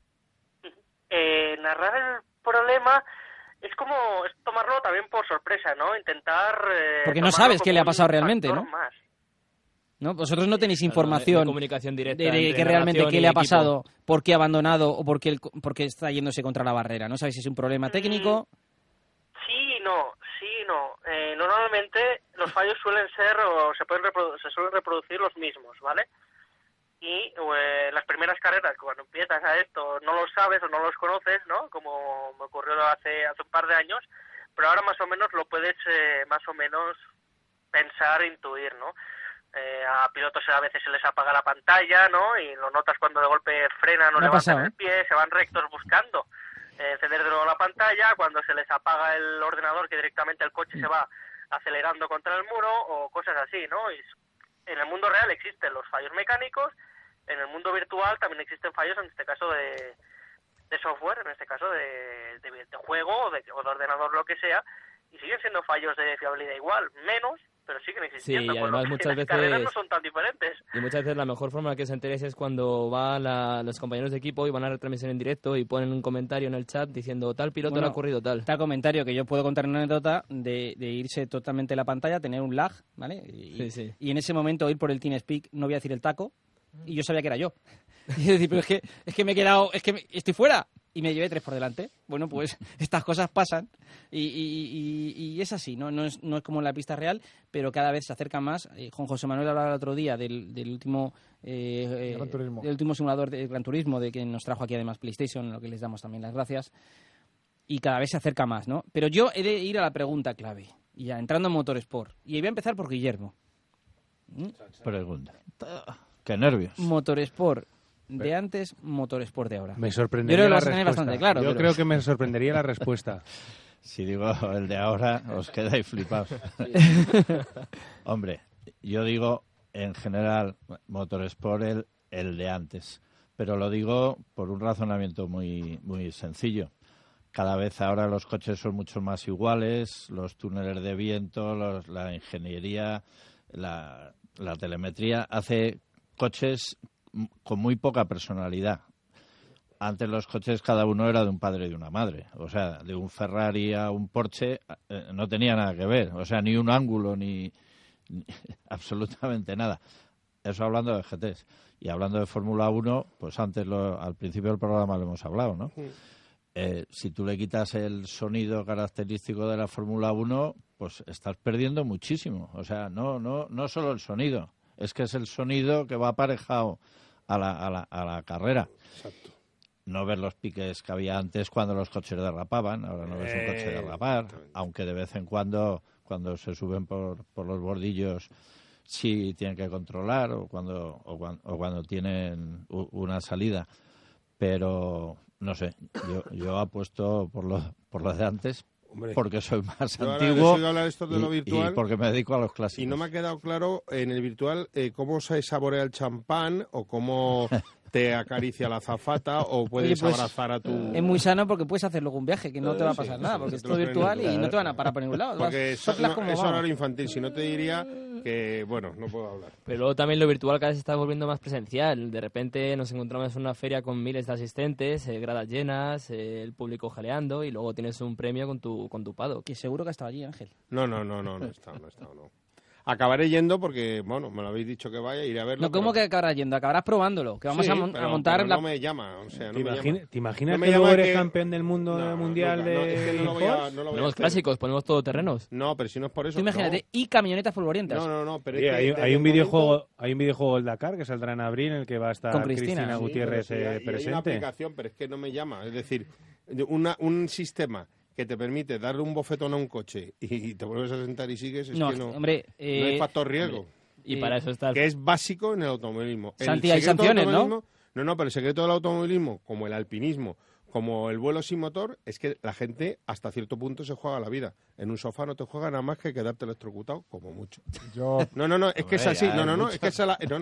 Narrar el problema es como tomarlo también por sorpresa, ¿no? Intentar... porque no sabes qué le ha pasado realmente, ¿no? Más. ¿No? Vosotros no tenéis información de comunicación directa de que realmente qué le ha pasado, por qué ha abandonado o por qué está yéndose contra la barrera. ¿No sabéis si es un problema técnico? Sí, no. Sí, no. Normalmente los fallos suelen ser o se suelen reproducir los mismos, ¿vale? Y las primeras carreras, cuando empiezas a esto, no los sabes o no los conoces, ¿no? Como me ocurrió hace un par de años, pero ahora más o menos lo puedes más o menos pensar, intuir, ¿no? A pilotos a veces se les apaga la pantalla, ¿no? Y lo notas cuando de golpe frenan o levantan el pie, se van rectos buscando encender de nuevo la pantalla, cuando se les apaga el ordenador que directamente el coche se va acelerando contra el muro o cosas así, ¿no? Y en el mundo real existen los fallos mecánicos, en el mundo virtual también existen fallos, en este caso de software, en este caso de juego o de ordenador, lo que sea, y siguen siendo fallos de fiabilidad igual, menos, pero siguen existiendo. Sí, y además muchas las carreras no son tan diferentes. Y muchas veces la mejor forma que se enteres es cuando van los compañeros de equipo y van a la retransmisión en directo y ponen un comentario en el chat diciendo tal piloto le ha ocurrido tal. Tal comentario que yo puedo contar una anécdota de irse totalmente la pantalla, tener un lag, ¿vale? Y en ese momento ir por el TeamSpeak, no voy a decir el taco, y yo sabía que era yo. Y decir, pero es que me he quedado, estoy fuera. Y me llevé 3 por delante. Bueno, pues estas cosas pasan y es así, no es como en la pista real, pero cada vez se acerca más. Juan José Manuel hablaba el otro día del último del último simulador de Gran Turismo, de que nos trajo aquí además PlayStation, lo que les damos también las gracias. Y cada vez se acerca más, ¿no? Pero yo he de ir a la pregunta clave, y ya entrando en Motorsport. Y voy a empezar por Guillermo. Pregunta. Qué nervios. Motorsport de antes, Motorsport de ahora. Me sorprendería la respuesta. Bastante claro, yo creo que me sorprendería la respuesta. Si digo el de ahora, os quedáis flipados. Hombre, yo digo en general Motorsport el de antes, pero lo digo por un razonamiento muy, muy sencillo. Cada vez ahora los coches son mucho más iguales, los túneles de viento, la ingeniería, la telemetría hace coches con muy poca personalidad. Antes los coches cada uno era de un padre y de una madre. O sea, de un Ferrari a un Porsche no tenía nada que ver. O sea, ni un ángulo, ni absolutamente nada. Eso hablando de GTs. Y hablando de Fórmula 1, pues antes, al principio del programa lo hemos hablado, ¿no? Sí. Si tú le quitas el sonido característico de la Fórmula 1, pues estás perdiendo muchísimo. O sea, no solo el sonido. Es que es el sonido que va aparejado a la carrera. Exacto. No ves los piques que había antes cuando los coches derrapaban. Ahora no ves un coche derrapar. Aunque de vez en cuando se suben por los bordillos, sí tienen que controlar o cuando tienen una salida. Pero, no sé, yo apuesto por lo de antes. Hombre, porque soy más antiguo y porque me dedico a los clásicos. Y no me ha quedado claro en el virtual cómo se saborea el champán o cómo te acaricia la azafata o puedes abrazar a tu... Es muy sano porque puedes hacer luego un viaje que no te va a pasar nada, porque es todo virtual y no te van a parar por ningún lado. Porque es horario infantil, si no te diría que, bueno, no puedo hablar. Pero luego también lo virtual cada vez se está volviendo más presencial. De repente nos encontramos en una feria con miles de asistentes, gradas llenas, el público jaleando y luego tienes un premio con tu pado. Que seguro que ha estado allí, Ángel. No he estado. Acabaré yendo porque, bueno, me lo habéis dicho que vaya, iré a verlo. No, ¿cómo que acabarás yendo? Acabarás probándolo, que vamos a montar pero no me llama, o sea, ¿Te imaginas que luego eres campeón del mundo mundial de ponemos clásicos, ponemos todoterrenos. No, pero si no es por eso. Tú imagínate, y camionetas polvorientas. No, pero sí, hay un videojuego, el Dakar, que saldrá en abril, en el que va a estar Cristina Gutiérrez presente. Hay una aplicación, pero es que no me llama, es decir, un sistema que te permite darle un bofetón a un coche y te vuelves a sentar y sigues, no hay factor riesgo. Y para eso está... Que es básico en el automovilismo. Hay sanciones, ¿no? No, pero el secreto del automovilismo, como el alpinismo, como el vuelo sin motor, es que la gente hasta cierto punto se juega la vida. En un sofá no te juega nada más que quedarte electrocutado, como mucho. Es que es así. Es que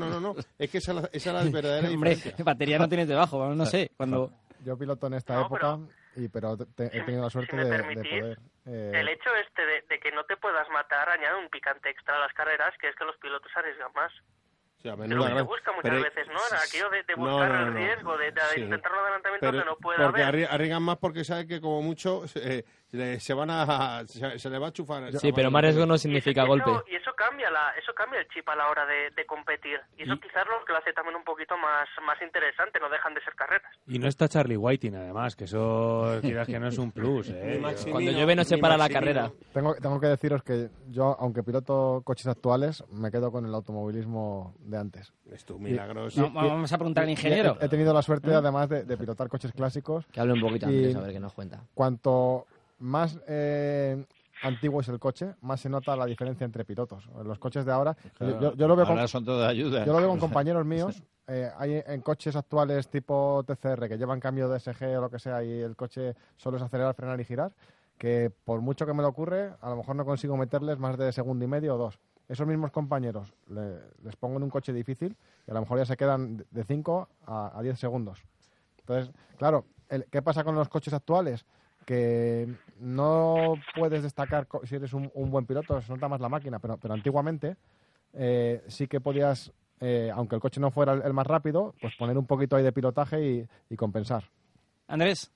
esa es la verdadera diferencia. Batería no tienes debajo, no sé. Cuando... Yo piloto en esta época, pero he tenido la suerte de poder... El hecho de que no te puedas matar añade un picante extra a las carreras, que es que los pilotos arriesgan más. Sí, a pero se busca muchas veces, ¿no? Aquello de buscar el riesgo, de intentar un adelantamiento que no puede porque haber. Arriesgan más porque saben que como mucho se le va a chufar. Sí, pero más riesgo no significa golpe. Y eso cambia el chip a la hora de competir. Y eso quizás lo que lo hace también un poquito más interesante, no dejan de ser carreras. Y no está Charlie Whiting, además, que eso quizás que no es un plus, ¿eh? Cuando llueve no se para la carrera. Tengo que deciros que yo, aunque piloto coches actuales, me quedo con el automovilismo de antes. Es tu milagros. Vamos a preguntar al ingeniero. He tenido la suerte, además, de pilotar coches clásicos. Que hable un poquito antes, a ver qué nos cuenta. Cuanto más antiguo es el coche, más se nota la diferencia entre pilotos. Los coches de ahora... Claro, yo lo veo ahora son todo ayuda. Yo lo veo con compañeros míos. Hay en coches actuales tipo TCR que llevan cambio de DSG o lo que sea y el coche solo es acelerar, frenar y girar, que por mucho que me lo ocurre, a lo mejor no consigo meterles más de segundo y medio o 2. Esos mismos compañeros les pongo en un coche difícil y a lo mejor ya se quedan de 5 a 10 segundos. Entonces, claro, ¿qué pasa con los coches actuales? Que no puedes destacar si eres un buen piloto, se nota más la máquina, pero antiguamente sí que podías, aunque el coche no fuera el más rápido, pues poner un poquito ahí de pilotaje y compensar. Andrés.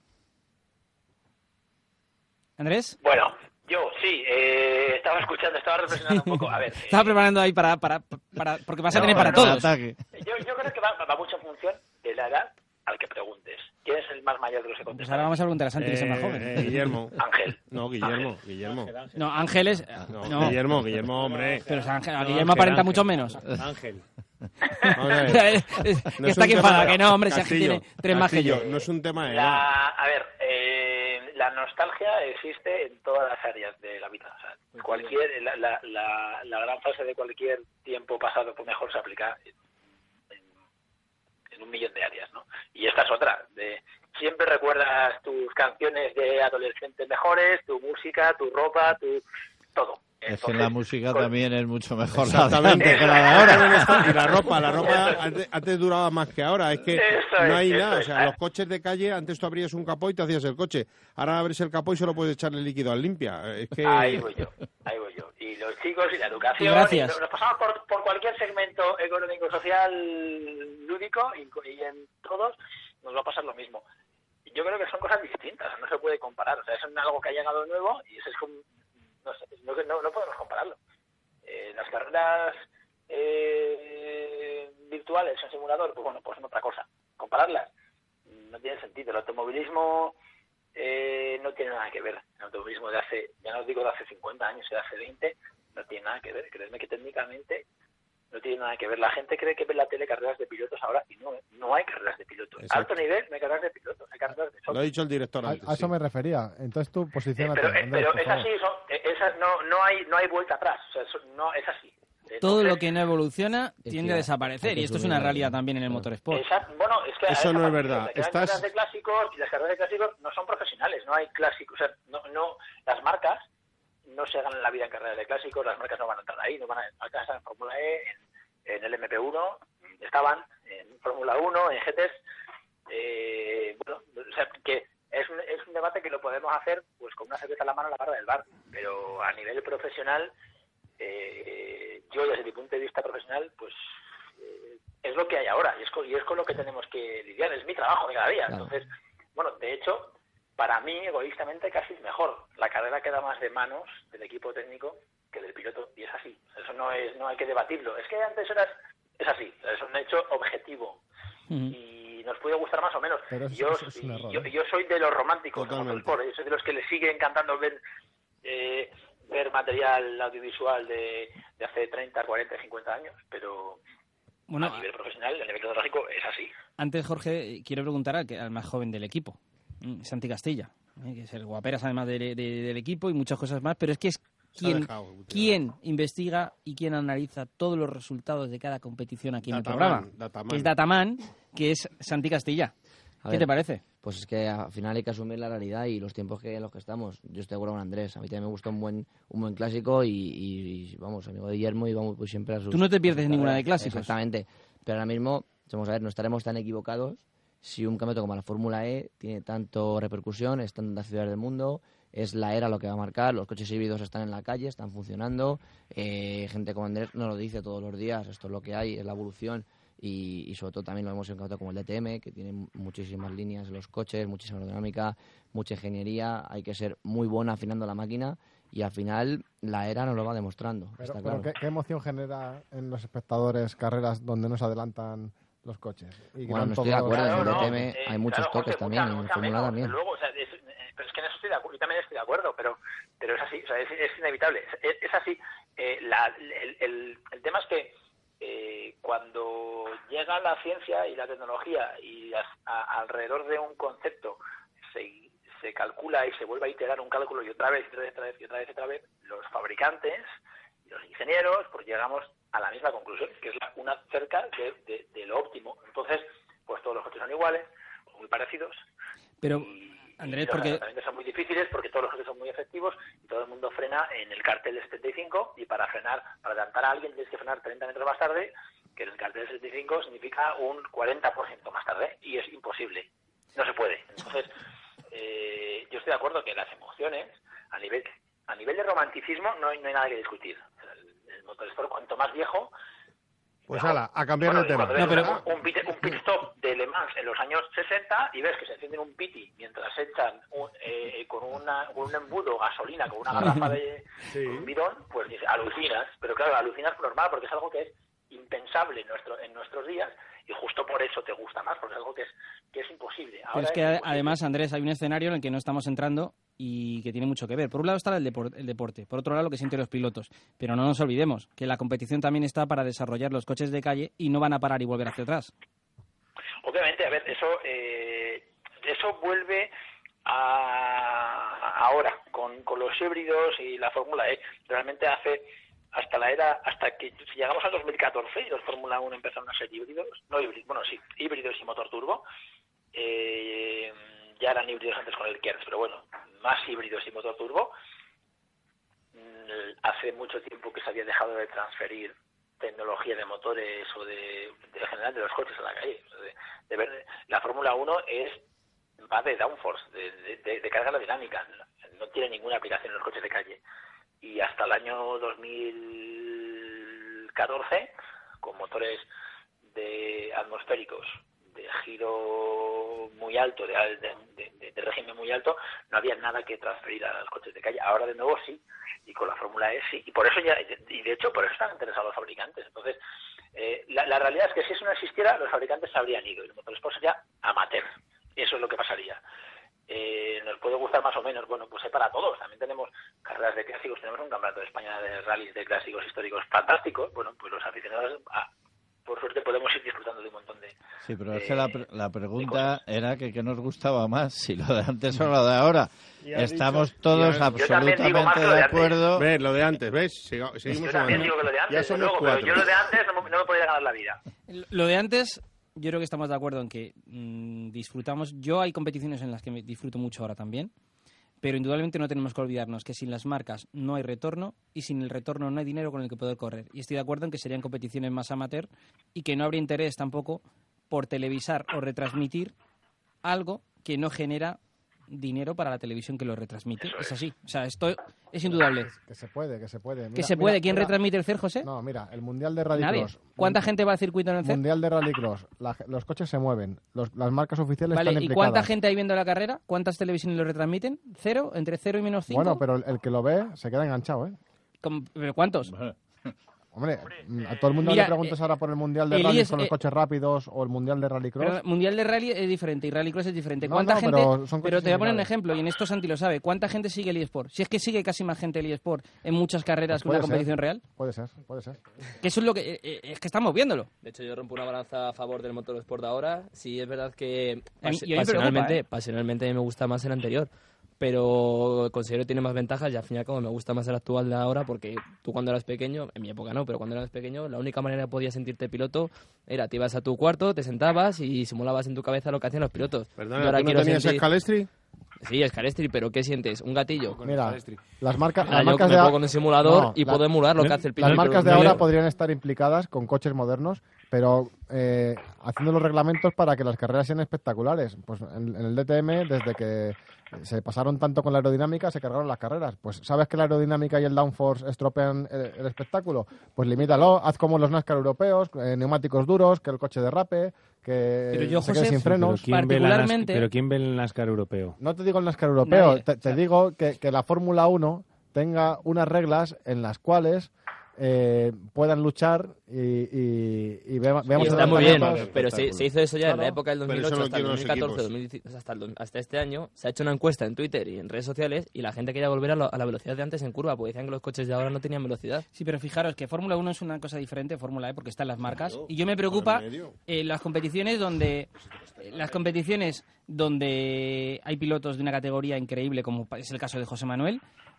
Bueno, yo sí, estaba escuchando, estaba reflexionando un poco. A ver, estaba preparando ahí para porque vas a tener para todos. Yo creo que va mucho en función de la edad al que preguntes. ¿Quién es el más mayor de los que Pues contestan? ahora vamos a preguntar a Santi, que es el más joven. Guillermo. Ángel. No, Guillermo. No, Ángel es... No. Guillermo, hombre. Pero Guillermo aparenta mucho menos. Ángel. Está que enfada, que no, hombre, si Ángel tiene 3 más que yo. No es un tema de edad. A ver, la nostalgia existe en todas las áreas de la vida. O sea, la gran frase de cualquier tiempo pasado pues mejor se aplica en 1.000.000 de áreas, ¿no? Y esta es otra, siempre recuerdas tus canciones de adolescentes mejores, tu música, tu ropa, todo. Es que la música también es mucho mejor Exactamente. que la de ahora. Y la ropa antes duraba más que ahora. Es que no hay nada. O sea, los coches de calle, antes tú abrías un capó y te hacías el coche. Ahora abres el capó y solo puedes echarle líquido al limpia. Es que... Ahí voy yo. Y los chicos y la educación. Gracias. Y nos pasamos por cualquier segmento económico, social, lúdico y en todos nos va a pasar lo mismo. Yo creo que son cosas distintas. No se puede comparar. O sea, es algo que ha llegado nuevo y eso es como... No podemos compararlo. Las carreras virtuales en simulador, pues bueno, pues son otra cosa. Compararlas no tiene sentido. El automovilismo no tiene nada que ver. El automovilismo de hace, ya no digo de hace 50 años, de hace 20, no tiene nada que ver. Créeme que técnicamente no tiene nada que ver. La gente cree que ve la tele carreras de pilotos ahora y no hay carreras de pilotos. Exacto. Alto nivel no hay carreras de pilotos, hay carreras de software. Lo ha dicho el director antes. A eso me refería. Entonces tú posiciónate. Pero es así, no hay vuelta atrás. O sea, es así. Todo lo que no evoluciona tiende a desaparecer, y esto es una realidad también en el motorsport. Bueno, es que eso no es verdad. Las carreras de clásicos y las carreras de clásicos no son profesionales, no hay clásicos. O sea, no, las marcas no se ganan la vida en carreras de clásicos, las marcas no van a entrar ahí, no van a alcanzar en Fórmula E, en el MP1, estaban en Fórmula 1, en GTs. Bueno, o sea, que es un debate que lo podemos hacer pues con una cerveza en la mano a la barra del bar, pero a nivel profesional, yo desde mi punto de vista profesional, pues es lo que hay ahora y es con lo que tenemos que lidiar, es mi trabajo de cada día. Claro. Entonces, bueno, de hecho, para mí, egoístamente, casi es mejor. La carrera queda más de manos del equipo técnico que del piloto, y es así. Eso no hay que debatirlo. Es que antes es así, es un hecho objetivo. Y nos puede gustar más o menos. Yo soy de los románticos, yo soy de los que les sigue encantando ver material audiovisual de hace 30, 40, 50 años, pero bueno, a nivel profesional, a nivel tecnológico, es así. Antes, Jorge, quiero preguntar al más joven del equipo, Santi Castilla, que es el guaperas además del equipo y muchas cosas más, pero es que es quien investiga y quien analiza todos los resultados de cada competición aquí en el programa, que es Dataman, que es Santi Castilla. ¿Qué te parece? Pues es que al final hay que asumir la realidad y los tiempos en los que estamos. Yo estoy de acuerdo con Andrés. A mí también me gusta un buen clásico y vamos, amigo de Guillermo, y vamos pues siempre a sus... Tú no te pierdes ninguna de clásicos. Exactamente. Pero ahora mismo, vamos a ver, no estaremos tan equivocados si un campeonato como la Fórmula E tiene tanto repercusión, está en tantas ciudades del mundo, es la era lo que va a marcar, los coches híbridos están en la calle, están funcionando, gente como Andrés nos lo dice todos los días, esto es lo que hay, es la evolución. y sobre todo también lo hemos encontrado como el DTM, que tiene muchísimas líneas en los coches, muchísima aerodinámica, mucha ingeniería, hay que ser muy bueno afinando la máquina y al final la era nos lo va demostrando. Pero claro. ¿qué emoción genera en los espectadores carreras donde no se adelantan los coches? Y bueno, no estoy de acuerdo, en el DTM hay muchos toques también, en el Fórmula también. Luego, o sea, pero es que en eso estoy de acuerdo, yo también estoy de acuerdo, pero es así, o sea, es inevitable, es así. El tema es que cuando llega la ciencia y la tecnología y alrededor de un concepto se calcula y se vuelve a iterar un cálculo y otra vez, los fabricantes y los ingenieros pues llegamos a la misma conclusión, que es una cerca de lo óptimo. Entonces, pues todos los coches son iguales, muy parecidos. Pero, Andrés, los porque adelantamientos son muy difíciles porque todos los coches son muy efectivos y todo el mundo frena en el cartel del 75 y para adelantar a alguien tienes que frenar 30 metros más tarde, que en el cartel del 75 significa un 40% más tarde y es imposible, no se puede. Entonces, yo estoy de acuerdo que las emociones, a nivel de romanticismo, no hay nada que discutir. El motorsport, cuanto más viejo... Pues hala, a cambiar de tema. Un pit stop de Le Mans en los años 60 y ves que se encienden un piti mientras echan con un embudo gasolina, con una garrafa de un bidón, pues dices, alucinas. Pero claro, alucinas normal porque es algo que es impensable en nuestros días y justo por eso te gusta más, porque es algo que es imposible. Ahora pero es que además, Andrés, hay un escenario en el que no estamos entrando y que tiene mucho que ver. Por un lado está el deporte, por otro lado lo que sienten los pilotos. Pero no nos olvidemos que la competición también está para desarrollar los coches de calle y no van a parar y volver hacia atrás. Obviamente, a ver, eso vuelve ahora con los híbridos y la Fórmula E. Realmente hasta que llegamos al 2014 y los Fórmula 1 empezaron a ser híbridos, híbridos y motor turbo. Ya eran híbridos antes con el Kerns, pero bueno, más híbridos y motor turbo. Hace mucho tiempo que se había dejado de transferir tecnología de motores o de general de los coches a la calle. La Fórmula 1 va de downforce, de carga aerodinámica, no tiene ninguna aplicación en los coches de calle. Y hasta el año 2014, con motores atmosféricos de giro muy alto, de régimen muy alto, no había nada que transferir a los coches de calle. Ahora de nuevo sí, y con la Fórmula E sí, y por eso de hecho por eso están interesados los fabricantes. Entonces, la realidad es que si eso no existiera, los fabricantes se habrían ido y el motorsport sería amateur. Eso es lo que pasaría. Nos puede gustar más o menos, bueno, pues es para todos. También tenemos carreras de clásicos, tenemos un campeonato de España de rallies de clásicos históricos fantásticos. Bueno, pues los aficionados, por suerte, podemos ir disfrutando de un montón de... Sí, pero es que la pregunta era que qué nos gustaba más, si lo de antes o lo de ahora. Estamos todos absolutamente de acuerdo. Ves, lo de antes, ¿ves? Seguimos yo también digo que lo de antes, pero yo lo de antes no me podía ganar la vida. Lo de antes... Yo creo que estamos de acuerdo en que disfrutamos. Yo hay competiciones en las que me disfruto mucho ahora también, pero indudablemente no tenemos que olvidarnos que sin las marcas no hay retorno y sin el retorno no hay dinero con el que poder correr. Y estoy de acuerdo en que serían competiciones más amateur y que no habría interés tampoco por televisar o retransmitir algo que no genera dinero para la televisión que lo retransmite. Es así. O sea, esto es indudable. Que se puede. ¿Quién retransmite el CER, José? No, mira, el Mundial de Rallycross. ¿Cuánta gente va al circuito en el CER? Mundial de Rallycross. Los coches se mueven. Las marcas oficiales están implicadas. ¿Y cuánta gente hay viendo la carrera? ¿Cuántas televisiones lo retransmiten? ¿Cero? ¿Entre 0 y menos 5? Bueno, pero el que lo ve se queda enganchado, ¿eh? ¿Pero cuántos? Hombre, a todo el mundo le preguntas ahora por el Mundial de Rally con los coches rápidos o el Mundial de Rallycross. Pero el Mundial de Rally es diferente y Rallycross es diferente. ¿Cuánta gente? Pero te voy a poner un ejemplo, y en esto Santi lo sabe. ¿Cuánta gente sigue el eSport? Si es que sigue casi más gente el eSport en muchas carreras que una competición real. Puede ser. Que eso es lo que... es que estamos viéndolo. De hecho, yo rompo una balanza a favor del motorsport de ahora. Sí, es verdad que pasionalmente me gusta más el anterior. Pero considero que tiene más ventajas y al final como me gusta más el actual de ahora porque tú cuando eras pequeño, en mi época no, pero cuando eras pequeño la única manera que podías sentirte piloto era te ibas a tu cuarto, te sentabas y simulabas en tu cabeza lo que hacían los pilotos. Perdona, ¿tú no tenías Scalestri? Sí, Scalestri, pero ¿qué sientes? ¿Un gatillo? Mira, las marcas yo me pongo con el simulador y puedo emular lo que hace el piloto. Las marcas de ahora podrían estar implicadas con coches modernos, pero haciendo los reglamentos para que las carreras sean espectaculares. Pues en el DTM, desde que Se pasaron tanto con la aerodinámica, se cargaron las carreras. Pues ¿sabes que la aerodinámica y el downforce estropean el espectáculo? Pues limítalo, haz como los NASCAR europeos, neumáticos duros, que el coche derrape, que se quede sin frenos. ¿Pero quién ve el NASCAR europeo? No te digo el NASCAR europeo, te digo que la Fórmula 1 tenga unas reglas en las cuales puedan luchar y veamos... Está muy bien, pero se hizo eso ya en la época del 2008 hasta el 2014, 2015, hasta este año. Se ha hecho una encuesta en Twitter y en redes sociales y la gente quería volver a la velocidad de antes en curva, porque decían que los coches de ahora no tenían velocidad. Sí, pero fijaros que Fórmula 1 es una cosa diferente de Fórmula E porque están las marcas. Y yo me preocupa las competiciones donde hay pilotos de una categoría increíble, como es el caso de José Manuel,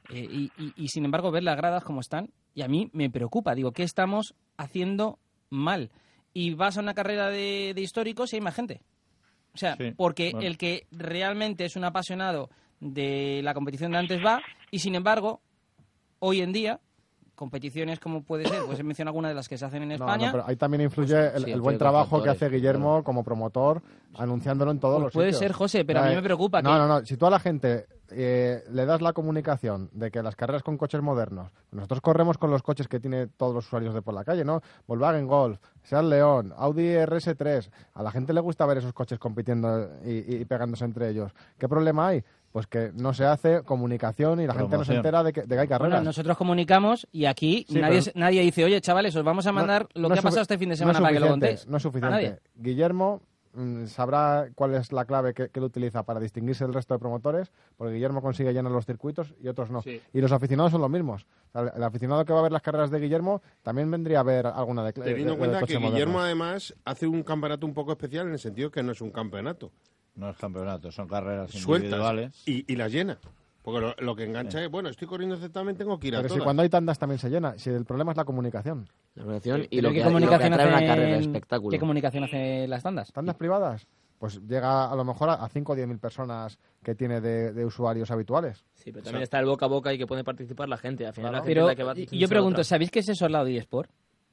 y sin embargo ver las gradas como están, y a mí me preocupa. Digo, ¿qué estamos haciendo mal? Y vas a una carrera de históricos y hay más gente. O sea, porque el que realmente es un apasionado de la competición de antes va, y sin embargo, hoy en día, competiciones como puede ser, pues he mencionado algunas de las que se hacen en España. No, pero ahí también influye el buen trabajo que hace Guillermo como promotor, anunciándolo en todos los sitios. Puede ser, José, pero a mí me preocupa que... No, si tú a la gente le das la comunicación de que las carreras con coches modernos, nosotros corremos con los coches que tiene todos los usuarios de por la calle, ¿no? Volkswagen Golf, Seat León, Audi RS3, a la gente le gusta ver esos coches compitiendo y pegándose entre ellos. ¿Qué problema hay? Pues que no se hace comunicación y la gente no se entera de que hay carreras. Bueno, nosotros comunicamos y aquí nadie dice, oye, chavales, os vamos a mandar lo que ha pasado este fin de semana para que lo contéis. No es suficiente. Guillermo sabrá cuál es la clave que él utiliza para distinguirse del resto de promotores, porque Guillermo consigue llenar los circuitos y otros no. Sí. Y los aficionados son los mismos. O sea, el aficionado que va a ver las carreras de Guillermo también vendría a ver alguna de teniendo en cuenta que Guillermo además hace un campeonato un poco especial en el sentido que no es un campeonato. No es campeonato, son carreras individuales. Y las llena. Porque lo que engancha es, bueno, estoy corriendo exactamente, tengo que ir a todas. Pero si cuando hay tandas también se llena. Si el problema es la comunicación. La comunicación y lo que atrae una carrera, el espectáculo. ¿Qué comunicación hace las tandas? ¿Tandas privadas? Pues llega a lo mejor a 5 o 10.000 personas que tiene de usuarios habituales. Sí, pero también está el boca a boca y que puede participar la gente. Al final la gente pero es la que va yo pregunto, ¿sabéis qué es eso al lado de eSport?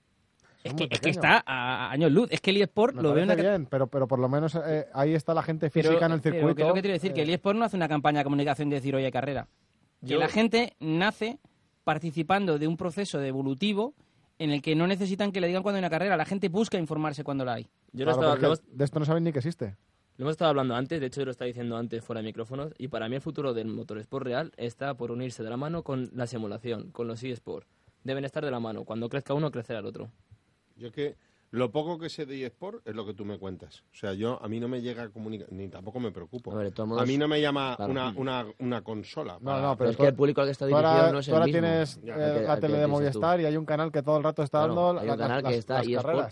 Es que está a años luz. Es que el eSport lo ve bien, pero por lo menos ahí está la gente física en el circuito. Pero lo que quiero decir que el eSport no hace una campaña de comunicación de decir, oye, carrera. Que la gente nace participando de un proceso evolutivo en el que no necesitan que le digan cuando hay una carrera. La gente busca informarse cuando la hay. De esto no saben ni que existe. Lo hemos estado hablando antes, de hecho yo lo estaba diciendo antes fuera de micrófonos, y para mí el futuro del motorsport real está por unirse de la mano con la simulación, con los eSports. Deben estar de la mano. Cuando crezca uno, crecerá el otro. Yo es que lo poco que sé de eSport es lo que tú me cuentas. O sea, a mí no me llega a comunicar, ni tampoco me preocupo. A mí no me llama una consola. No, pero es que el público al que está dirigido no es el mismo. Ahora tienes la tele de Movistar y hay un canal que todo el rato está dando hay un canal que está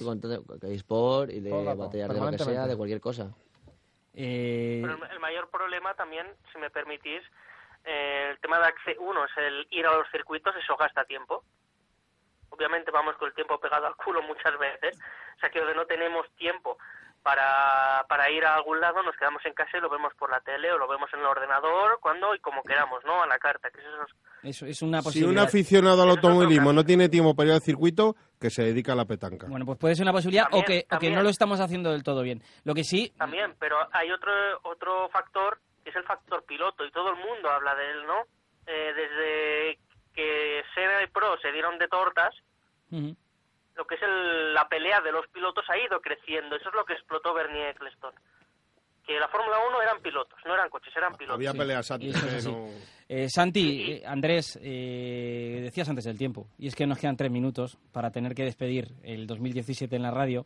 eSport y de batallar de lo que sea, de cualquier cosa. Pero el mayor problema también, si me permitís, el tema de uno es el ir a los circuitos, eso gasta tiempo. Obviamente vamos con el tiempo pegado al culo muchas veces, o sea que no tenemos tiempo para ir a algún lado, nos quedamos en casa y lo vemos por la tele o lo vemos en el ordenador, cuando y como queramos, ¿no? A la carta. Eso es una posibilidad. Si un aficionado al automovilismo no tiene tiempo para ir al circuito, que se dedica a la petanca. Bueno, pues puede ser una posibilidad también, o que no lo estamos haciendo del todo bien. Lo que sí... También, pero hay otro factor, que es el factor piloto, y todo el mundo habla de él, ¿no? Desde que Senna y Pro se dieron de tortas, lo que es la pelea de los pilotos ha ido creciendo. Eso es lo que explotó Bernie Ecclestone. Que la Fórmula 1 eran pilotos, no eran coches, eran pilotos. Había peleas antes. Santi, Andrés, decías antes del tiempo, y es que nos quedan 3 minutos para tener que despedir el 2017 en la radio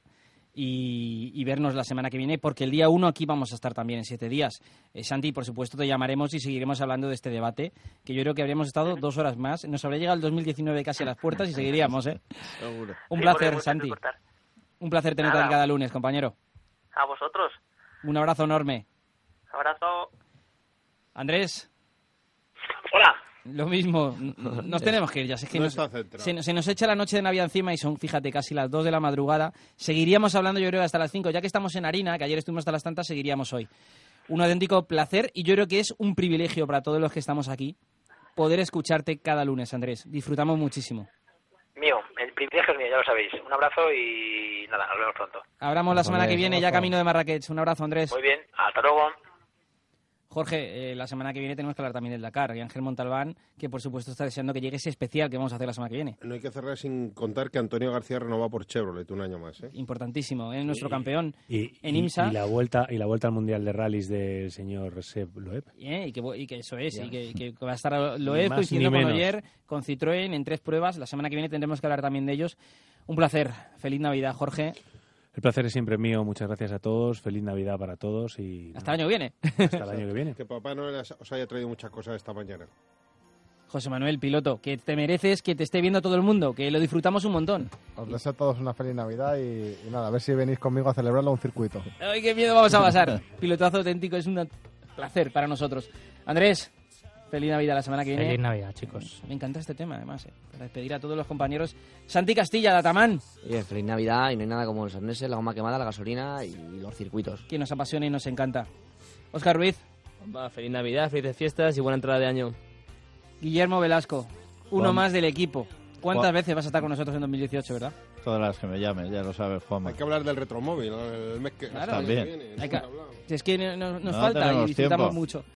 y vernos la semana que viene, porque el día 1 aquí vamos a estar también en 7 días. Santi, por supuesto, te llamaremos y seguiremos hablando de este debate, que yo creo que habríamos estado 2 horas más. Nos habría llegado el 2019 casi a las puertas y seguiríamos, ¿eh? Seguro. Un placer, Santi. Un placer tenerte aquí cada lunes, compañero. A vosotros. Un abrazo enorme. Abrazo. Andrés. Hola. Lo mismo, nos tenemos que ir ya. Es que se nos echa la noche de Navidad encima y son, fíjate, casi las 2 de la madrugada. Seguiríamos hablando, yo creo, hasta las 5. Ya que estamos en harina, que ayer estuvimos hasta las tantas, seguiríamos hoy. Un auténtico placer y yo creo que es un privilegio para todos los que estamos aquí poder escucharte cada lunes, Andrés. Disfrutamos muchísimo. Mío, el privilegio es mío, ya lo sabéis. Un abrazo y nada, nos vemos pronto. Hablamos la semana que viene, ya camino de Marrakech. Un abrazo, Andrés. Muy bien, hasta luego. Jorge, la semana que viene tenemos que hablar también del Dakar. Y Ángel Montalbán, que por supuesto está deseando que llegue ese especial que vamos a hacer la semana que viene. No hay que cerrar sin contar que Antonio García renova por Chevrolet un año más. Importantísimo, es nuestro campeón en IMSA. Y la vuelta al Mundial de Rallys del señor Seb Loeb. Y que eso es, y que va a estar Loeb coincidiendo con Oyer, con Citroën en 3 pruebas. La semana que viene tendremos que hablar también de ellos. Un placer. Feliz Navidad, Jorge. El placer es siempre mío. Muchas gracias a todos. Feliz Navidad para todos. Y hasta el año que viene. Hasta el año que viene. Que Papá Noel os haya traído muchas cosas esta mañana. José Manuel, piloto, que te mereces que te esté viendo todo el mundo, que lo disfrutamos un montón. Os deseo a todos una feliz Navidad y nada, a ver si venís conmigo a celebrarlo a un circuito. ¡Ay, qué miedo vamos a pasar! Pilotazo auténtico, es un placer para nosotros. Andrés, feliz Navidad la semana que viene. Feliz Navidad, chicos. Me encanta este tema, además, para despedir a todos los compañeros. Santi Castilla, Datamán. Feliz Navidad, y no hay nada como los arneses, la goma quemada, la gasolina y los circuitos. Que nos apasiona y nos encanta. Óscar Ruiz. Feliz Navidad, felices fiestas y buena entrada de año. Guillermo Velasco, uno más del equipo. ¿Cuántas veces vas a estar con nosotros en 2018, verdad? Todas las que me llames, ya lo sabes, Juanma. Hay que hablar del retromóvil, el mes que, claro, también. viene. Es que nos falta y disfrutamos mucho.